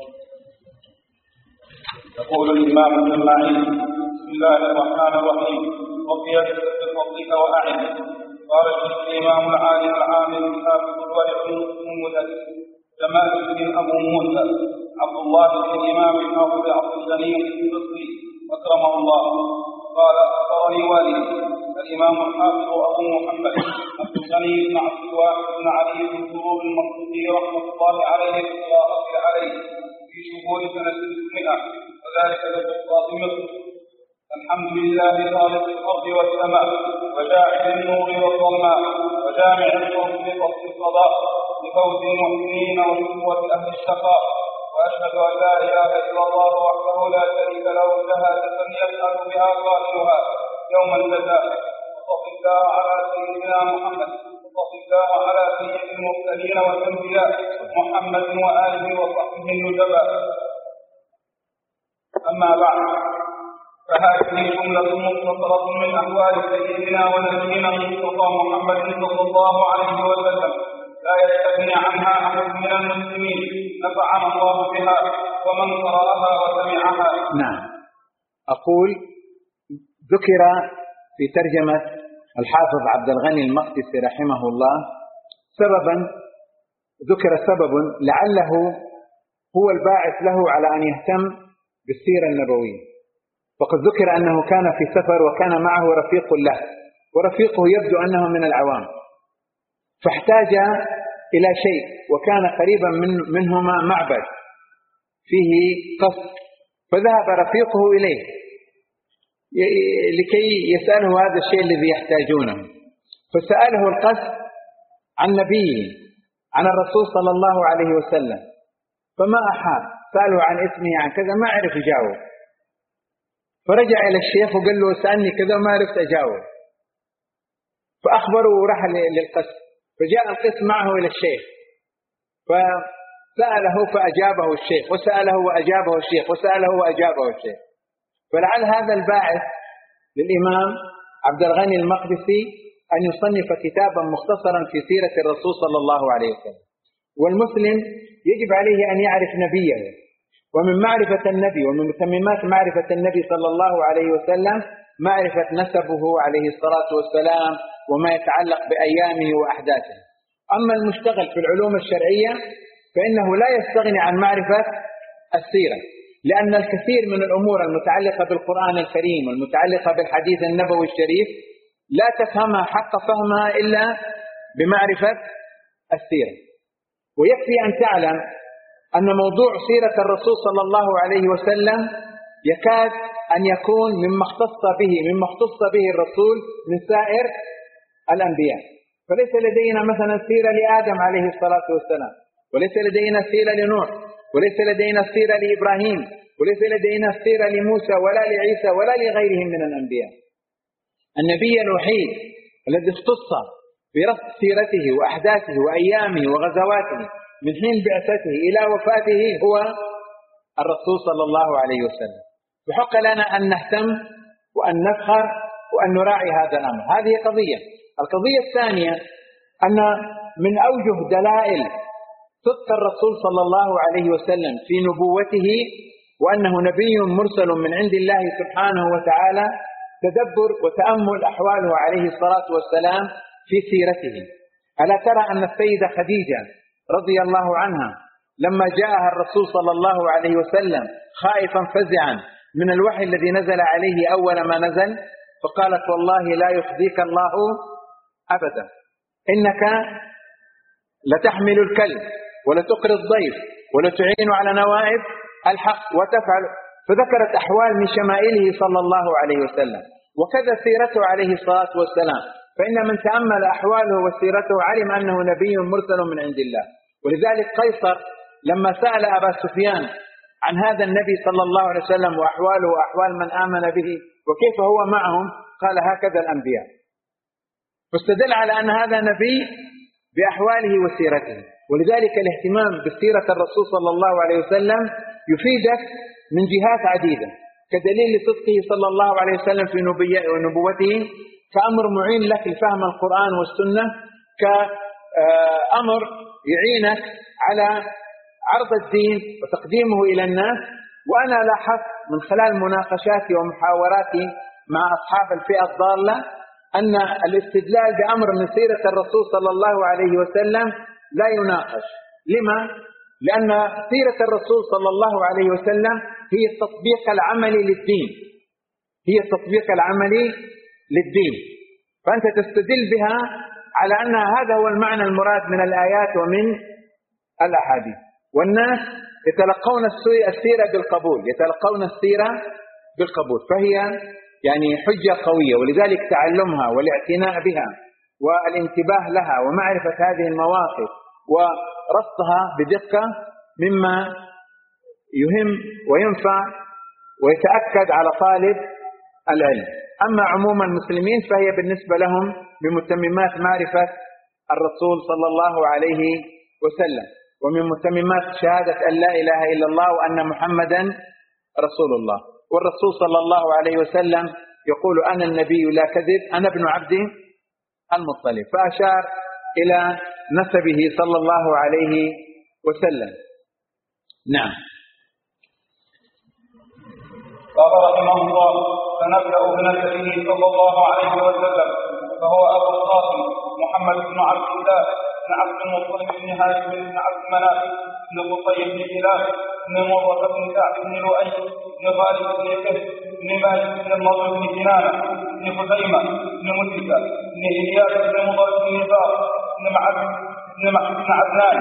يقول الإمام ابن معين: بسم الله الرحمن الرحيم. وقيادة بفضلك وأعن. قال الشيخ الإمام العالم العامل الحافظ الورع المدرس جمال الدين أبو موسى عبد الله بن الإمام الحافظ عبد الغني البصري أكرمه الله قال: أخبرني والدي الإمام الحافظ أبو محمد عبد الغني بن عبد الواحد بن علي بن سرور المقدسي رحمة الله عليه بالقراءة عليه في شهور سنة المئة، وذلك له الفاطمة: الحمد لله خالق الأرض والسماء وجاعل النور والظلماء وجامع الفضل فصل القضاء لفوز المحسنين وشقوة أهل الشقاء، وأشهد أن لا إله إلا الله وحده لا شريك له شهادة يسأل بها قائلها يوم الجزاء. وصل الله على سيدنا محمد وصل الله على سيد المرسلين والأنبياء محمد وآله وصحبه النجباء. أما بعد، فهذه جملة مختصرة من أحوال سيدنا ونبينا المصطفى محمد صلى الله عليه وسلم لا يستغني عنها أحد من المسلمين، نفعنا الله بها ومن قرأها وسمعها. نعم. أقول: ذكر في ترجمة الحافظ عبد الغني المقدسي رحمه الله سببا، ذكر سبب لعله هو الباعث له على أن يهتم بالسيرة النبوية. وقد ذكر أنه كان في سفر وكان معه رفيق له، ورفيقه يبدو أنه من العوام، فاحتاج إلى شيء، وكان قريبا من منهما معبد فيه قصر، فذهب رفيقه إليه لكي يسأله هذا الشيء الذي يحتاجونه، فسأله القصر عن نبيه، عن الرسول صلى الله عليه وسلم، فما أحاب، سأله عن اسمه عن كذا، ما عرف يجاوب، فرجع إلى الشيخ وقال له: سألني كذا ما عرفت أجاوب، فأخبره وراح للقصر، فجاء القصر معه إلى الشيخ فسأله فأجابه الشيخ، وسأله وأجابه الشيخ، وسأله وأجابه الشيخ. فلعل هذا الباعث للإمام عبد الغني المقدسي أن يصنف كتابا مختصرا في سيرة الرسول صلى الله عليه وسلم. والمسلم يجب عليه أن يعرف نبيه، ومن معرفة النبي ومن متممات معرفة النبي صلى الله عليه وسلم معرفة نسبه عليه الصلاة والسلام وما يتعلق بأيامه وأحداثه. أما المشتغل في العلوم الشرعية فإنه لا يستغني عن معرفة السيرة، لأن الكثير من الأمور المتعلقة بالقرآن الكريم والمتعلقة بالحديث النبوي الشريف لا تفهمها حق فهمها إلا بمعرفة السيرة. ويكفي أن تعلم أن موضوع سيرة الرسول صلى الله عليه وسلم يكاد أن يكون مما اختص به مما اختص به الرسول من سائر الأنبياء. فليس لدينا مثلا سيرة لآدم عليه الصلاة والسلام، وليس لدينا سيرة لنوح، وليس لدينا سيرة لإبراهيم، وليس لدينا سيرة لموسى ولا لعيسى ولا لغيرهم من الأنبياء. النبي الوحيد الذي اختص برصد سيرته وأحداثه وأيامه وغزواته من حين بعثته إلى وفاته هو الرسول صلى الله عليه وسلم. فحق لنا أن نهتم وأن نفخر وأن نراعي هذا الأمر. هذه قضية. القضية الثانية أن من أوجه دلائل صدق الرسول صلى الله عليه وسلم في نبوته وأنه نبي مرسل من عند الله سبحانه وتعالى تدبر وتأمل أحواله عليه الصلاة والسلام في سيرته. ألا ترى أن السيدة خديجة رضي الله عنها لما جاءها الرسول صلى الله عليه وسلم خائفا فزعا من الوحي الذي نزل عليه أول ما نزل، فقالت: والله لا يخزيك الله أبدا، إنك لتحمل الكلب ولتقري الضيف ولتعين على نوائب الحق وتفعل. فذكرت أحوال من شمائله صلى الله عليه وسلم، وكذا سيرته عليه الصلاة والسلام، فإن من تأمل أحواله وسيرته علم أنه نبي مرسل من عند الله. ولذلك قيصر لما سأل أبا سفيان عن هذا النبي صلى الله عليه وسلم وأحواله وأحوال من آمن به وكيف هو معهم، قال: هكذا الأنبياء. فاستدل على أن هذا نبي بأحواله وسيرته. ولذلك الاهتمام بسيرة الرسول صلى الله عليه وسلم يفيدك من جهات عديدة، كدليل لصدقه صلى الله عليه وسلم في نبوته، كأمر معين لك لفهم القرآن والسنة، كأمر يعينك على عرض الدين وتقديمه إلى الناس. وأنا لاحظت من خلال مناقشاتي ومحاوراتي مع أصحاب الفئة الضالة أن الاستدلال بأمر من سيرة الرسول صلى الله عليه وسلم لا يناقش. لما؟ لأن سيرة الرسول صلى الله عليه وسلم هي التطبيق العملي للدين، هي التطبيق العملي للدين، فأنت تستدل بها على أن هذا هو المعنى المراد من الآيات ومن الأحاديث. والناس يتلقون السيرة بالقبول، يتلقون السيرة بالقبول، فهي يعني حجة قوية. ولذلك تعلمها والاعتناء بها والانتباه لها ومعرفة هذه المواقف ورصدها بدقة مما يهم وينفع ويتأكد على طالب العلم. أما عموم المسلمين فهي بالنسبة لهم بمتممات معرفة الرسول صلى الله عليه وسلم، ومن متممات شهادة أن لا إله إلا الله وأن محمدا رسول الله. والرسول صلى الله عليه وسلم يقول أنا النبي لا كذب، أنا ابن عبد المطلب، فأشار إلى نسبه صلى الله عليه وسلم. نعم. قال رحمه الله: فنبدأ بنسبه صلى الله عليه وسلم، فهو أبو القاسم محمد بن عبد الله بن عبد المطلب بن هاشم بن عبد مناف بن قصي بن هلال بن مرة بن كعب بن لؤي بن غالب بن كهف بن مالك بن النضر بن كنانة بن خزيمة بن مدركة بن إلياس بن مضر بن نفار بن معد بن معد بن عدنان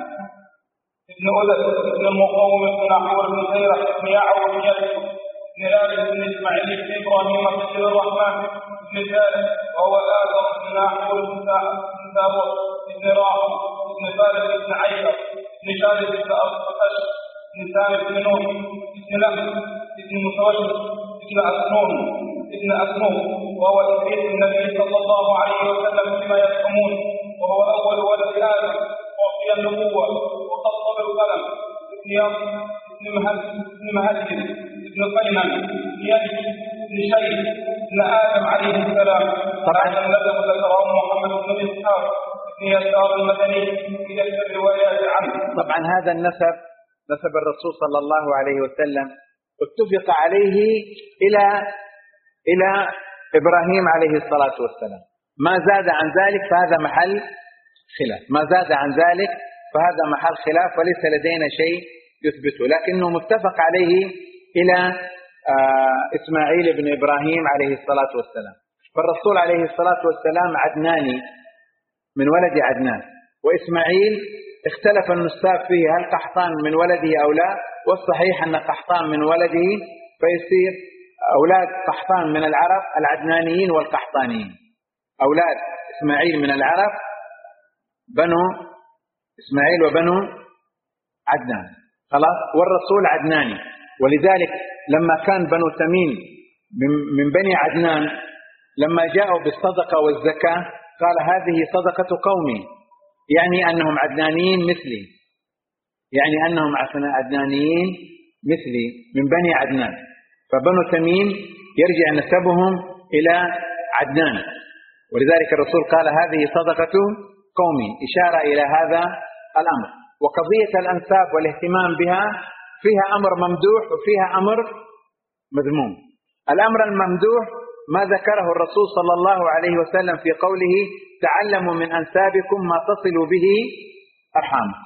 بن أذى بن المقوم بن نحور بن خيرة بن يعو بن يزيد بن لابد بن إسماعيل بن إبراهيم بن عبد الرحمن بن ثالث وهو آدم بن نحور بن ثابت بن راح بن ثالث بن عيسى بن شارد بن أبطش بن ثالث بن نوح بن لمس بن متوجه بن أسنون بن أسنون وهو إبريد النبي صلى الله عليه وسلم فيما يفهمون، وهو أول ولد آدم وفي النبوة وخطب القلم ابن يوم ابن مهدي ابن قينان ابن يدي ابن شيء ابن آدم عليه السلام. طبعا النبي ذكره محمد بن إسحاق ابن يسار المدني في الروايات عنه. طبعا هذا النسب نسب الرسول صلى الله عليه وسلم اتفق عليه إلى إلى إبراهيم عليه الصلاة والسلام، ما زاد عن ذلك فهذا محل خلاف، ما زاد عن ذلك فهذا محل خلاف وليس لدينا شيء يثبته، لكنه متفق عليه إلى آه إسماعيل بن إبراهيم عليه الصلاة والسلام. فالرسول عليه الصلاة والسلام عدناني من ولد عدنان، وإسماعيل اختلف النساب فيه هل قحطان من ولده أو لا، والصحيح أن قحطان من ولده، فيصير أولاد قحطان من العرب العدنانيين والقحطانيين، أولاد إسماعيل من العرب بنو إسماعيل وبنو عدنان، خلاص، والرسول عدناني. ولذلك لما كان بنو تميم من بني عدنان لما جاءوا بالصدقة والزكاة قال هذه صدقة قومي، يعني أنهم عدنانيين مثلي، يعني أنهم عدنانيين مثلي من بني عدنان، فبنو تميم يرجع نسبهم إلى عدنان، ولذلك الرسول قال هذه صدقة قومي، إشارة إلى هذا الأمر. وقضية الأنساب والاهتمام بها فيها أمر ممدوح وفيها أمر مذموم. الأمر الممدوح ما ذكره الرسول صلى الله عليه وسلم في قوله تعلموا من أنسابكم ما تصلوا به أرحامكم،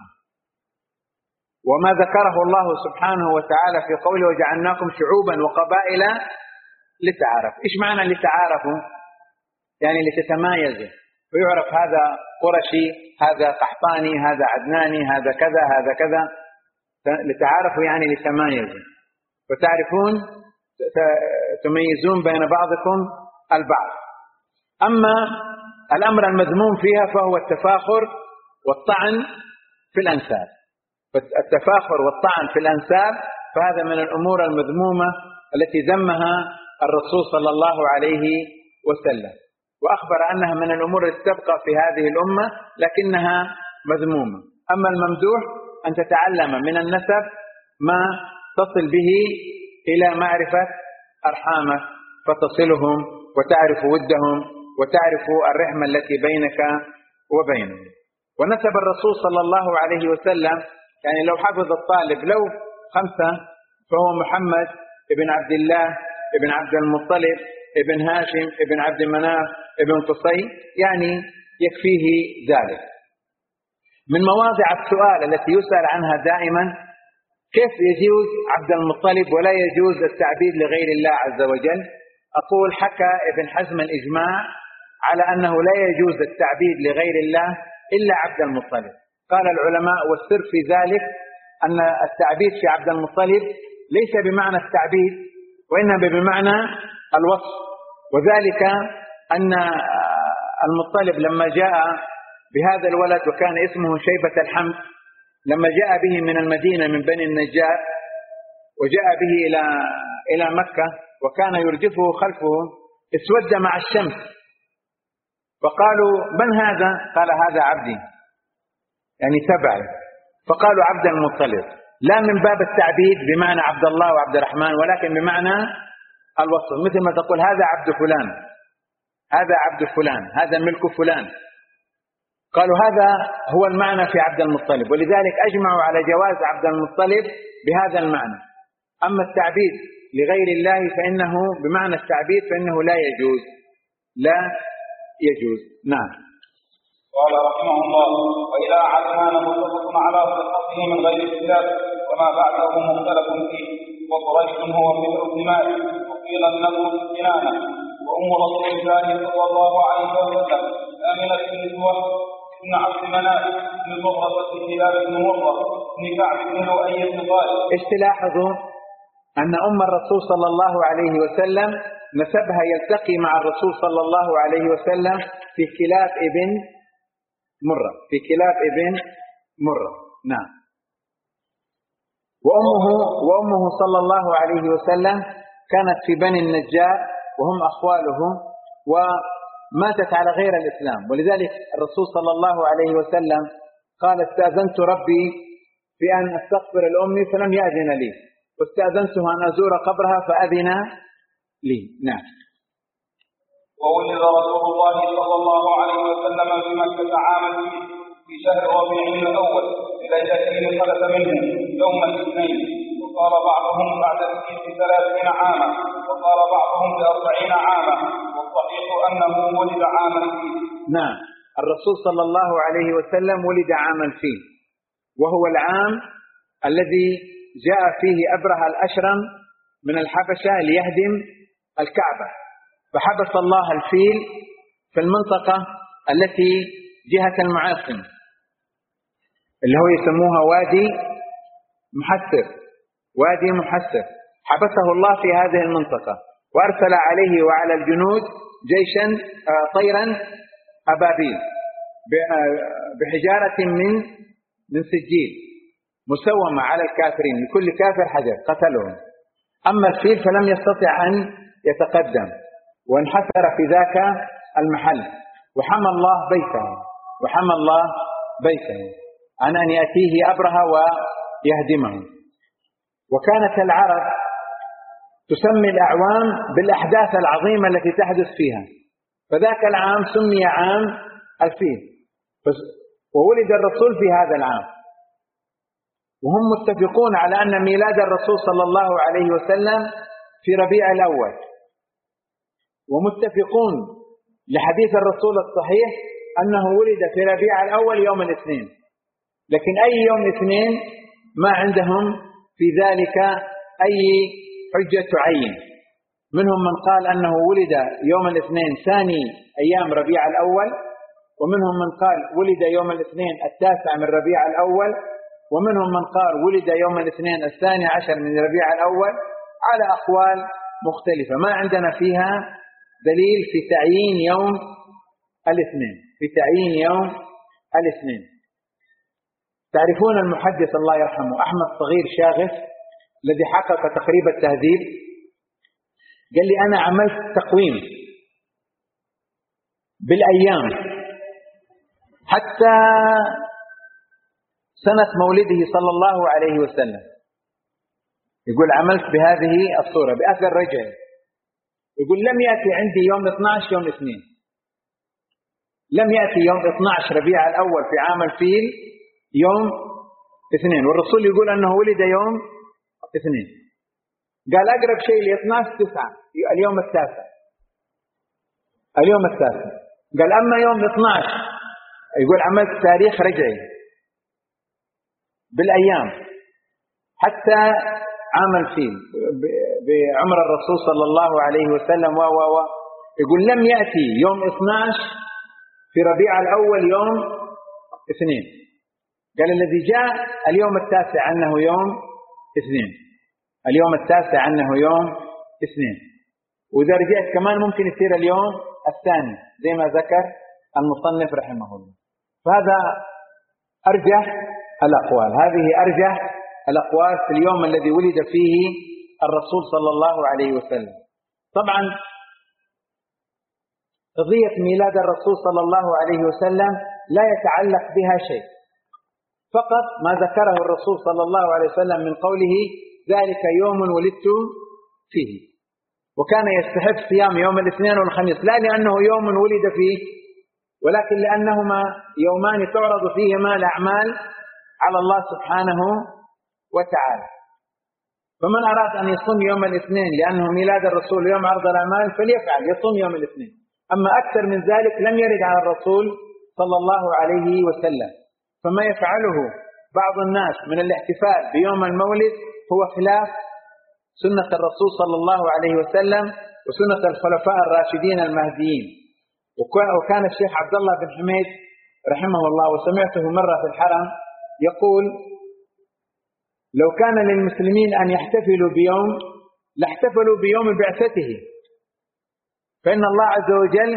وما ذكره الله سبحانه وتعالى في قوله وجعلناكم شعوبا وقبائل لتعارف. إيش معنى لتعارفوا؟ يعني لتتمايزوا، ويعرف هذا قرشي، هذا قحطاني، هذا عدناني، هذا كذا، هذا كذا، لتعارفوا يعني لتمايزوا، وتعرفون تميزون بين بعضكم البعض. أما الأمر المذموم فيها فهو التفاخر والطعن في الأنساب، التفاخر والطعن في الأنساب فهذا من الأمور المذمومة التي ذمها الرسول صلى الله عليه وسلم، وأخبر أنها من الأمور التي تبقى في هذه الأمة لكنها مذمومة. أما الممدوح أن تتعلم من النسب ما تصل به إلى معرفة أرحامك فتصلهم وتعرف ودهم وتعرف الرحمة التي بينك وبينه. ونسب الرسول صلى الله عليه وسلم، يعني لو حفظ الطالب لو خمسة فهو محمد ابن عبد الله ابن عبد المطلب ابن هاشم ابن عبد مناف ابن قصي، يعني يكفيه ذلك. من مواضع السؤال التي يسأل عنها دائما: كيف يجوز عبد المطلب ولا يجوز التعبيد لغير الله عز وجل؟ أقول: حكى ابن حزم الإجماع على أنه لا يجوز التعبيد لغير الله إلا عبد المطلب. قال العلماء: والسر في ذلك أن التعبيد في عبد المطلب ليس بمعنى التعبيد وإنما بمعنى الوصف، وذلك أن المطلب لما جاء بهذا الولد وكان اسمه شيبة الحمد، لما جاء به من المدينة من بني النجار وجاء به إلى إلى مكة وكان يرجفه خلفه، اسود مع الشمس، فقالوا: من هذا؟ قال: هذا عبدي، يعني تبعي. فقالوا: عبد المطلب، لا من باب التعبيد بمعنى عبد الله وعبد الرحمن، ولكن بمعنى الوصف، مثل ما تقول هذا عبد فلان، هذا عبد فلان، هذا ملك فلان. قالوا هذا هو المعنى في عبد المطلب، ولذلك أجمعوا على جواز عبد المطلب بهذا المعنى. أما التعبيد لغير الله فإنه بمعنى التعبيد فإنه لا يجوز، لا يجوز. نعم. قال رحمه الله: وإلى عدنان متفق على صحته من غير اختلاف، وما بعده مختلف فيه. وقريش هو مثل الدماء، وقيل النبي كنانة، وأم رسول الله صلى الله عليه وسلم آمنة بن عبد مناف بن زهرة بن هلال بن مرة بن كعب بن لؤي بن غالب. ايش تلاحظوا؟ أن أم الرسول صلى الله عليه وسلم نسبها يلتقي مع الرسول صلى الله عليه وسلم في كلاب ابن مرة، في كلاب ابن مرة. نعم. وأمه وأمه صلى الله عليه وسلم كانت في بني النجار وهم أخواله، وماتت على غير الإسلام، ولذلك الرسول صلى الله عليه وسلم قال: استأذنت ربي في أن أستغفر لأمي فلم يأذن لي، واستأذنته أن أزور قبرها فأذن لي. نعم. وولد رسول الله صلى الله عليه وسلم في مكة عاما في شهر ربيع الأول بليلتين خلف منه يوم الاثنين، وقال بعضهم بعد الكيس ثلاثين عاما، وقال بعضهم بأربعين عاما، والصحيح أنه ولد عاما فيه. نعم، الرسول صلى الله عليه وسلم ولد عاما فيه، وهو العام الذي جاء فيه أبرهة الأشرم من الحبشة ليهدم الكعبة، فحبس الله الفيل في المنطقة التي جهة المعاصم اللي هو يسموها وادي محسر، وادي محسر، حبسه الله في هذه المنطقة، وأرسل عليه وعلى الجنود جيشا طيرا أبابيل بحجارة من من سجيل مسومة على الكافرين، لكل كافر حجر قتلهم. أما الفيل فلم يستطع أن يتقدم وانحسر في ذاك المحل، وحمى الله بيته وحمى الله بيته عن أن يأتيه أبرهة ويهدمه. وكانت العرب تسمي الأعوام بالأحداث العظيمة التي تحدث فيها، فذاك العام سمي عام الفيل، وولد الرسول في هذا العام، وهم متفقون على أن ميلاد الرسول صلى الله عليه وسلم في ربيع الأول، ومتفقون لحديث الرسول الصحيح أنه ولد في ربيع الأول يوم الاثنين، لكن أي يوم اثنين ما عندهم في ذلك أي حجة تعين. منهم من قال أنه ولد يوم الاثنين ثاني أيام ربيع الأول، ومنهم من قال ولد يوم الاثنين التاسع من ربيع الأول، ومنهم من قال ولد يوم الاثنين الثاني عشر من ربيع الأول، على أقوال مختلفة ما عندنا فيها دليل في تعيين يوم الاثنين، في تعيين يوم الاثنين. تعرفون المحدث الله يرحمه أحمد صغير شاغف الذي حقق تقريب التهذيب؟ قال لي أنا عملت تقويم بالأيام حتى سنة مولده صلى الله عليه وسلم، يقول عملت بهذه الصورة بأثر رجعي، يقول لم يأتي عندي يوم اثني عشر يوم اثنين، لم يأتي يوم اثني عشر ربيع الأول في عام الفيل يوم اثنين، والرسول يقول أنه ولد يوم اثنين. قال أقرب شيء ل اثني عشر تسعة، اليوم التاسع، اليوم التاسع. قال أما يوم اثني عشر يقول عملت تاريخ رجعي بالأيام حتى عام الفيل بعمر الرسول صلى الله عليه وسلم و و و يقول لم يأتي يوم اثني عشر في ربيع الأول يوم اثنين. قال الذي جاء اليوم التاسع أنه يوم اثنين، اليوم التاسع أنه يوم اثنين. وإذا رجعت كمان ممكن يصير اليوم الثاني زي ما ذكر المصنف رحمه الله. فهذا أرجح الأقوال، هذه أرجح الأقوال في اليوم الذي ولد فيه الرسول صلى الله عليه وسلم. طبعا قضية ميلاد الرسول صلى الله عليه وسلم لا يتعلق بها شيء، فقط ما ذكره الرسول صلى الله عليه وسلم من قوله ذلك يوم ولدت فيه، وكان يستحب صيام يوم الاثنين والخميس لا لأنه يوم ولد فيه، ولكن لأنهما يومان تعرض فيهما الأعمال على الله سبحانه وتعالى. فمن أراد أن يصوم يوم الاثنين لأنه ميلاد الرسول يوم عرض الأعمال فليفعل، يصوم يوم الاثنين. أما أكثر من ذلك لم يرد على الرسول صلى الله عليه وسلم. فما يفعله بعض الناس من الاحتفال بيوم المولد هو خلاف سنة الرسول صلى الله عليه وسلم وسنة الخلفاء الراشدين المهديين. وكان الشيخ عبد الله بن حميد رحمه الله وسمعته مرة في الحرم يقول لو كان للمسلمين أن يحتفلوا بيوم لاحتفلوا بيوم بعثته، فإن الله عز وجل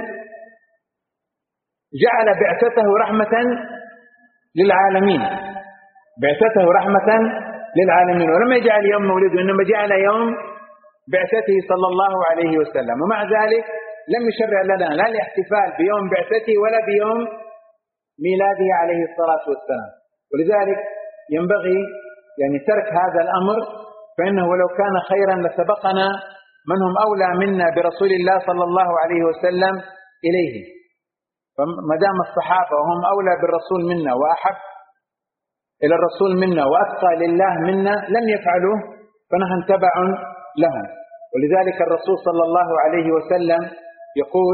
جعل بعثته رحمة للعالمين، بعثته رحمة للعالمين، ولم يجعل يوم مولده إنما جعل يوم بعثته صلى الله عليه وسلم. ومع ذلك لم يشرع لنا لا الاحتفال بيوم بعثته ولا بيوم ميلاده عليه الصلاة والسلام. ولذلك ينبغي يعني ترك هذا الأمر، فإنه لو كان خيرا لسبقنا من هم أولى منا برسول الله صلى الله عليه وسلم إليه. فما دام الصحابة وهم أولى بالرسول منا وأحب إلى الرسول منا وأتقى لله منا لم يفعلوه، فنحن تبع لهم. ولذلك الرسول صلى الله عليه وسلم يقول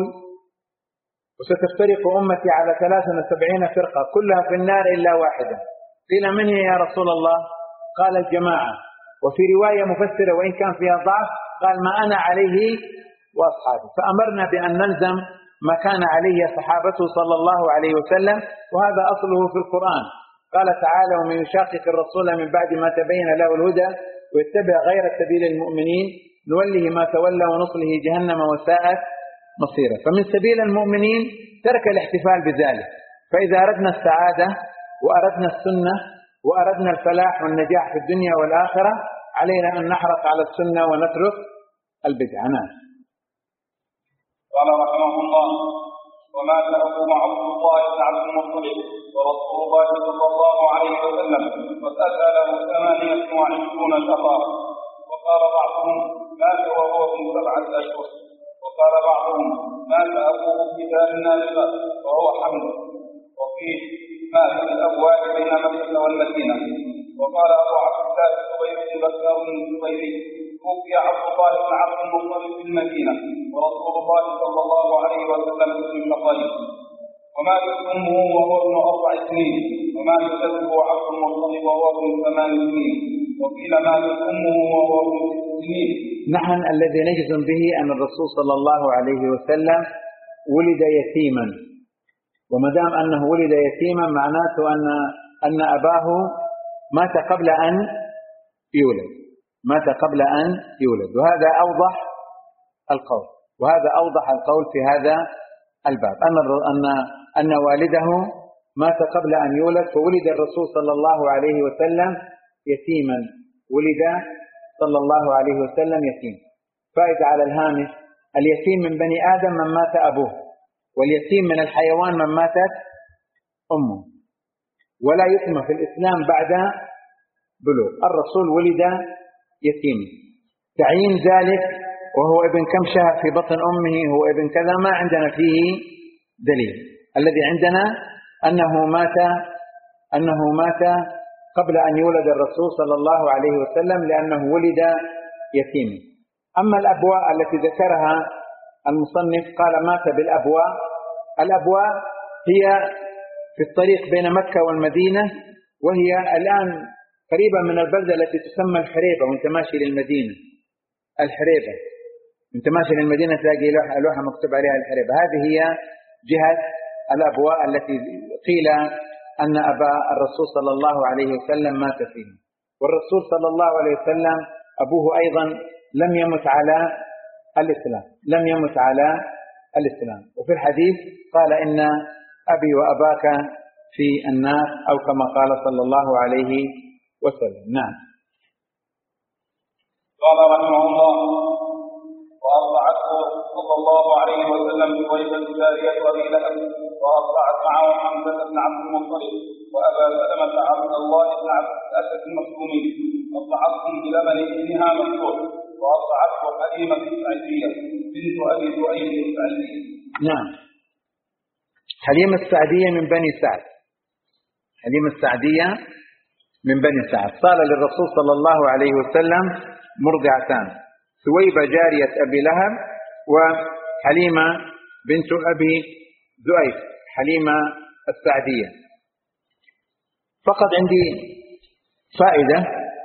وستفترق أمتي على ثلاث وسبعين فرقة كلها في النار إلا واحدة. قيل من هي يا رسول الله؟ قال الجماعة. وفي رواية مفسرة وإن كان فيها ضعف قال ما أنا عليه وأصحابي. فأمرنا بأن نلزم ما كان عليه صحابته صلى الله عليه وسلم، وهذا أصله في القرآن. قال تعالى ومن يشاقق الرسول من بعد ما تبين له الهدى ويتبع غير سبيل المؤمنين نوله ما تولى ونصله جهنم وساءت مصيره. فمن سبيل المؤمنين ترك الاحتفال بذلك. فإذا أردنا السعادة وأردنا السنة وأردنا الفلاح والنجاح في الدنيا والآخرة علينا أن نحرص على السنة ونترك البدعة. نعم. قال رحمه الله وما تركوا مع عبد الله بن عبد المطلب ورسول الله صلى الله عليه وسلم فسأل له ثمانية وعشرون شهرا. وقال بعضهم مات وهو في سبعة أشهر، وقال بعضهم مات أبوه في دار النابغة وهو حمل، وفيه مات الأبواب بين مكة والمدينة. وقال أبو عبد الله الزبير بن بكار الزبيري توفي عبد الله بن عبد المطلب في المدينة ورسول الله صلى الله عليه وسلم في شقين، ومات أمه وهو ابن أربع سنين، ومات جده عبد المطلب وهو ابن ثمان سنين، وقيل ماتت أمه وهو ابن ست سنين. نحن الذي نجزم به أن الرسول صلى الله عليه وسلم ولد يتيما، وما دام أنه ولد يتيما معناته أن أن أباه مات قبل أن يولد، مات قبل أن يولد، وهذا أوضح القول، وهذا أوضح القول في هذا الباب أن أن أن والده مات قبل أن يولد، فولد الرسول صلى الله عليه وسلم يتيما، ولد صلى الله عليه وسلم يتيم. فائدة على الهامش: اليتيم من بني آدم من مات أبوه، واليتيم من الحيوان من ماتت أمه، ولا يتم في الإسلام بعد بلوغ. الرسول ولد يتيم، تعيين ذلك وهو ابن كم شهر في بطن أمه هو ابن كذا ما عندنا فيه دليل. الذي عندنا أنه مات أنه مات قبل أن يولد الرسول صلى الله عليه وسلم لأنه ولد يتيما. أما الأبواء التي ذكرها المصنف قال مات بالأبواء. الأبواء هي في الطريق بين مكة والمدينة، وهي الآن قريبة من البلدة التي تسمى الحريبة وانت ماشي للمدينة. الحريبة انت ماشي للمدينة تلاقي لوحة مكتوب عليها الحريبة. هذه هي جهة الأبواء التي قيل أن أبا الرسول صلى الله عليه وسلم مات فيه. والرسول صلى الله عليه وسلم أبوه أيضا لم يمت على الإسلام لم يمت على الإسلام وفي الحديث قال إن أبي وأباك في النار، أو كما قال صلى الله عليه وسلم. نعم. قال رحمه الله: وأرضعته صلى الله عليه وسلم بويبة جارية أبي لهب، وأرضعت معه حمزة بن عبد المطلب وأبا سلمة عبد الله بن عبد الأسد المخزومي، أرضعتهم بلبن ابنها مفتوح، وأرضعته حليمة السعدية بنت أبي ذؤيب السعدية. نعم. حليمة السعدية من بني سعد. حليمة السعدية من بني سعد. صار للرسول صلى الله عليه وسلم مرضعتان، ثويبة جارية أبي لهب وحليمة بنت أبي ذؤيب، حليمة السعدية. فقط عندي فائدة: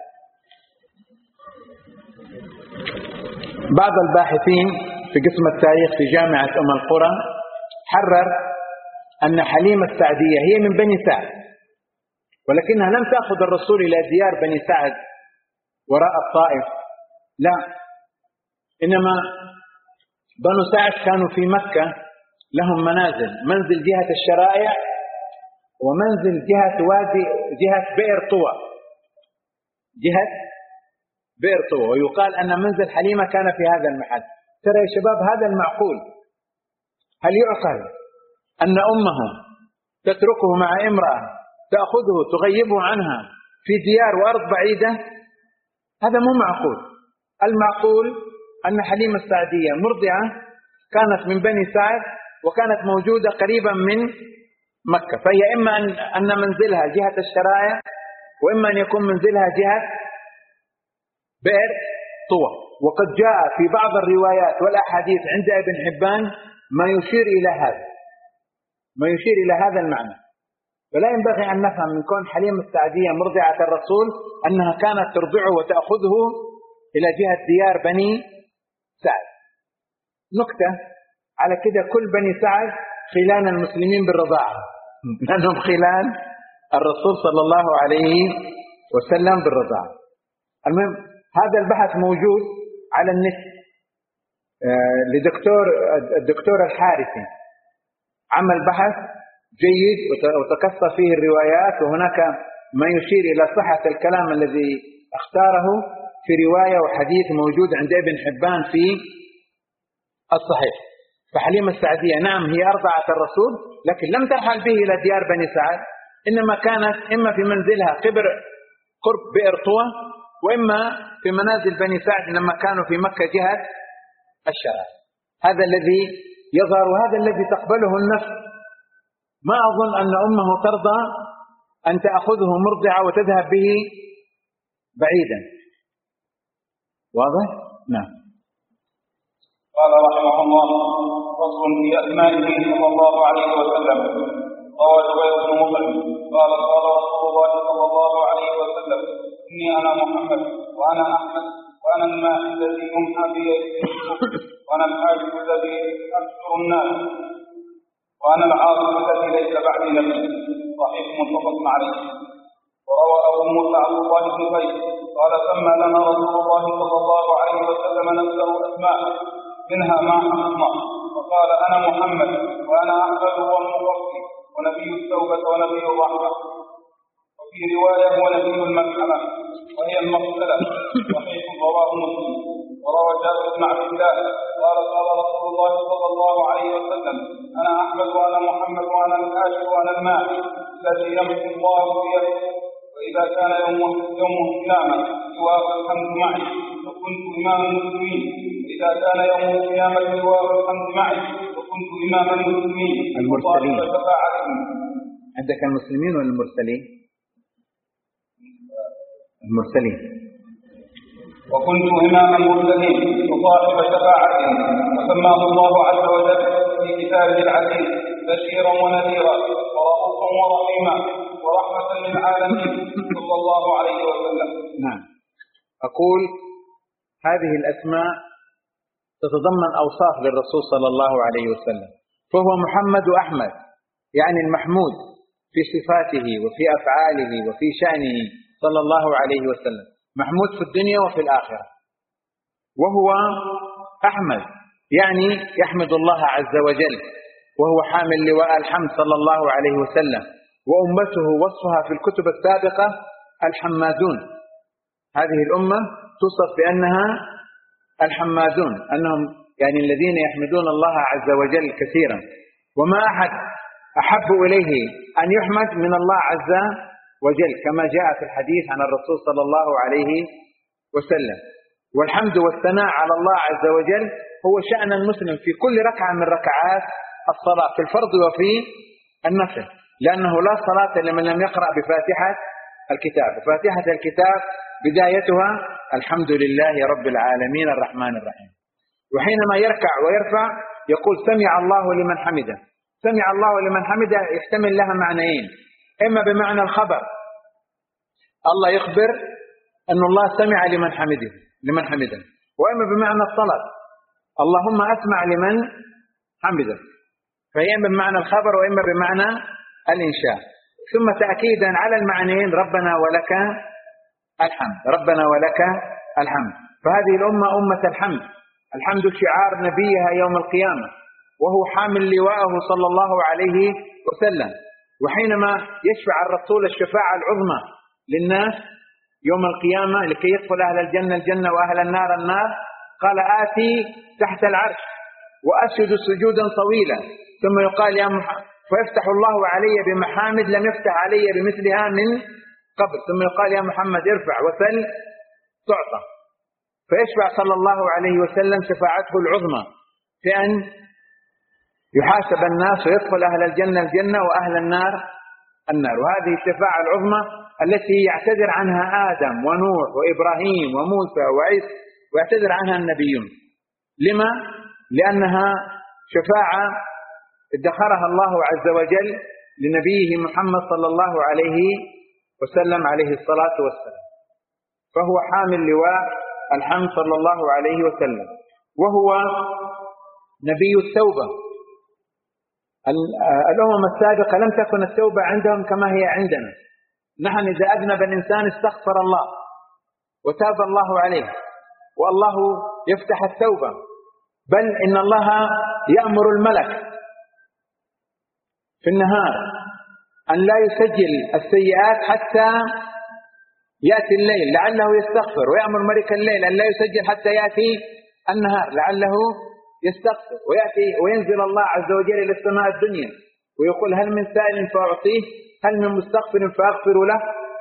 بعض الباحثين في قسم التاريخ في جامعة أم القرى حرر أن حليمة السعدية هي من بني سعد، ولكنها لم تأخذ الرسول إلى ديار بني سعد وراء الطائف، لا، إنما بنو سعد كانوا في مكة لهم منازل، منزل جهة الشرائع ومنزل جهة وادي جهة بئر طوى جهة بئر طوى ويقال أن منزل حليمة كان في هذا المحل. ترى يا شباب هذا المعقول؟ هل يعقل أن أمه تتركه مع امرأة تأخذه تغيبه عنها في ديار وأرض بعيدة؟ هذا مو معقول. المعقول أن حليمة السعدية مرضعة كانت من بني سعد وكانت موجودة قريبا من مكة، فهي إما أن منزلها جهة الشرائع وإما أن يكون منزلها جهة بئر طوى. وقد جاء في بعض الروايات والأحاديث عند ابن حبان ما يشير إلى هذا ما يشير إلى هذا المعنى. فلا ينبغي أن نفهم من كون حليمة السعدية مرضعة الرسول أنها كانت ترضعه وتأخذه إلى جهة ديار بني سعد. نكتة على كده: كل بني سعد خلان المسلمين بالرضاعة، لأنهم خلان الرسول صلى الله عليه وسلم بالرضاعة. المهم هذا البحث موجود على النت لدكتور الدكتور الحارثي، عمل بحث جيد وتقصى فيه الروايات، وهناك ما يشير إلى صحة الكلام الذي اختاره في رواية وحديث موجود عند ابن حبان في الصحيح. فحليمة السعدية نعم هي أرضعت الرسول، لكن لم ترحل به إلى ديار بني سعد، إنما كانت إما في منزلها قبر قرب بئر طوى، وإما في منازل بني سعد لما كانوا في مكة جهة الشرع. هذا الذي يظهر وهذا الذي تقبله النفس. ما أظن أن أمه ترضى أن تأخذه مرضعة وتذهب به بعيدا. واضح؟ نعم. قال رحمه الله: فصل في أسمائه صلى الله عليه وسلم. روى جبير بن مطعم قال: قال رسول الله صلى الله عليه وسلم: إني أنا محمد وأنا أحمد وأنا الماء الذي يمحى بيده وأنا الحاجب الذي أبشر الناس وأنا العاصم الذي ليس بعدي نبي. صحيح متفق عليه. وروى أبو موسى عبد الله بن قيس قال: سمى لنا رسول الله صلى الله عليه وسلم نفسه أسماء منها ما حمى، وقال: أنا محمد وأنا أحمد والمقفي ونبي التوبة ونبي الرحمة. وفي رواية هو نبي الملحمة وهي المغسلة. صحيح رواه مسلم. وروى جابر بن عبد الله قال: قال رسول الله صلى الله عليه وسلم: أنا أحمد وأنا محمد وأنا الحاشر وأنا الماء الذي يمحو الله بيده، وإذا كان يوم يوم القيامة جواب الحمد معي وكنت إمام المسلمين، وإذا كان يوم القيامة جواب الحمد معي وكنت كنت إمام المسلمين المرسلين. وطالب شفاعتهم. عندك المسلمين ولا المرسلين؟ المرسلين. وكنت إمام المرسلين وصاحب شفاعتهم، وسماه الله عز وجل في كتابه العزيز بشيرا ونذيرا ورؤوفا ورحيما ورحمة للعالمين صلى الله عليه وسلم. نعم. أقول هذه الأسماء تتضمن أوصاف للرسول صلى الله عليه وسلم، فهو محمد أحمد، يعني المحمود في صفاته وفي أفعاله وفي شأنه صلى الله عليه وسلم، محمود في الدنيا وفي الآخرة. وهو أحمد يعني يحمد الله عز وجل، وهو حامل لواء الحمد صلى الله عليه وسلم. وأمته وصفها في الكتب السابقة الحمادون، هذه الأمة توصف بأنها الحمادون، أنهم يعني الذين يحمدون الله عز وجل كثيرا. وما أحد أحب إليه أن يحمد من الله عز وجل، كما جاء في الحديث عن الرسول صلى الله عليه وسلم. والحمد والثناء على الله عز وجل هو شأن المسلم في كل ركعة من ركعات الصلاة، في الفرض وفي النفل، لأنه لا صلاة لمن لم يقرأ بفاتحة الكتاب. فاتحة الكتاب بدايتها الحمد لله رب العالمين الرحمن الرحيم. وحينما يركع ويرفع يقول سمع الله لمن حمده. سمع الله لمن حمده يحتمل لها معنيين، إما بمعنى الخبر، الله يخبر أن الله سمع لمن حمده لمن حمده، وإما بمعنى الطلب، اللهم أسمع لمن حمده، فهي إما بمعنى الخبر وإما بمعنى الإنشاء. ثم تأكيدا على المعنيين ربنا ولك الحمد، ربنا ولك الحمد. فهذه الأمة أمة الحمد، الحمد شعار نبيها يوم القيامة، وهو حامل لواءه صلى الله عليه وسلم. وحينما يشفع الرسول الشفاعة العظمى للناس يوم القيامة لكي يدخل أهل الجنة الجنة وأهل النار النار، قال آتي تحت العرش وأسجد سجودا طويلا، ثم يقال يا محمد، فيفتح الله علي بمحامد لم يفتح علي بمثلها من قبل، ثم يقال يا محمد ارفع وسل تعطى، فيشفع صلى الله عليه وسلم شفاعته العظمى في أن يحاسب الناس ويدخل أهل الجنة الجنة وأهل النار النار. وهذه الشفاعة العظمى التي يعتذر عنها آدم ونوح وإبراهيم وموسى وعيسى ويعتذر عنها النبيون. لما؟ لأنها شفاعة ادخرها الله عز وجل لنبيه محمد صلى الله عليه وسلم عليه الصلاة والسلام، فهو حامل لواء الحمد صلى الله عليه وسلم، وهو نبي التوبة. الأمم السابقة لم تكن التوبة عندهم كما هي عندنا، نحن إذا أذنب الإنسان استغفر الله وتاب الله عليه والله يفتح التوبة، بل إن الله يأمر الملك في النهار أن لا يسجل السيئات حتى يأتي الليل لعله يستغفر، ويأمر ملك الليل أن لا يسجل حتى يأتي النهار لعله يستغفر، ويأتي وينزل الله عز وجل إلى السماء الدنيا ويقول هل من سائل فأعطيه، هل من مستغفر فأغفر له.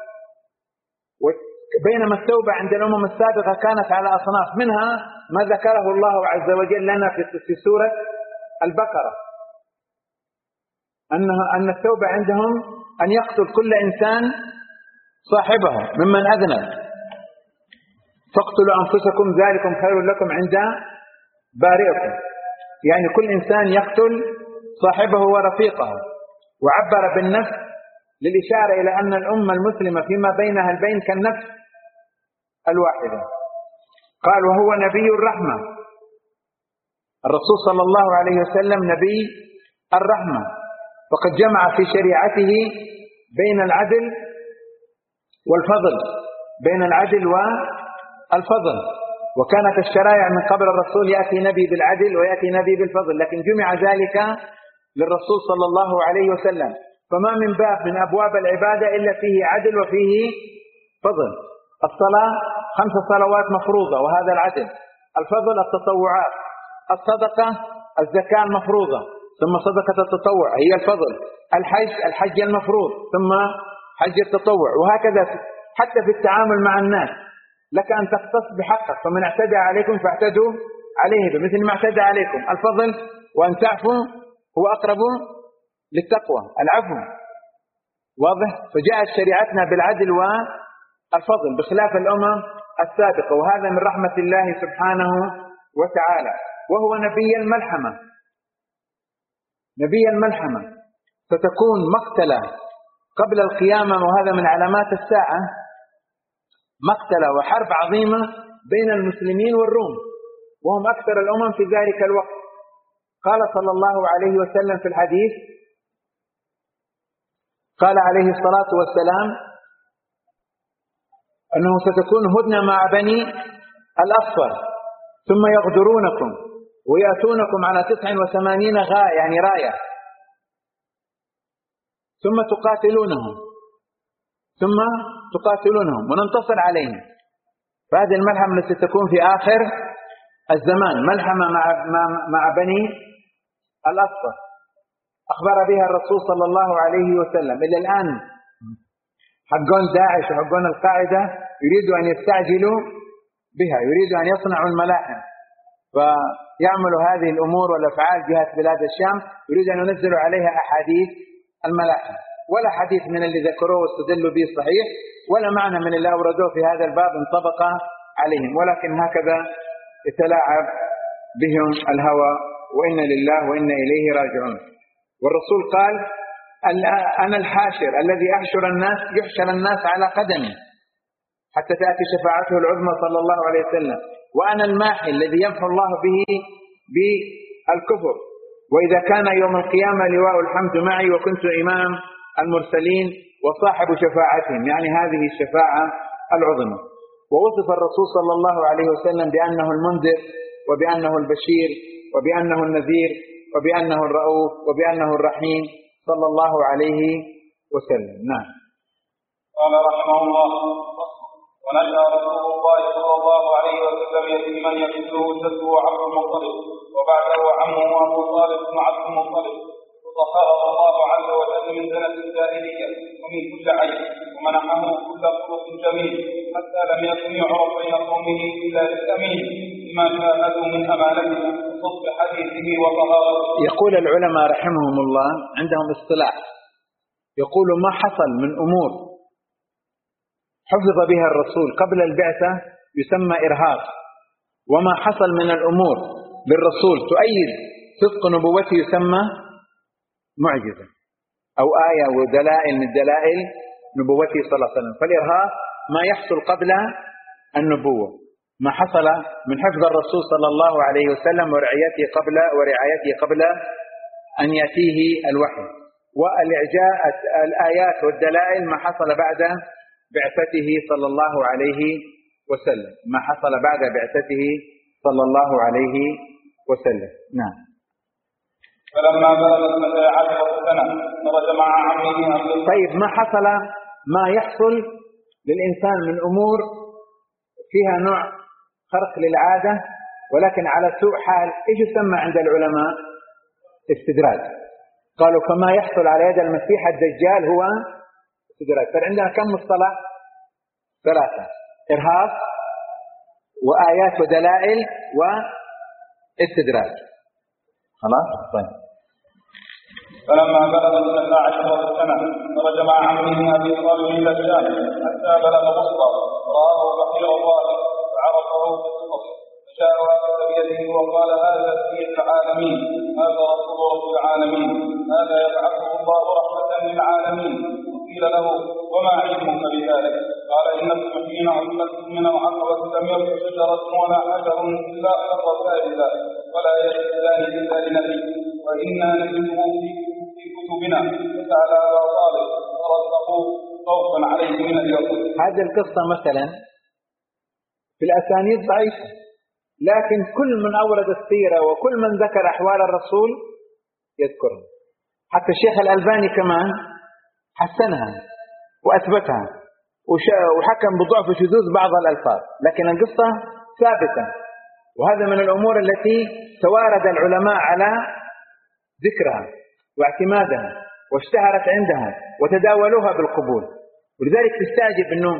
بينما التوبة عند الأمم السابقة كانت على أصناف، منها ما ذكره الله عز وجل لنا في سورة البقرة، أنها أن التوبة عندهم أن يقتل كل إنسان صاحبه ممن أذنب، فاقتلوا أنفسكم ذلكم خير لكم عند بارئكم، يعني كل إنسان يقتل صاحبه ورفيقه. وعبر بالنفس للإشارة إلى أن الأمة المسلمة فيما بينها البين كالنفس الواحدة. قال وهو نبي الرحمة، الرسول صلى الله عليه وسلم نبي الرحمة، وقد جمع في شريعته بين العدل والفضل، بين العدل والفضل. وكانت الشرائع من قبل الرسول يأتي نبي بالعدل ويأتي نبي بالفضل، لكن جمع ذلك للرسول صلى الله عليه وسلم. فما من باب من أبواب العبادة إلا فيه عدل وفيه فضل. الصلاة خمس صلوات مفروضة وهذا العدل، الفضل التطوعات، الصدقة الزكاة المفروضة ثم صدقة التطوع هي الفضل، الحج الحج المفروض ثم حج التطوع، وهكذا حتى في التعامل مع الناس لك أن تختص بحقك، فمن اعتدى عليكم فاعتدوا عليه بمثل ما اعتدى عليكم. الفضل وأن تعفوا هو أقرب للتقوى، العفو. واضح؟ فجاءت شريعتنا بالعدل والفضل بخلاف الأمم السابقة، وهذا من رحمة الله سبحانه وتعالى. وهو نبي الملحمة، نبي الملحمة. ستكون مقتلة قبل القيامة، وهذا من علامات الساعة، مقتلة وحرب عظيمة بين المسلمين والروم، وهم أكثر الأمم في ذلك الوقت. قال صلى الله عليه وسلم في الحديث، قال عليه الصلاة والسلام أنه ستكون هدنة مع بني الأصفر، ثم يغدرونكم ويأتونكم على تسع وثمانين غاية يعني راية، ثم تقاتلونهم ثم تقاتلونهم وننتصر عليهم. فهذه الملحمة التي تكون في آخر الزمان، ملحمة مع مع بني الأصفر، أخبر بها الرسول صلى الله عليه وسلم. إلى الآن حقون داعش وحقون القاعدة يريدوا أن يستعجلوا بها، يريدوا أن يصنعوا الملاحم، فيعملوا هذه الأمور والأفعال جهة بلاد الشام، يريدوا أن ينزلوا عليها أحاديث الملاحم. ولا حديث من اللي ذكروه واستدلوا به صحيح، ولا معنى من اللي أوردوه في هذا الباب انطبق عليهم، ولكن هكذا يتلاعب بهم الهوى، وإنا لله وإنا إليه راجعون. والرسول قال: أنا الحاشر الذي أحشر الناس، يحشر الناس على قدمي حتى تأتي شفاعته العظمى صلى الله عليه وسلم، وأنا الماحي الذي يمحو الله به بالكفر، وإذا كان يوم القيامة لواء الحمد معي، وكنت إمام المرسلين وصاحب شفاعتهم، يعني هذه الشفاعة العظمى. ووصف الرسول صلى الله عليه وسلم بأنه المنذر، وبأنه البشير، وبأنه النذير، وبأنه الرؤوف، وبأنه الرحيم صلى الله عليه وسلم. نعم. قال رحمه الله: ونشأ رسول الله صلى الله عليه وسلم يتيما يقتله جده عبد المطلب، وبعده عمه أبو طالب بن عبد المطلب، فطهره الله عز وجل من زنة الجاهلية ومن كل عيب، ومنحه كل خلق جميل، حتى لم يكن يعرف بين قومه إلا للأمين لما شاهدوا من أمانته وصدق حديثه وطهارته. يقول العلماء رحمهم الله عندهم اصطلاح، يقول ما حصل من أمور حفظ بها الرسول قبل البعثة يسمى إرهاق، وما حصل من الأمور بالرسول تؤيد صدق نبوته يسمى معجزة أو آية ودلائل من دلائل نبوته صلى الله عليه وسلم. فالإرهاق ما يحصل قبل النبوة، ما حصل من حفظ الرسول صلى الله عليه وسلم ورعايته قبل ورعايته قبل أن يأتيه الوحي، والإعجاء الآيات والدلائل ما حصل بعد بعثته صلى الله عليه وسلم، ما حصل بعد بعثته صلى الله عليه وسلم. نعم. فلما بلغ اثنتي عشرة سنة خرج مع عمه عبد الله. طيب، ما حصل ما يحصل للإنسان من أمور فيها نوع خرق للعادة ولكن على سوء حال، إيش يسمى عند العلماء؟ استدراج. قالوا كما يحصل على يد المسيح الدجال هو استدراج. فعندنا كم مصطلح؟ ثلاثة: إرهاق وآيات ودلائل واستدراج. خلاص؟ طيب. فلما بلغ اثنتا عشرة سنة خرج مع عمه أبي طالب إلى الشام حتى بلغ بصرى، رآه بقيع طالب فعرفه بالصدق، فجاء وأخذ بيده وقال: هذا سيد العالمين، هذا رسول رب العالمين، هذا يبعثه الله رحمة للعالمين. قيل له: وما علمك بذلك؟ قال: إنكم حين عزلتم من العقبة لم يبق شجرة ولا حجر إلا أخر ساجدا ولا يسجدان إلا لنبي، وإنا نجده في كتبنا. فسأل أبا طالب فرزقه خوفا عليه من اليهود. هذه القصة مثلا في الأسانيد ضعيفة، لكن كل من أورد السيرة وكل من ذكر أحوال الرسول يذكرها. حتى الشيخ الألباني كمان حسنها وأثبتها وحكم بضعف وشذوذ بعض الألفاظ، لكن القصة ثابتة. وهذا من الأمور التي توارد العلماء على ذكرها واعتمادها واشتهرت عندها وتداولوها بالقبول. ولذلك تستعجب أنه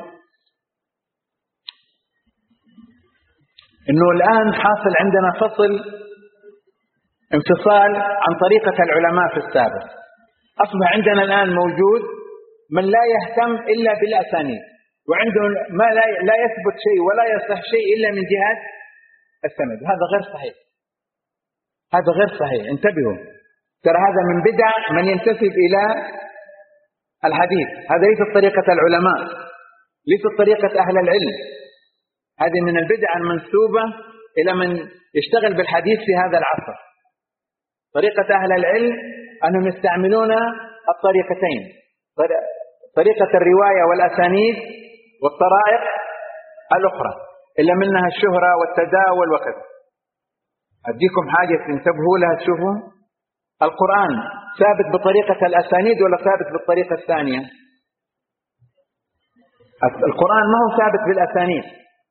أنه الآن حاصل عندنا فصل انفصال عن طريقة العلماء في السابق. أصبح عندنا الآن موجود من لا يهتم إلا بالأسانيد، وعنده ما لا لا يثبت شيء ولا يصح شيء إلا من جهة السند. هذا غير صحيح، هذا غير صحيح. انتبهوا، ترى هذا من بدع من ينتسب إلى الحديث. هذا ليست طريقة العلماء، ليست طريقة أهل العلم. هذه من البدع المنسوبة إلى من يشتغل بالحديث في هذا العصر. طريقة أهل العلم أنهم يستعملون الطريقتين، طريقة الرواية والأسانيد والطرائق الأخرى، إلا منها الشهرة والتداول وكذا. أديكم حاجة تنتبهوا لها تشوفوا، القرآن ثابت بطريقة الأسانيد ولا ثابت بالطريقة الثانية؟ القرآن ما هو ثابت بالأسانيد،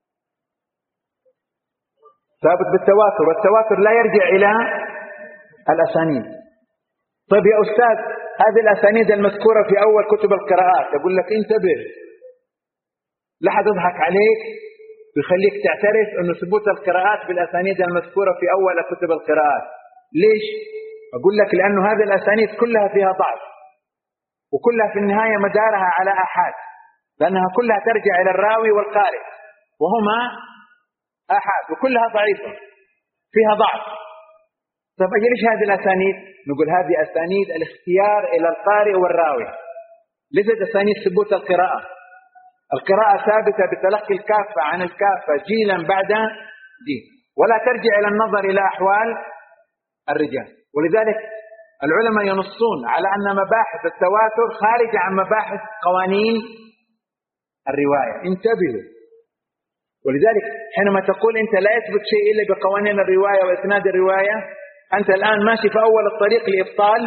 ثابت بالتواتر، والتواتر لا يرجع إلى الأسانيد. طيب يا أستاذ، هذه الأسانيد المذكورة في أول كتب القراءات، أقول لك انتبه، لا حد يضحك عليك ويخليك تعترف أن ثبوت القراءات بالأسانيد المذكورة في أول كتب القراءات. ليش؟ أقول لك لأنه هذه الأسانيد كلها فيها ضعف، وكلها في النهاية مدارها على آحاد، لأنها كلها ترجع إلى الراوي والقارئ، وهما آحاد وكلها ضعيفة فيها ضعف. طيب أجل إيش هذه الأسانيد؟ نقول هذه أسانيد الاختيار إلى القارئ والراوي، ليست أسانيد ثبوت القراءة. القراءة ثابتة بتلقي الكافة عن الكافة جيلا بعد جيل، ولا ترجع إلى النظر إلى أحوال الرجال. ولذلك العلماء ينصون على أن مباحث التواتر خارجة عن مباحث قوانين الرواية. انتبهوا. ولذلك حينما تقول أنت لا يثبت شيء إلا بقوانين الرواية وإسناد الرواية، أنت الآن ماشي في أول الطريق لإبطال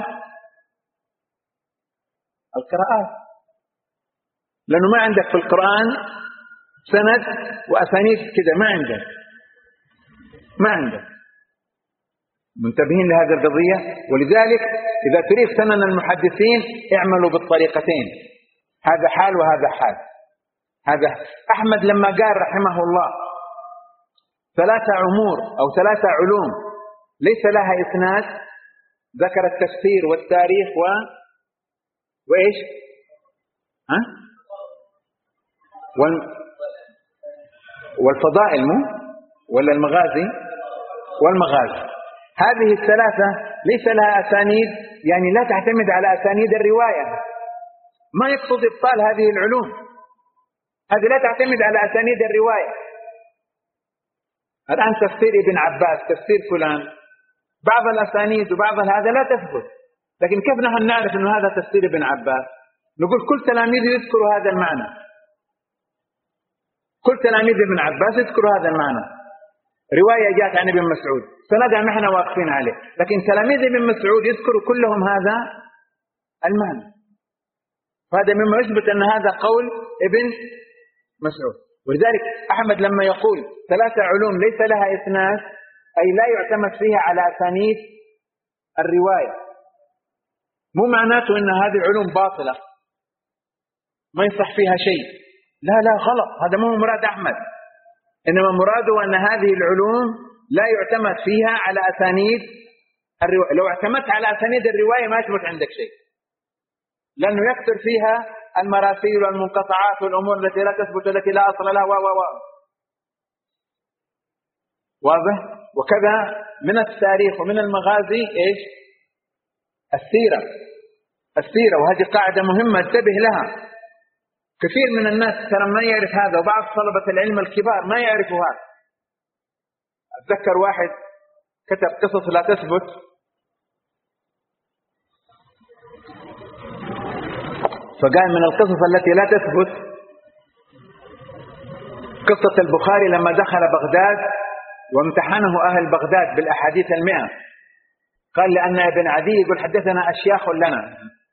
القراءات، لأنه ما عندك في القرآن سند وأسانيد كده، ما عندك ما عندك منتبهين لهذه القضية. ولذلك إذا تريد سنن المحدثين اعملوا بالطريقتين، هذا حال وهذا حال. هذا أحمد لما قال رحمه الله ثلاثة أمور أو ثلاثة علوم ليس لها إسناد، ذكر التفسير والتاريخ و... وإيش ها؟ وال... والفضائل مو ولا المغازي والمغازي. هذه الثلاثة ليس لها أسانيد، يعني لا تعتمد على أسانيد الرواية. ما يقصد إبطال هذه العلوم، هذه لا تعتمد على أسانيد الرواية. الآن تفسير ابن عباس، تفسير فلان، بعض الأسانيد وبعض هذا لا تثبت، لكن كيف نحن نعرف أن هذا تفسير ابن عباس؟ نقول كل تلاميذ يذكروا هذا المعنى، كل تلاميذ ابن عباس يذكروا هذا المعنى. رواية جاءت عن ابن مسعود سندها نحن واقفين عليه، لكن تلاميذ ابن مسعود يذكروا كلهم هذا المعنى. وهذا مما يثبت أن هذا قول ابن مسعود. ولذلك أحمد لما يقول ثلاثة علوم ليس لها إسناد، أي لا يعتمد فيها على أسانيد الرواية. مو معناته أن هذه العلوم باطلة ما يصح فيها شيء، لا لا غلط، هذا مو مراد أحمد. إنما مراده أن هذه العلوم لا يعتمد فيها على أسانيد الرواية. لو اعتمدت على أسانيد الرواية ما يثبت عندك شيء، لأنه يكثر فيها المراسيل والمنقطعات والأمور التي لا تثبت التي لا أصل لها و و و واضح. وكذا من التاريخ ومن المغازي إيش؟ السيرة، السيرة. وهذه قاعدة مهمة انتبه لها. كثير من الناس ترى ما يعرف هذا، وبعض طلبة العلم الكبار ما يعرفوا هذا. أتذكر واحد كتب قصص لا تثبت، فقال من القصص التي لا تثبت قصة البخاري لما دخل بغداد وامتحنه أهل بغداد بالأحاديث المئة. قال لأن ابن عدي يقول حدثنا أشياخ لنا،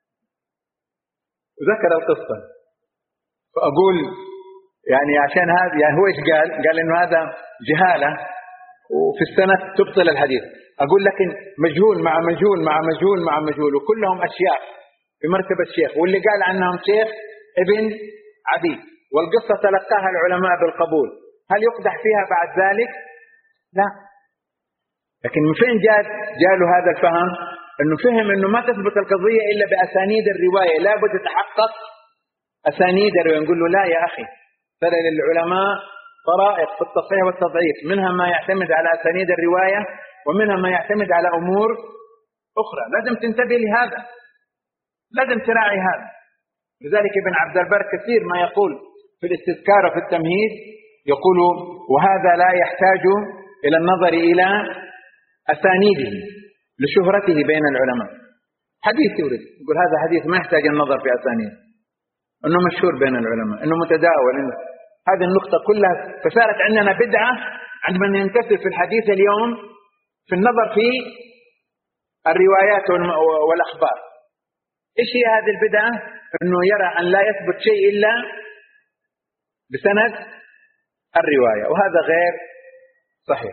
وذكر القصة. فأقول يعني عشان هذا، يعني هو إيش قال؟ قال إنه هذا جهالة وفي السنة تبطل الحديث. أقول لكن مجهول مع مجهول مع مجهول مع مجهول وكلهم أشياخ في مرتبة الشيخ، واللي قال عنهم شيخ ابن عدي، والقصة تلقاها العلماء بالقبول. هل يقدح فيها بعد ذلك؟ لا. لكن من فين جاء جاله هذا الفهم؟ أنه فهم أنه ما تثبت القضية إلا بأسانيد الرواية، لا بد تتحقق أسانيد الرواية. نقول له لا يا أخي، ترى للعلماء طرائق في التصحيح والتضعيف، منها ما يعتمد على أسانيد الرواية ومنها ما يعتمد على أمور أخرى، لازم تنتبه لهذا، لازم تراعي هذا. لذلك ابن عبد البر كثير ما يقول في الاستذكار وفي التمهيد، يقول وهذا لا يحتاج إلى النظر إلى أسانيده لشهرته بين العلماء. حديث يورد يقول هذا حديث ما يحتاج النظر في أسانيده، أنه مشهور بين العلماء، أنه متداول، إنه هذه النقطة كلها. فصارت عندنا بدعة عندما ننكسر في الحديث اليوم في النظر في الروايات والأخبار. إيش هي هذه البدعة؟ أنه يرى أن لا يثبت شيء إلا بسند الرواية، وهذا غير صحيح.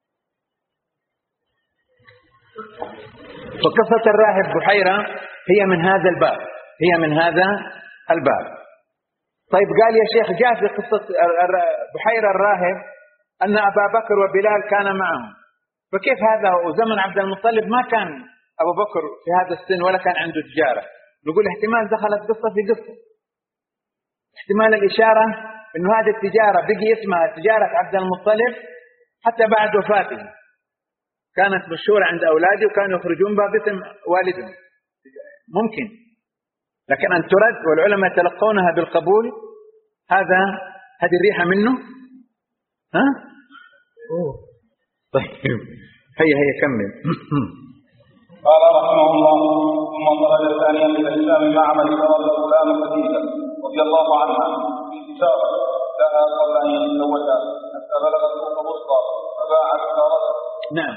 فقصة الراهب بحيرة هي من هذا الباب، هي من هذا الباب. طيب قال يا شيخ جاء في قصة بحيرة الراهب أن أبا بكر وبلال كان معهم، فكيف هذا وزمن عبد المطلب ما كان أبو بكر في هذا السن ولا كان عنده تجارة؟ نقول احتمال دخلت قصة في قصة، احتمال الإشارة أنه هذه التجارة بقي اسمها تجارة عبد المطلب حتى بعد وفاته، كانت مشهورة عند أولاده وكانوا يخرجون بها باسم والدهم، ممكن. لكن أن ترد والعلماء يتلقونها بالقبول، هذا هذه الريحة منه. ها؟ أوه. طيب هيا هيا كمل. قال رحمه الله ثم خرج ثانيا الى الشام مع من فرض غلام خديجه رضي الله عنها في تجاره لها قبل ان يتزوجها حتى بلغ سوق بسطى فباع تجارته. نعم.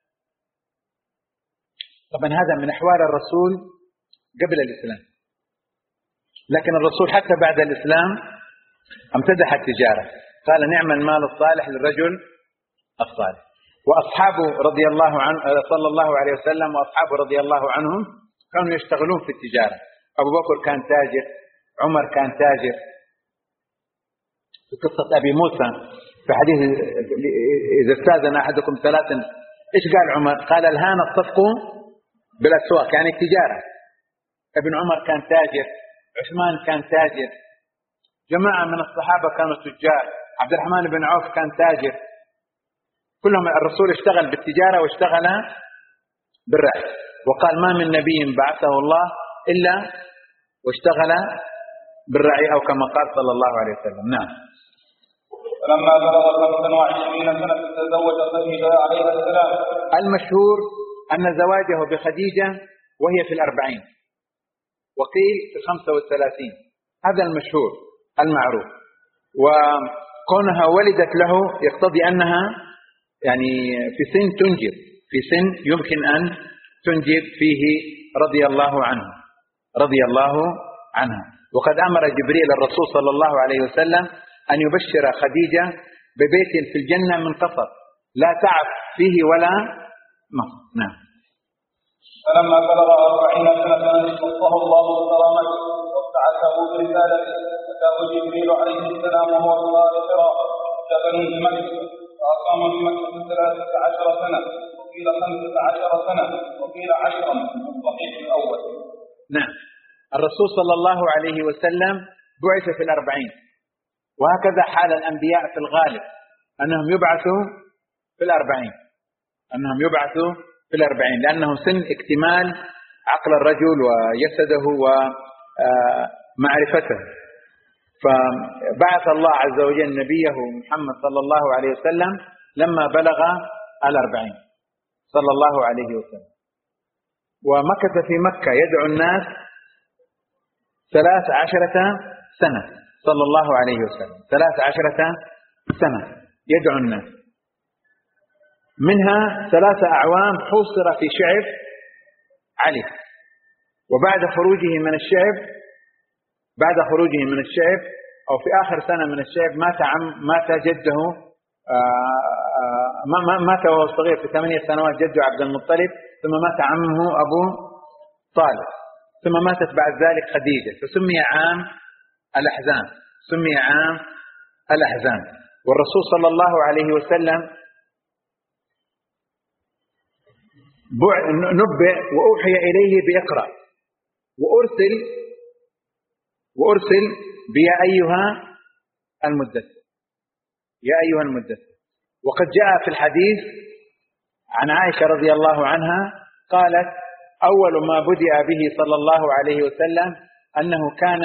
طبعا هذا من احوال الرسول قبل الاسلام، لكن الرسول حتى بعد الاسلام امتدح التجاره، قال نعم المال الصالح للرجل الصالح. وأصحابه رضي الله عنه صلى الله عليه وسلم وأصحابه رضي الله عنهم كانوا يشتغلون في التجارة. أبو بكر كان تاجر، عمر كان تاجر. في قصة أبي موسى في حديث إذا استاذن أحدكم ثلاثا، إيش قال عمر؟ قال الهان الصفق بالأسواق، يعني التجارة. ابن عمر كان تاجر، عثمان كان تاجر، جماعة من الصحابة كانوا تجار، عبد الرحمن بن عوف كان تاجر، كلهم الرسول اشتغل بالتجارة واشتغل بالرعي. وقال ما من نبي بعثه الله إلا واشتغل بالرعي، أو كما قال صلى الله عليه وسلم. نعم. فلما بلغ خمسا وعشرين سنة تزوج خديجة عليه السلام. المشهور أن زواجه بخديجة وهي في الأربعين، وقيل في الخمسة والثلاثين، هذا المشهور المعروف. وكونها ولدت له يقتضي أنها يعني في سن تنجب، في سن يمكن أن تنجب فيه رضي الله عنه رضي الله عنها. وقد أمر جبريل الرسول صلى الله عليه وسلم أن يبشر خديجة ببيت في الجنة من قصر لا تعب فيه ولا مصر. نعم. فلما بلغ أربعين سنة اختصه الله بكرامته وابتعثه برسالته، أتاه جبريل عليه السلام وهو في غار حراء جبل بمكة، فأقام بمكة ثلاثة عشر سنة، وقيل خمسة عشر سنة، وقيل عشرا، الصحيح الأول. نعم. الرسول صلى الله عليه وسلم بعث في الأربعين، وهكذا حال الأنبياء في الغالب أنهم يبعثوا في الأربعين، أنهم يبعثوا في الأربعين لأنه سن اكتمال عقل الرجل وجسده ومعرفته. فبعث الله عز وجل نبيه محمد صلى الله عليه وسلم لما بلغ الأربعين صلى الله عليه وسلم، ومكث في مكة يدعو الناس ثلاث عشرة سنة صلى الله عليه وسلم، ثلاث عشرة سنة يدعو الناس، منها ثلاثة أعوام حوصر في شعب علي. وبعد خروجه من الشعب بعد خروجه من الشعب أو في آخر سنة من الشعب مات عم مات جده مات وهو صغير في ثمانية سنوات جده عبد المطلب، ثم مات عمه أبو طالب، ثم ماتت بعد ذلك خديجة، فسمي عام الأحزان، سمي عام الأحزان. والرسول صلى الله عليه وسلم نبئ وأوحي إليه بإقرأ، وأرسل وأرسل بيا أيها المدثر، يا أيها المدثر. وقد جاء في الحديث عن عائشة رضي الله عنها قالت: أول ما بدأ به صلى الله عليه وسلم أنه كان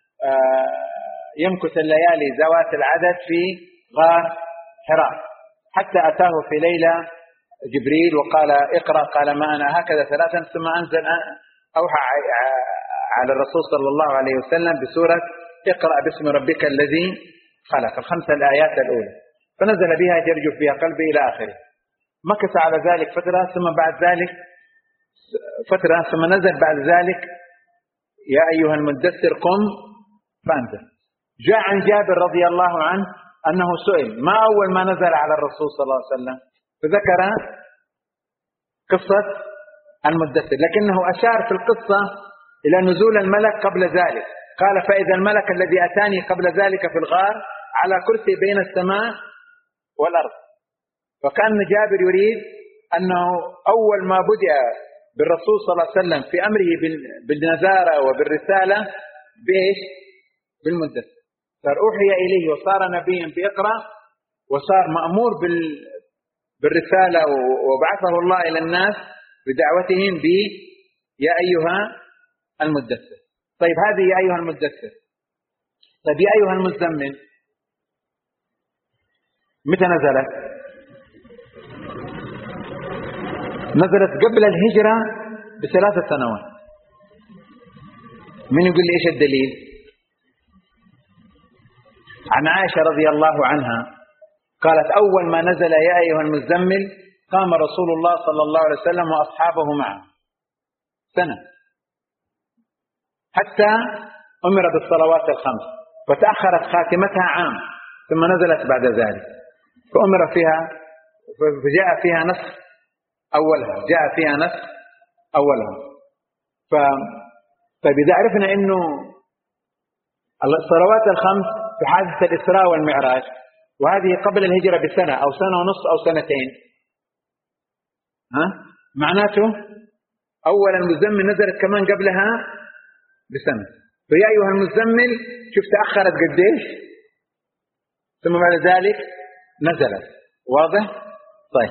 يمكث الليالي ذوات العدد في غار حراء، حتى أتاه في ليلة جبريل وقال: اقرأ، قال: ما أنا، هكذا ثلاثا، ثم أنزل أوحى على الرسول صلى الله عليه وسلم بسورة اقرأ باسم ربك الذي خلق، الخمسة الآيات الأولى، فنزل بها يرجف بها قلبي إلى آخره. مكث على ذلك فترة، ثم بعد ذلك فترة ثم نزل بعد ذلك: يا أيها المدثر قم فأنذر. جاء عن جابر رضي الله عنه أنه سئل: ما أول ما نزل على الرسول صلى الله عليه وسلم؟ فذكر قصة المدثر، لكنه أشار في القصة إلى نزول الملك قبل ذلك، قال: فإذا الملك الذي أتاني قبل ذلك في الغار على كرسي بين السماء والأرض. فكان جابر يريد أنه أول ما بدأ بالرسول صلى الله عليه وسلم في أمره بالنذارة وبالرسالة بإيش؟ بالمدثر. صار أوحي إليه وصار نبيا بإقرأ، وصار مأمور بالرسالة، وبعثه الله إلى الناس بدعوتهم ب يا أيها المدثر. طيب هذه يا أيها المدثر. طيب يا أيها المزمل متى نزلت؟ نزلت قبل الهجرة بثلاث سنوات. من يقول لي إيش الدليل؟ عن عائشة رضي الله عنها قالت: أول ما نزل يا أيها المزمل قام رسول الله صلى الله عليه وسلم وأصحابه معه سنة، حتى أمر بالصلوات الخمس، فتأخرت خاتمتها عام، ثم نزلت بعد ذلك فأمر فيها، فجاء فيها نسخ أولها، جاء فيها نسخ أولها. ف... طيب إذا عرفنا إنه الصلوات الخمس في حادثة الإسراء والمعراج، وهذه قبل الهجرة بسنة أو سنة ونصف أو سنتين، ها؟ معناته أول المزمل نزلت كمان قبلها بسنة. فيا أيها المزمل شوف تأخرت قديش، ثم بعد ذلك نزلت. واضح؟ طيب.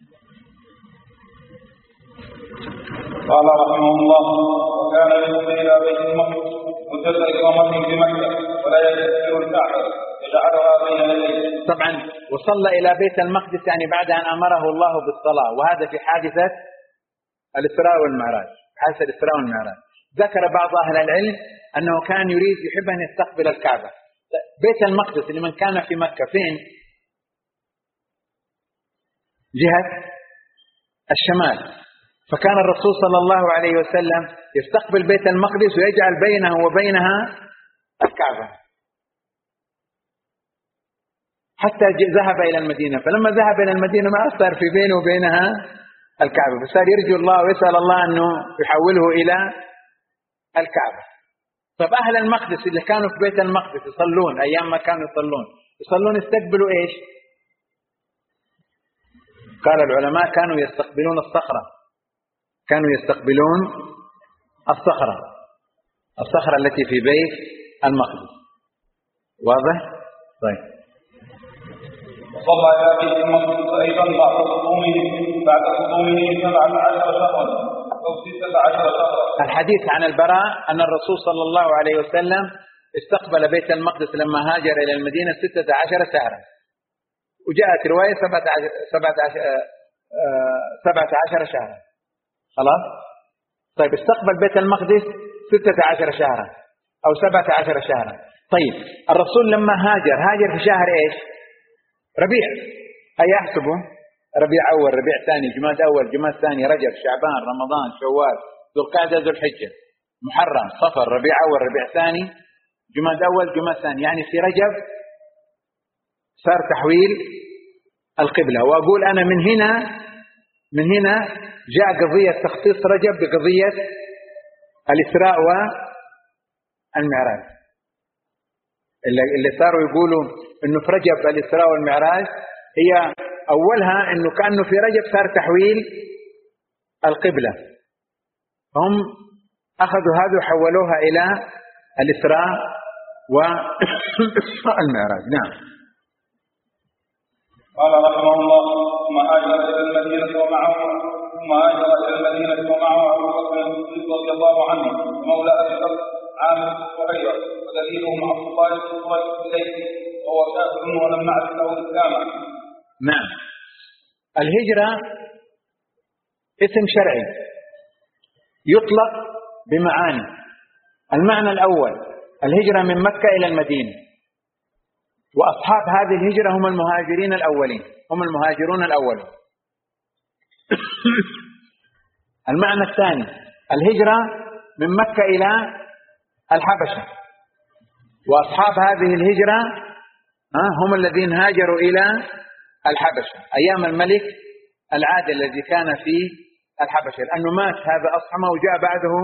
قال رحمه الله: وكان يصلي إلى بيت المقدس مدة إقامته بمكة، ولا يستكبر الكعبة يجعلها بين يديه. طبعا وصلى إلى بيت المقدس يعني بعد أن أمره الله بالصلاة، وهذا في حادثة الإسراء والمعراج. حادثة الإسراء والمعراج ذكر بعض أهل العلم أنه كان يريد يحب أن يستقبل الكعبة. بيت المقدس لمن كان في مكة فين؟ جهة الشمال، فكان الرسول صلى الله عليه وسلم يستقبل بيت المقدس ويجعل بينه وبينها الكعبة، حتى ذهب إلى المدينة. فلما ذهب إلى المدينة ما صار في بينه وبينها الكعبة، فصار يرجو الله ويسأل الله أنه يحوله إلى الكعبة. طب أهل المقدس اللي كانوا في بيت المقدس يصلون أيام ما كانوا يصلون يصلون يستقبلوا إيش؟ قال العلماء كانوا يستقبلون الصخرة، كانوا يستقبلون الصخرة الصخرة التي في بيت المقدس. واضح؟ طيب. وصلى إلى بيت المقدس أيضا بعد صومه بعد صومه سبعة عشر شهرا أو ستة عشر شهرا. الحديث عن البراء أن الرسول صلى الله عليه وسلم استقبل بيت المقدس لما هاجر إلى المدينة ستة عشر شهرا، وجاءت رواية سبعة عشر سبعة عشر سبعة عشر شهرا. خلاص؟ طيب استقبل بيت المقدس ستة عشر شهرا أو سبعة عشر شهرا. طيب الرسول لما هاجر هاجر في شهر إيش؟ ربيع. أي يحسبه ربيع أول، ربيع ثاني، جماد أول، جماد ثاني، رجب، شعبان، رمضان، شوال، ذو القعدة، ذو الحجة، محرم، صفر، ربيع أول، ربيع ثاني، جماد أول، جماد ثاني. يعني في رجب صار تحويل القبلة. وأقول أنا من هنا من هنا جاء قضية تخصيص رجب بقضية الإسراء والمعراج، اللي صاروا يقولوا إنه في رجب الإسراء والمعراج، هي أولها إنه كأنه في رجب صار تحويل القبلة، هم أخذوا هذا وحولوها إلى الإسراء والمعراج. نعم. قال رحمه الله: ثم هاجر إلى المدينة ومعه ثم هاجر إلى المدينة ومعه أبو بكر الصديق رضي الله عنه مولى أبي بكر عامر بن سهير، ودليلهم عبد الله بن سهير الليثي وهو كافر ولم نعرف له إسلاما. نعم. الهجرة اسم شرعي يطلق بمعاني. المعنى الأول الهجرة من مكة إلى المدينة، وأصحاب هذه الهجرة هم المهاجرين الأولين، هم المهاجرون الأولون. المعنى الثاني الهجرة من مكة إلى الحبشة، وأصحاب هذه الهجرة هم الذين هاجروا إلى الحبشة أيام الملك العادل الذي كان في الحبشة، لأنه مات هذا أصحمه وجاء بعده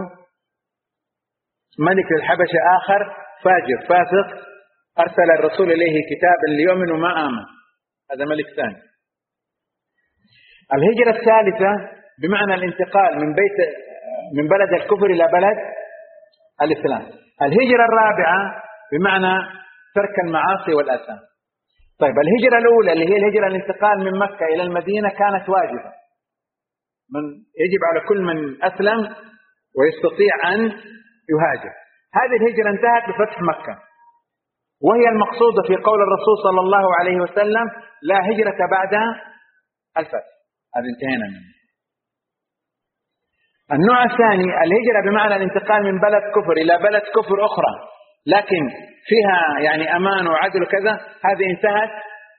ملك الحبشة آخر فاجر فاسق، أرسل الرسول إليه كتابا ليؤمن وما آمن، هذا ملك ثاني. الهجرة الثالثة بمعنى الانتقال من بيت من بلد الكفر إلى بلد الإسلام. الهجرة الرابعة بمعنى ترك المعاصي والآثام. طيب الهجرة الأولى اللي هي الهجرة الانتقال من مكة إلى المدينة كانت واجبة، من يجب على كل من أسلم ويستطيع أن يهاجر. هذه الهجرة انتهت بفتح مكة، وهي المقصودة في قول الرسول صلى الله عليه وسلم: لا هجرة بعد الفتح. هذا انتهينا منه. النوع الثاني الهجرة بمعنى الانتقال من بلد كفر إلى بلد كفر أخرى لكن فيها يعني أمان وعدل وكذا، هذه انتهت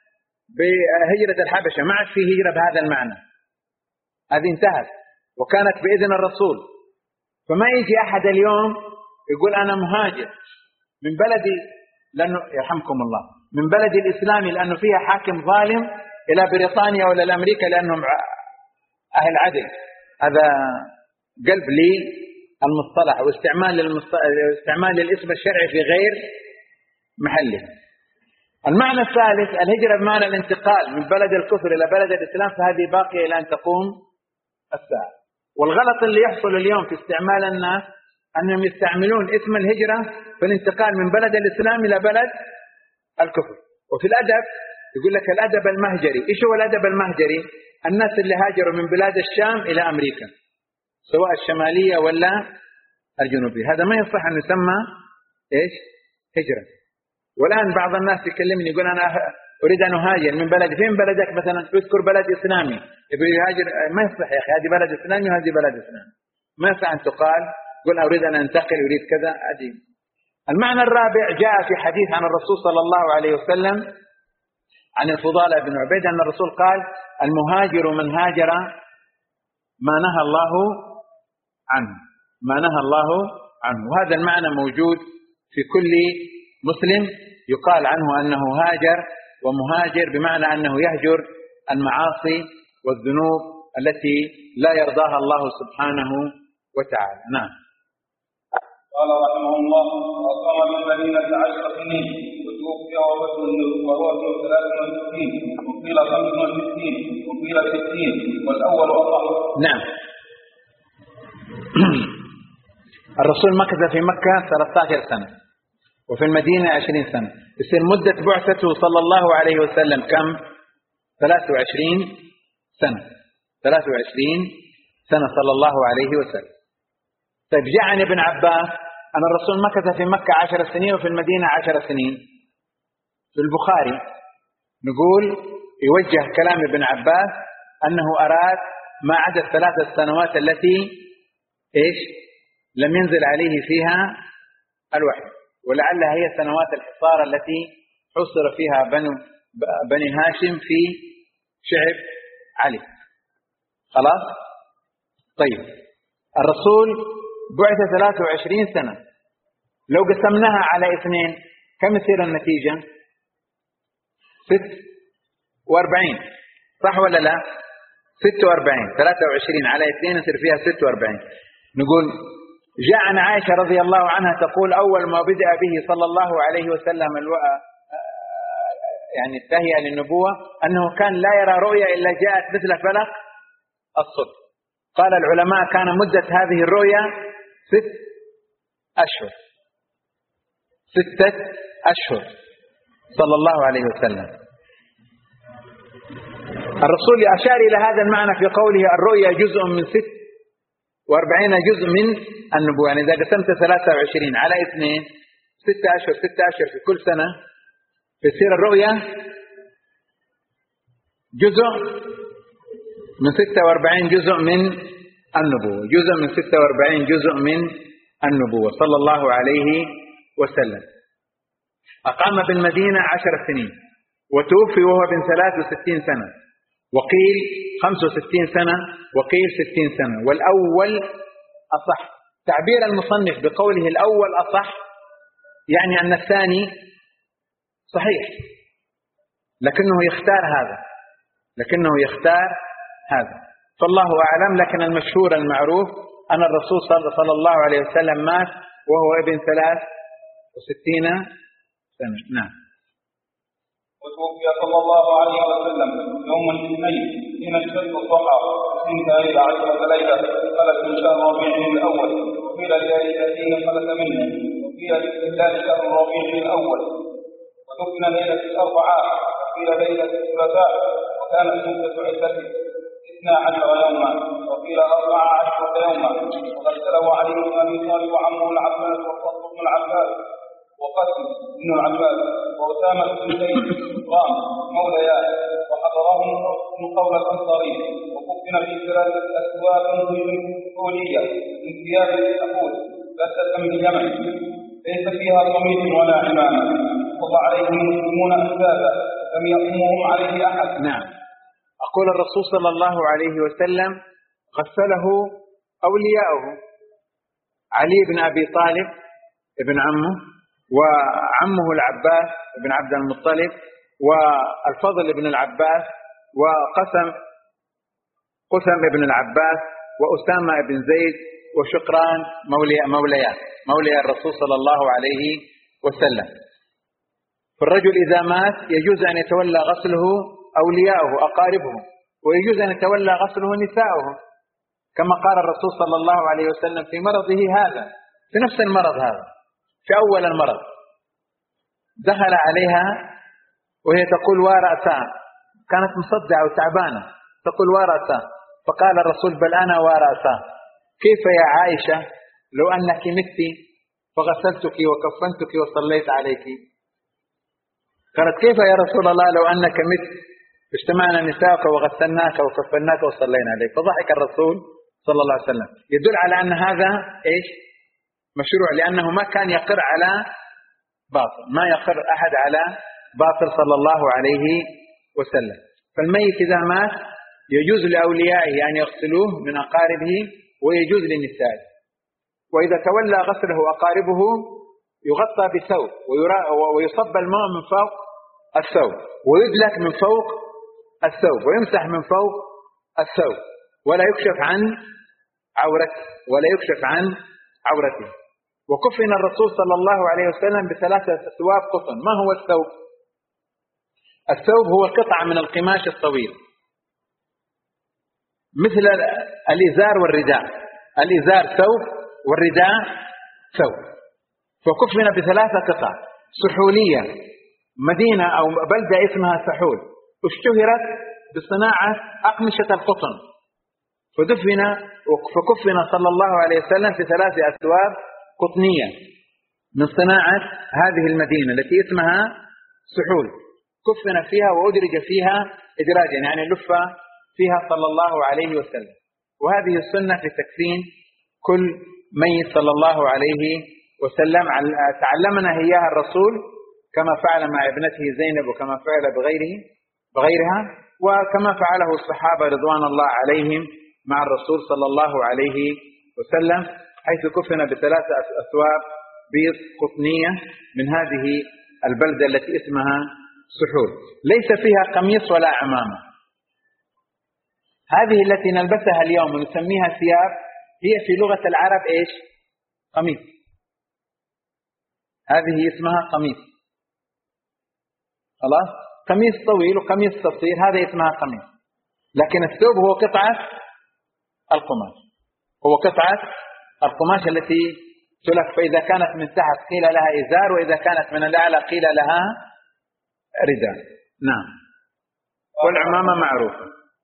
بهجرة الحبشة، ما عاد في هجرة بهذا المعنى، هذه انتهت وكانت بإذن الرسول. فما يجي أحد اليوم يقول أنا مهاجر من بلدي لأنه يرحمكم الله من بلدي الإسلامي لأنه فيها حاكم ظالم إلى بريطانيا ولا لأمريكا لأنهم أهل عدل. هذا قلب لي المصطلح واستعمال استعمال للاسم الشرعي في غير محله. المعنى الثالث الهجرة بمعنى الانتقال من بلد الكفر إلى بلد الإسلام، فهذه باقية إلى أن تقوم الساعة. والغلط اللي يحصل اليوم في استعمال الناس أنهم يستعملون اسم الهجرة في الانتقال من بلد الإسلام إلى بلد الكفر. وفي الأدب يقول لك الأدب المهجري. إيش هو الأدب المهجري؟ الناس اللي هاجروا من بلاد الشام إلى أمريكا سواء الشمالية ولا الجنوبية، هذا ما يصح أن يسمى إيش؟ هجرة. والآن بعض الناس يكلمني يقول أنا أريد أن أهاجر من بلد. فين بلدك مثلا؟ تذكر بلد إسلامي، يبي يهاجر. ما يصح يا أخي، هذه بلد إسلامي وهذه بلد إسلامي، ما يصح أن تقال قل أريد أن أنتقل أريد كذا. أدي. المعنى الرابع جاء في حديث عن الرسول صلى الله عليه وسلم عن الفضالة بن عبيد أن الرسول قال: المهاجر من هاجر ما نهى الله عنه، ما نهى الله عنه. وهذا المعنى موجود في كل مسلم، يقال عنه أنه هاجر ومهاجر بمعنى أنه يهجر المعاصي والذنوب التي لا يرضاها الله سبحانه وتعالى. نعم. قال رحمه الله: وأقام بالمدينة عشر سنين وتوفي وهو ابن ثلاث وستين وقيل خمس وستين وقيل ستين والأول أصح. نعم. الرسول مكث في مكة ثلاثة عشر سنة وفي المدينة عشرين سنة، يصير مدة بعثته صلى الله عليه وسلم كم؟ ثلاث وعشرين سنة ثلاث وعشرين سنة صلى الله عليه وسلم. طيب جاء عن ابن عباس أن الرسول مكث في مكة عشر سنين وفي المدينة عشر سنين. في البخاري نقول يوجه كلام ابن عباس أنه أراد ما عدا الثلاث السنوات التي إيش لم ينزل عليه فيها الوحي، ولعلها هي سنوات الحصار التي حصر فيها بنو بني هاشم في شعب علي. خلاص. طيب الرسول بعث ثلاث وعشرين سنة، لو قسمناها على اثنين كم يصير النتيجة؟ ست واربعين، صح ولا لا؟ ست واربعين. ثلاثة وعشرين على اثنين يصير فيها ست واربعين. نقول جاء عن عائشة رضي الله عنها تقول: أول ما بدأ به صلى الله عليه وسلم الو... يعني التهيئة للنبوة أنه كان لا يرى رؤيا إلا جاءت مثل فلق الصبح. قال العلماء كان مدة هذه الرؤيا ست أشهر ستة أشهر صلى الله عليه وسلم. الرسول أشار إلى هذا المعنى في قوله الرؤيا جزء من ست وأربعين جزء من النبوة، يعني إذا قسمت ثلاثة وعشرين على اثنين ستة أشهر ستة أشهر في كل سنة تصير الرؤيا جزء من ستة وأربعين جزء من النبوة، جزء من ستة وأربعين جزء من النبوة صلى الله عليه وسلم. أقام بالمدينة عشر سنين وتوفي وهو بن ثلاث وستين سنة، وقيل خمس وستين سنة وقيل ستين سنة، والأول أصح. تعبير المصنف بقوله الأول أصح يعني أن الثاني صحيح، لكنه يختار هذا لكنه يختار هذا فالله أعلم. لكن المشهور المعروف أن الرسول صلى الله عليه وسلم مات وهو ابن ثلاث وستين سنة. نعم. وتوفي صلى الله عليه وسلم يوم الاثنين حين اشتد الضحى اثنتا إلى عشرة ليلة خلت من شهر ربيع الأول، وقيل ليلتين خلت منه، وقيل لاستهلال شهر ربيع الأول. ودفن ليلة الأربعاء وقيل ليلة الثلاثاء، وكانت مدة عدته اثنا عشر يوما وقيل أربع عشرة يوما. وقد تلو علي بن أبي طالب وعمه العباس والفضل بن العباس وقاسم بن العباس وأسامة بن زيد رام موليان، وحضرهم ابن قولة الأنصاري، وكفن في ثلاثة أثواب طولية من ثياب الأخوذ لسة باليمن ليس فيها قميص ولا عمامة، وضع عليهم المسلمون أسبابا لم يقومهم عليه أحد. نعم. أقول الرسول صلى الله عليه وسلم غسله أولياؤه، علي بن أبي طالب ابن عمه، وعمه العباس بن عبد المطلب، والفضل بن العباس، وقسم قسم بن العباس، وأسامة بن زيد، وشقران مولي موليان مولي الرسول صلى الله عليه وسلم. فالرجل إذا مات يجوز أن يتولى غسله أولياؤه أقاربه، ويجوز أن يتولى غسله نساؤه، كما قال الرسول صلى الله عليه وسلم في مرضه هذا، في نفس المرض هذا، في أول المرض دخل عليها وهي تقول وارأسا، كانت مصدعة وتعبانة تقول وارأسا، فقال الرسول بل أنا وارأسا، كيف يا عائشة لو أنك مت فغسلتك وكفنتك وصليت عليك؟ قالت كيف يا رسول الله لو أنك مت اجتمعنا نساءك وغسلناك وكفناك وصلينا عليك؟ فضحك الرسول صلى الله عليه وسلم. يدل على أن هذا إيش؟ مشروع، لأنه ما كان يقر على باطل، ما يقر أحد على باطل صلى الله عليه وسلم. فالميت إذا مات يجوز لأوليائه أن يغسلوه من أقاربه، ويجوز للنساء. وإذا تولى غسله أقاربه يغطى بثوب ويصب الماء من فوق الثوب ويدلك من فوق الثوب ويمسح من فوق الثوب، ولا يكشف عن عورته ولا يكشف عن عورته. وكفن الرسول صلى الله عليه وسلم بثلاثة ثواب قطن. ما هو الثوب؟ الثوب هو قطعة من القماش الطويل مثل الإزار والرداء، الإزار ثوب والرداء ثوب. فكفن بثلاثة قطع سحولية، مدينة أو بلدة اسمها سحول اشتهرت بصناعة أقمشة القطن، فدفن فكفن صلى الله عليه وسلم في ثلاث أثواب قطنية من صناعة هذه المدينة التي اسمها سحول، كفن فيها وأدرج فيها إدراجا يعني لف فيها صلى الله عليه وسلم. وهذه السنة في تكفين كل ميت صلى الله عليه وسلم تعلمنا إياها الرسول، كما فعل مع ابنته زينب وكما فعل بغيره بغيرها وكما فعله الصحابة رضوان الله عليهم مع الرسول صلى الله عليه وسلم، حيث كفن بثلاثة أثواب بيض قطنية من هذه البلدة التي اسمها سحول، ليس فيها قميص ولا عمامة. هذه التي نلبسها اليوم ونسميها ثياب هي في لغة العرب إيش؟ قميص. هذه اسمها قميص، خلاص؟ قميص طويل وقميص قصير، هذا اسمها قميص. لكن الثوب هو قطعة القماش، هو قطعة القماش التي تلف، فإذا كانت من تحت قيل لها إزار، وإذا كانت من الأعلى قيل لها رداء. نعم. والعمامة معروفة.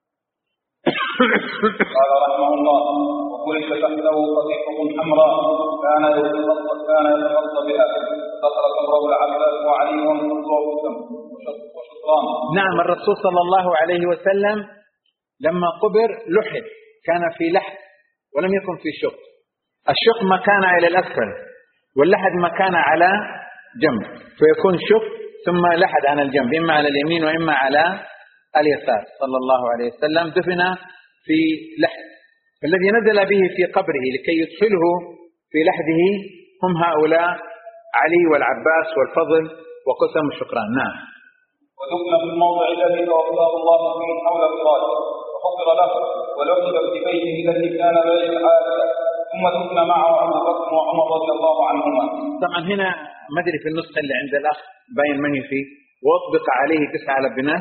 قال رحمه الله: وقلت تحته قطيفة حمراء كان يتغطى كان يتغطى بها، ذكر كبره العباس وعلي وشطران. نعم، الرسول صلى الله عليه وسلم لما قبر لحد، كان في لحد ولم يكن في شق. الشق ما كان إلى الأسفل، واللحد ما كان على جنب، فيكون شق ثم لحد عن الجنب، إما على اليمين وإما على اليسار. صلى الله عليه وسلم دفن في لحد، الذي نزل به في قبره لكي يدخله في لحده هم هؤلاء علي والعباس والفضل وقسم الشكران. نعم. ودفن في الموضع الذي توفاه الله فيه حول فراشه، وحفر له ولحد في بيته الذي كان بين العائله، ثم دفن معه ابو بكر وعمر رضي الله عنهما. طبعا هنا ما ادري في النسخه اللي عند الاخ باين من فيه، واطبق عليه تسعه لبنات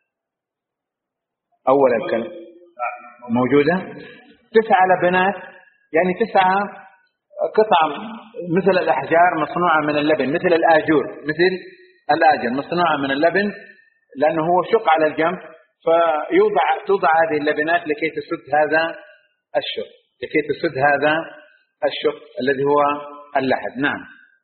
اول الكلام موجوده، تسعه لبنات يعني تسعه قطع مثل الاحجار مصنوعه من اللبن، مثل الاجور، مثل الاجر مصنوعه من اللبن، لانه هو شق على الجنب، فيوضع توضع هذه اللبنات لكي تسد هذا الشق، لكي تسد هذا الشق الذي هو اللحد. نعم.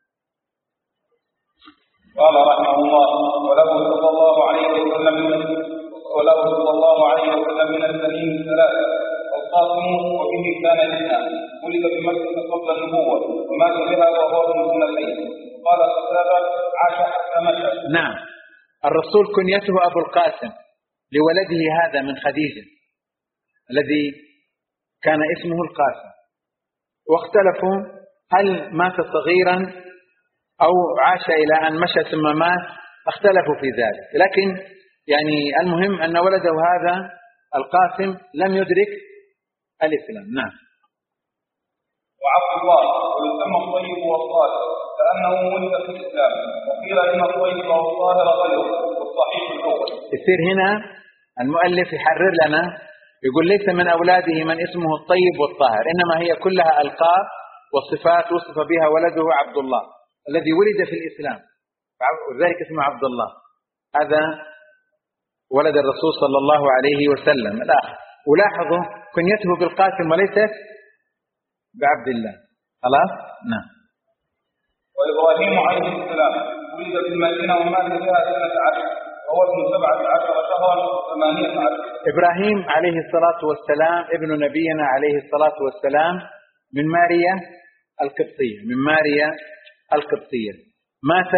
قال رحمه الله: وله صلى الله عليه وسلم من وله صلى الله عليه وسلم من السنين ثلاثه، القاسم وبه كان لنا، ولد بمكه قبل النبوه ومات بها وهو ابن سنتين. قال قتادة: عاش حتى مشى. نعم، الرسول كنيته ابو القاسم لولده هذا من خديجه الذي كان اسمه القاسم، واختلفوا هل مات صغيرا أو عاش إلى أن مشى ثم مات، اختلفوا في ذلك، لكن يعني المهم أن ولده هذا القاسم لم يدرك الإسلام. نعم. وعبد الله ويسمى الطيب والطاهر كأنه ولد في الإسلام، وقيل إن الطيب والطاهر غيره، والصحيح الأول. يصير هنا المؤلف يحرر لنا، يقول ليس من أولاده من اسمه الطيب والطاهر، إنما هي كلها ألقاب وصفات وصف بها ولده عبد الله الذي ولد في الإسلام، وذلك اسمه عبد الله. هذا ولد الرسول صلى الله عليه وسلم الآخر. ولاحظوا كنيته بالقاسم وليست بعبد الله. خلاص. نعم. وإبراهيم عليه السلام ولد في المدينة ومات بها سنة عشر، وهو ابن سبعة عشر شهرا ثمانية عشر. إبراهيم عليه الصلاة والسلام ابن نبينا عليه الصلاة والسلام من ماريا القبطية، من ماريا القبطية، مات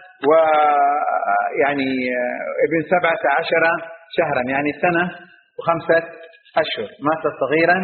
ويعني ابن سبعة عشر شهرا، يعني سنة وخمسة أشهر، مات صغيرا،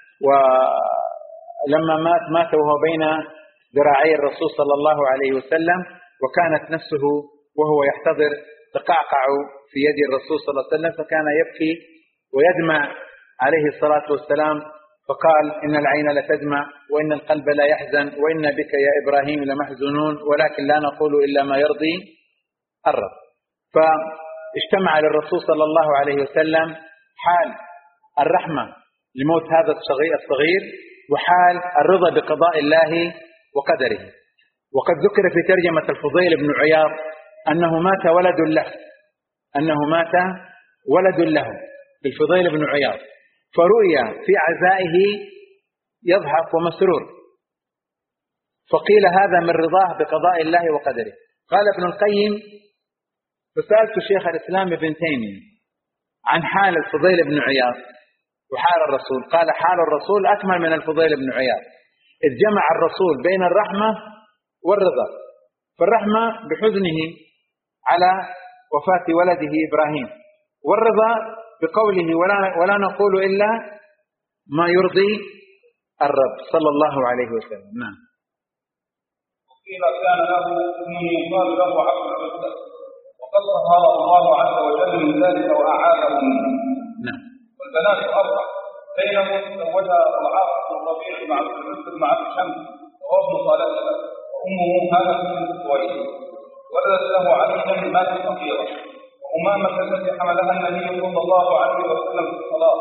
ولما مات مات وهو بين ذراعي الرسول صلى الله عليه وسلم، وكانت نفسه وهو يحتضر تقعقع في يد الرسول صلى الله عليه وسلم، فكان يبكي ويدمع عليه الصلاة والسلام، فقال: إن العين لتدمع وإن القلب لا يحزن وإن بك يا إبراهيم لمحزونون، ولكن لا نقول إلا ما يرضي الرب. فاجتمع للرسول صلى الله عليه وسلم حال الرحمة لموت هذا الصغير، وحال الرضا بقضاء الله وقدره. وقد ذكر في ترجمة الفضيل بن عياض أنه مات ولد له، أنه مات ولد له بالفضيل بن عياض، فرؤيا في عزائه يضحك ومسرور، فقيل هذا من رضاه بقضاء الله وقدره. قال ابن القيم: فسألت شيخ الإسلام ابن تيمية عن حال الفضيل بن عياض وحال الرسول، قال: حال الرسول أكمل من الفضيل بن عياض، إذ جمع الرسول بين الرحمة والرضا، فالرحمة بحزنه على وفاة ولده إبراهيم، والرضا بقوله ولا, ولا نقول إلا ما يرضي الرب صلى الله عليه وسلم. نعم. وقيل كان له ابن يقال له عبد العزة، وقد طهره الله عز وجل من ذلك وأعاده منه. نعم. والبنات أربع، زينب زوجها العاص بن الربيع مع عبد العزة مع عبد الشمس وهو ابن خالتها، وأمه هانة بنت سويد، ولدت له عليا مات فقيرا، وأمامة التي حملها النبي صلى الله عليه وسلم في الصلاة،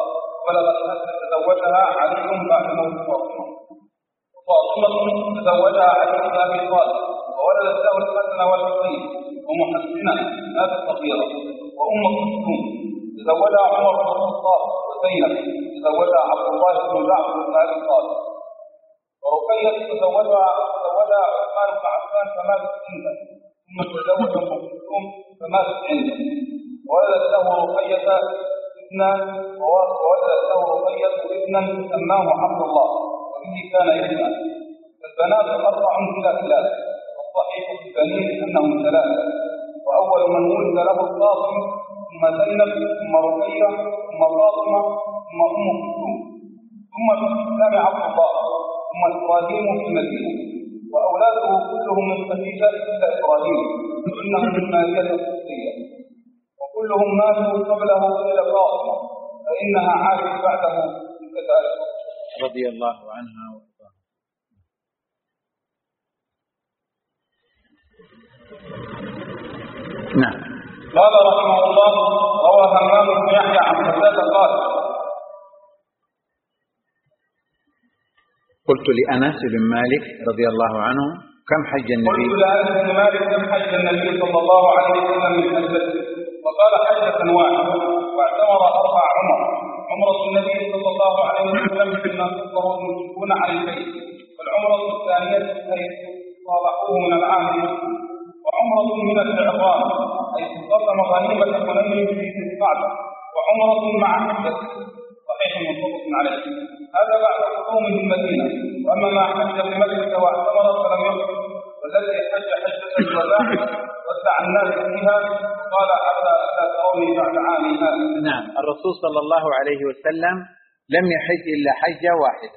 وبلغت أن تزوجها علي بعد موت فاطمة. فاطمة تزوجها علي بن أبي طالب وولدت له الحسن والحسين ومحسنة ماتت صغيرة. وأم كلثوم تزوجها عمر بن الخطاب وزينب تزوجها عبد الله بن جعفر بن أبي طالب. ورقية تزوجها تزوجها عثمان بن عفان فماتت عنده، ثم تزوج أم كلثوم فماتت عنده. وولدت له رقية ابنا وولدت له رقية ابنا سماه عبد الله وبه كان يبنى. فالبنات أربع بلا خلاف، والصحيح في البنين أنهم ثلاثة. وأول من ولد له القاسم ثم زينب ثم رقية ثم فاطمة ثم أم كلثوم، ثم في الإسلام عبد الله ثم إبراهيم في المدينة. وأولاده كلهم من خديجة إلا إبراهيم إنه من مارية القبطية، وكلهم ماتوا قبله إلا فاطمة فإنها عاشت بعده كذلك رضي الله عنها وارضاها. نعم. قال رحمه الله: روى همام بن يحيى عن قتادة قال: قلت لأنس بن مالك رضي الله عنه: كم حج النبي؟ قلت لأنس بن مالك: كم حج النبي صلى الله عليه وسلم من حجته؟ وقال: حجة واحدة، واعتمر أربع عمر. عمرة النبي صلى الله عليه وسلم كنا كفر المشركون عن البيت، والعمرة الثانية حيث صالحوه من العام، وعمرة من الإعظام حيث قسم غنيمة حنين في ذي القعدة، وعمرة مع حجته. صحيح متفق عليه. هذا بعد قدومه المدينة. وأما ما حج بمكة واعتمر فلم يقل، والذي حج حجة الوداع ودع الناس فيها وقال: حتى أتى تروني بعد عامي هذا. نعم. الرسول صلى الله عليه وسلم لم يحج إلا حجة واحدة،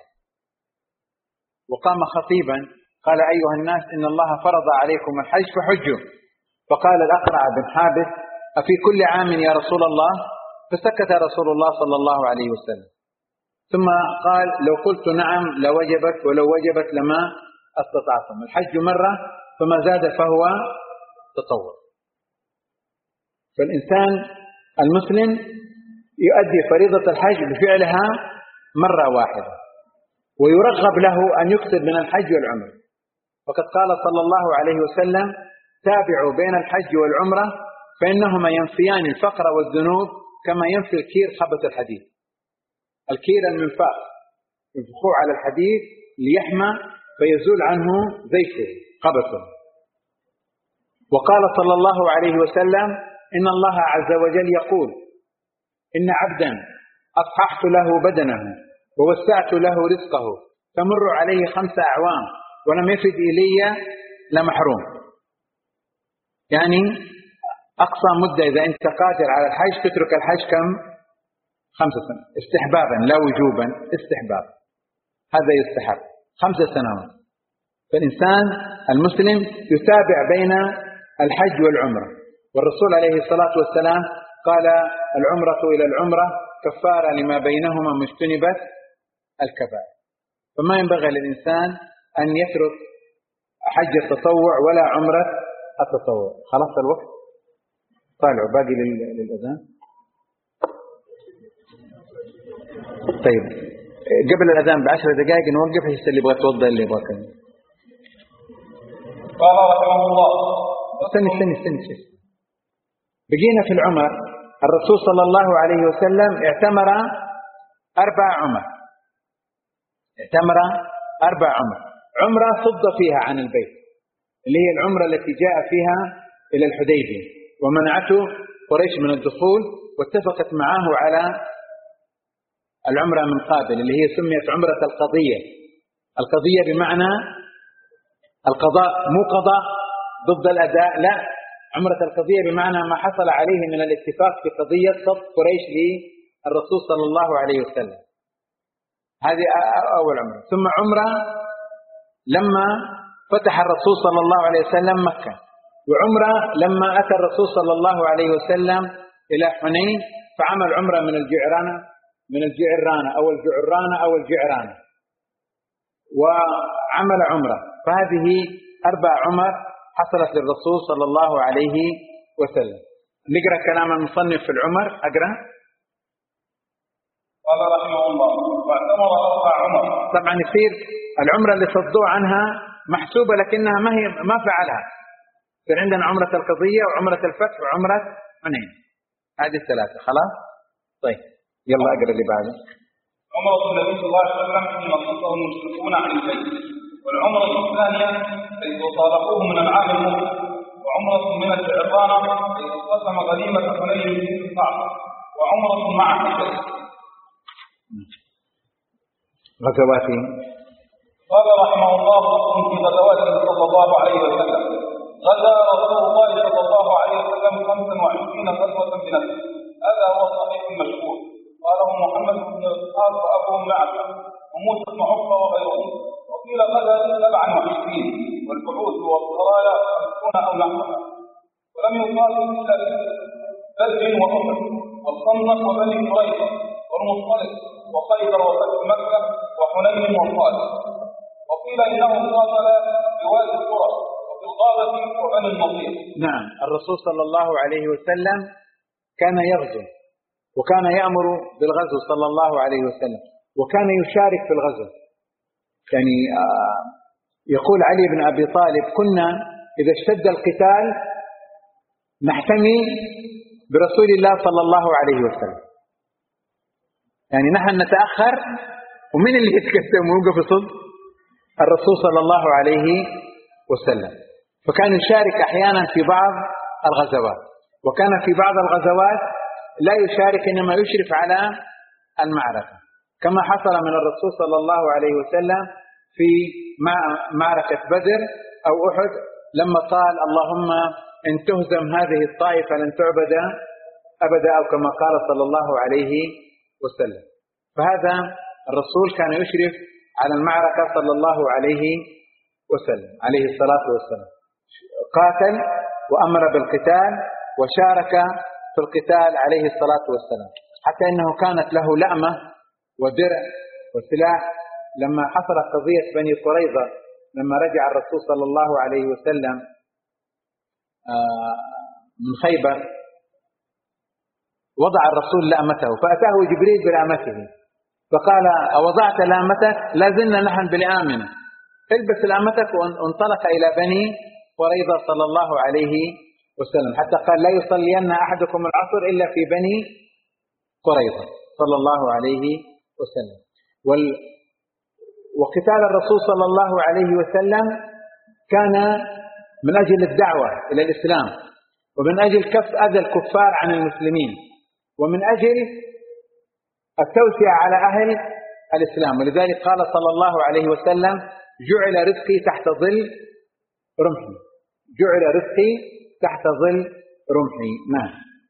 وقام خطيبا قال: أيها الناس، إن الله فرض عليكم الحج فحجوا. فقال الأقرع بن حابس: أفي كل عام يا رسول الله؟ فسكت رسول الله صلى الله عليه وسلم، ثم قال: لو قلت نعم لوجبت، ولو وجبت لما استطعتم. الحج مرة فما زاد فهو تطوع. فالإنسان المسلم يؤدي فريضة الحج بفعلها مرة واحدة، ويرغب له أن يكثر من الحج والعمرة. وقد قال صلى الله عليه وسلم: تابعوا بين الحج والعمرة فإنهما ينفيان الفقر والذنوب كما ينفي الكير خبث الحديد. الكير المنفاخ ينفخوه على الحديد ليحمى فيزول عنه زيته خبثه. وقال صلى الله عليه وسلم: إن الله عز وجل يقول: إن عبدا أصححت له بدنه ووسعت له رزقه تمر عليه خمس أعوام ولم يفد إلي لمحروم. يعني أقصى مدة إذا أنت قادر على الحج تترك الحج كم؟ خمسة سنوات استحبابا لا وجوبا، استحباب، هذا يستحب خمس سنوات. فالإنسان المسلم يتابع بين الحج والعمرة. والرسول عليه الصلاة والسلام قال: العمرة إلى العمرة كفارة لما بينهما ما اجتنبت الكبائر. فما ينبغي للإنسان أن يترك حج التطوع ولا عمرة التطوع. خلاص الوقت طالعوا باقي للأذان. طيب قبل الأذان بعشر دقائق نوقف حيث اللي يبغى يتوضأ اللي يبغى كذا. قال رحمه الله: استني استني استني بقينا في العمر. الرسول صلى الله عليه وسلم اعتمر أربع عمر اعتمر أربع عمر عمرة صد فيها عن البيت، اللي هي العمرة التي جاء فيها إلى الحديبية ومنعته قريش من الدخول، واتفقت معه على العمرة من قابل اللي هي سميت عمرة القضية. القضية بمعنى القضاء، مو قضاء ضد الأداء، لا، عمرة القضية بمعنى ما حصل عليه من الاتفاق في قضية صد قريش للرسول صلى الله عليه وسلم. هذه أول عمرة. ثم عمرة لما فتح الرسول صلى الله عليه وسلم مكة، وعمرة لما أتى الرسول صلى الله عليه وسلم إلى حنين فعمل عمرة من الجعرانة من الجعرانة أو الجعرانة أو الجعرانة وعمل عمرة. فهذه أربع عمر حصلت للرسول صلى الله عليه وسلم. نقرأ كلام المصنف في العمر. أقرأ. قال رحمه الله: واعتمر أربع عمر. طبعا يصير العمرة اللي صدوه عنها محسوبة لكنها ما هي ما فعلها. يصير عندنا عمرة القضية وعمرة الفتح وعمرة حنين، هذه الثلاثة خلاص. طيب يلا اقرا اللي بعده. عمرة النبي صلى الله عليه وسلم حين نصصه المشركون عن البيت، والعمرة الثانية حيث صالحوه من العام المقبل، وعمرة من الجعرانة حيث قسم غنيمة حنين في الصعب، وعمرة مع حجة. غزواته. قال رحمه الله: فصل في غزواته صلى الله عليه وسلم. غزا رسول الله صلى الله عليه وسلم خمسا وعشرين غزوة بنفسه، هذا هو الصحيح المشهور. قاله محمد بن اسحاق وابو معبد وموسى بن عقبة وغيرهم. وقيل غزا سبعا وعشرين، والبعوث والسرايا خمسون او نحوها. ولم يقاتل الا في بدر واحد والخندق وبني قريظة والمصطلق وخيبر وفتح مكة وحنين وطائف. وقيل انه قاتل بوادي القرى وفي الغابة وبني النضير. نعم، الرسول صلى الله عليه وسلم كان يغزو وكان يأمر بالغزو صلى الله عليه وسلم، وكان يشارك في الغزو. يعني يقول علي بن أبي طالب: كنا إذا اشتد القتال نحتمي برسول الله صلى الله عليه وسلم. يعني نحن نتأخر ومن اللي يتقدم ويوقف يصد؟ الرسول صلى الله عليه وسلم. فكان يشارك أحيانا في بعض الغزوات، وكان في بعض الغزوات لا يشارك إنما يشرف على المعركة، كما حصل من الرسول صلى الله عليه وسلم في معركة بدر أو أحد لما قال: اللهم إن تهزم هذه الطائفة لن تعبد أبدا، أو كما قال صلى الله عليه وسلم. فهذا الرسول كان يشرف على المعركة صلى الله عليه وسلم عليه الصلاة والسلام. قاتل وأمر بالقتال وشارك في القتال عليه الصلاة والسلام، حتى إنه كانت له لأمة ودرع وسلاح لما حصلت قضية بني قريظة. لما رجع الرسول صلى الله عليه وسلم من خيبر وضع الرسول لأمته، فأتاه جبريل بلأمته فقال: أوضعت لأمتك؟ لا زلنا نحن بلآمنا، البس لأمتك. وانطلق إلى بني قريظة صلى الله عليه وسلم، حتى قال: لا يصلين أحدكم العصر إلا في بني قريظة صلى الله عليه وسلم. وال... وقتال الرسول صلى الله عليه وسلم كان من أجل الدعوة إلى الإسلام، ومن أجل كف أذى الكفار عن المسلمين، ومن أجل التوسعة على أهل الإسلام. ولذلك قال صلى الله عليه وسلم: جعل رزقي تحت ظل رمحي، جعل رزقي تحت ظل رمحي. نعم.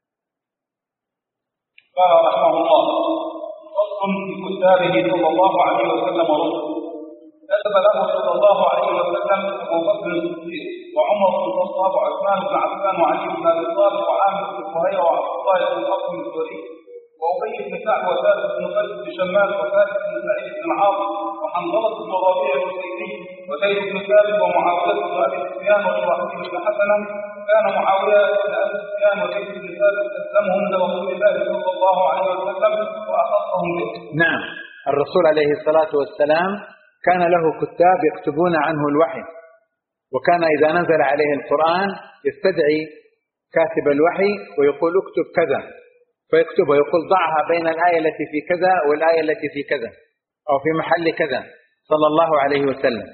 قال رحمه الله: فصل في كتابه صلى الله عليه وسلم ورسله. كتب له صلى الله عليه وسلم ابو بكر الصديق وعمر بن الخطاب وعثمان بن عفان وعلي بن ابي طالب وعامر بن فهيره وعبد الله بن القاسم الزهري وابي بن كعب وثابت بن قيس بن شمال وثابت بن سعيد بن العاص وحنظله بن الربيع الحسيني وزيد بن ثابت ومعاويه بن ابي سفيان وشراحيل بن حسن. كان معاويه بن ابي سفيان وزيد بن ثابت اسلمهم لرسول الله صلى الله عليه وسلم واخصهم به. نعم، الرسول عليه الصلاه والسلام كان له كتاب يكتبون عنه الوحي، وكان إذا نزل عليه القرآن يستدعي كاتب الوحي ويقول: اكتب كذا، فيكتب ويقول: ضعها بين الآية التي في كذا والآية التي في كذا، أو في محل كذا، صلى الله عليه وسلم.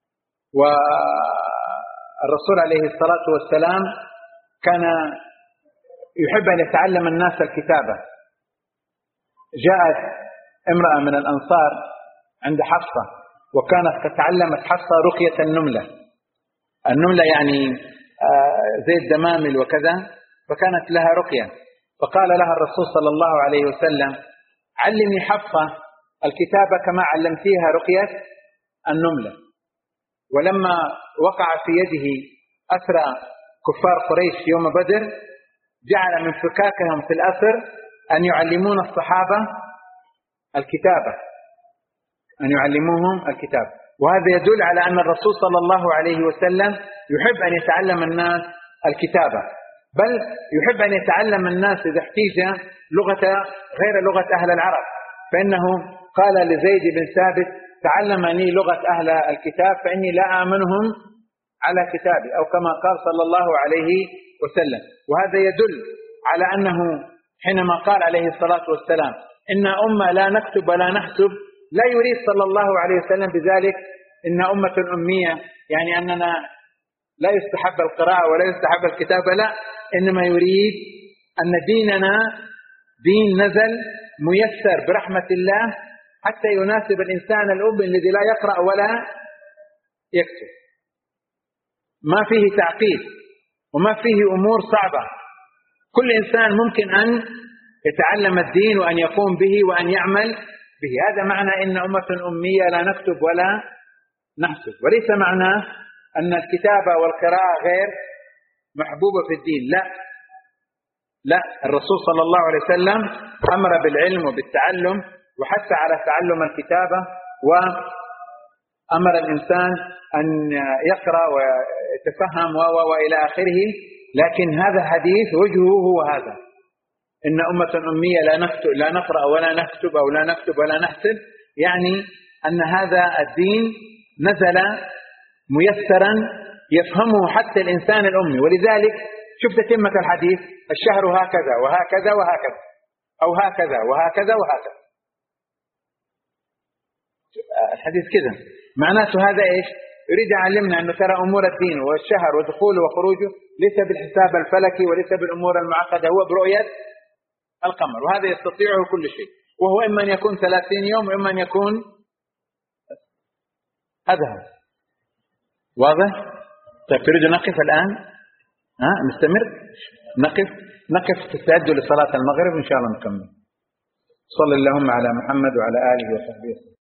والرسول عليه الصلاة والسلام كان يحب أن يتعلم الناس الكتابة. جاءت امرأة من الأنصار عند حفصة، وكانت تعلمت حفصة رقية النملة. النملة يعني زي الدمامل وكذا، فكانت لها رقية. فقال لها الرسول صلى الله عليه وسلم: علمي حفصة الكتابة كما علمتيها رقية النملة. ولما وقع في يده أسرى كفار قريش يوم بدر، جعل من فكاكهم في الأسر أن يعلمون الصحابة الكتابة، أن يعلموهم الكتاب. وهذا يدل على أن الرسول صلى الله عليه وسلم يحب أن يتعلم الناس الكتابة، بل يحب أن يتعلم الناس إذا احتاج لغة غير لغة أهل العرب، فإنه قال لزيد بن ثابت تعلمني لغة أهل الكتاب فإني لا آمنهم على كتابي، أو كما قال صلى الله عليه وسلم. وهذا يدل على أنه حينما قال عليه الصلاة والسلام إن أمة لا نكتب ولا نحسب، لا يريد صلى الله عليه وسلم بذلك إن أمة أمية، يعني أننا لا يستحب القراءة ولا يستحب الكتابة، لا، إنما يريد أن ديننا دين نزل ميسر برحمة الله حتى يناسب الإنسان الأمي الذي لا يقرأ ولا يكتب، ما فيه تعقيد وما فيه أمور صعبة، كل إنسان ممكن أن يتعلم الدين وأن يقوم به وأن يعمل به. هذا معنى إن أمة أمية لا نكتب ولا نحسب، وليس معناه أن الكتابة والقراءة غير محبوبة في الدين، لا لا، الرسول صلى الله عليه وسلم أمر بالعلم وبالتعلم وحث على تعلم الكتابة، وأمر الإنسان أن يقرأ ويتفهم وإلى آخره. لكن هذا حديث وجهه هو هذا، إن أمة أمية لا نكتب لا نقرأ ولا نكتب أو لا نكتب ولا نحسب، يعني أن هذا الدين نزل ميسرا يفهمه حتى الإنسان الأمي. ولذلك شفت تتمة الحديث الشهر هكذا وهكذا وهكذا، أو هكذا وهكذا وهكذا، الحديث كذا معناته هذا إيش؟ يريد يعلمنا أنه ترى أمور الدين والشهر ودخوله وخروجه ليس بالحساب الفلكي وليس بالأمور المعقدة، هو برؤية القمر، وهذا يستطيعه كل شيء، وهو إما أن يكون ثلاثين يوم وإما أن يكون هذا. واضح؟ طيب تريد نقف الآن؟ ها نستمر؟ نقف نقف تستعدوا لصلاة المغرب إن شاء الله نكمل. صلى اللهم على محمد وعلى آله وصحبه وسلم.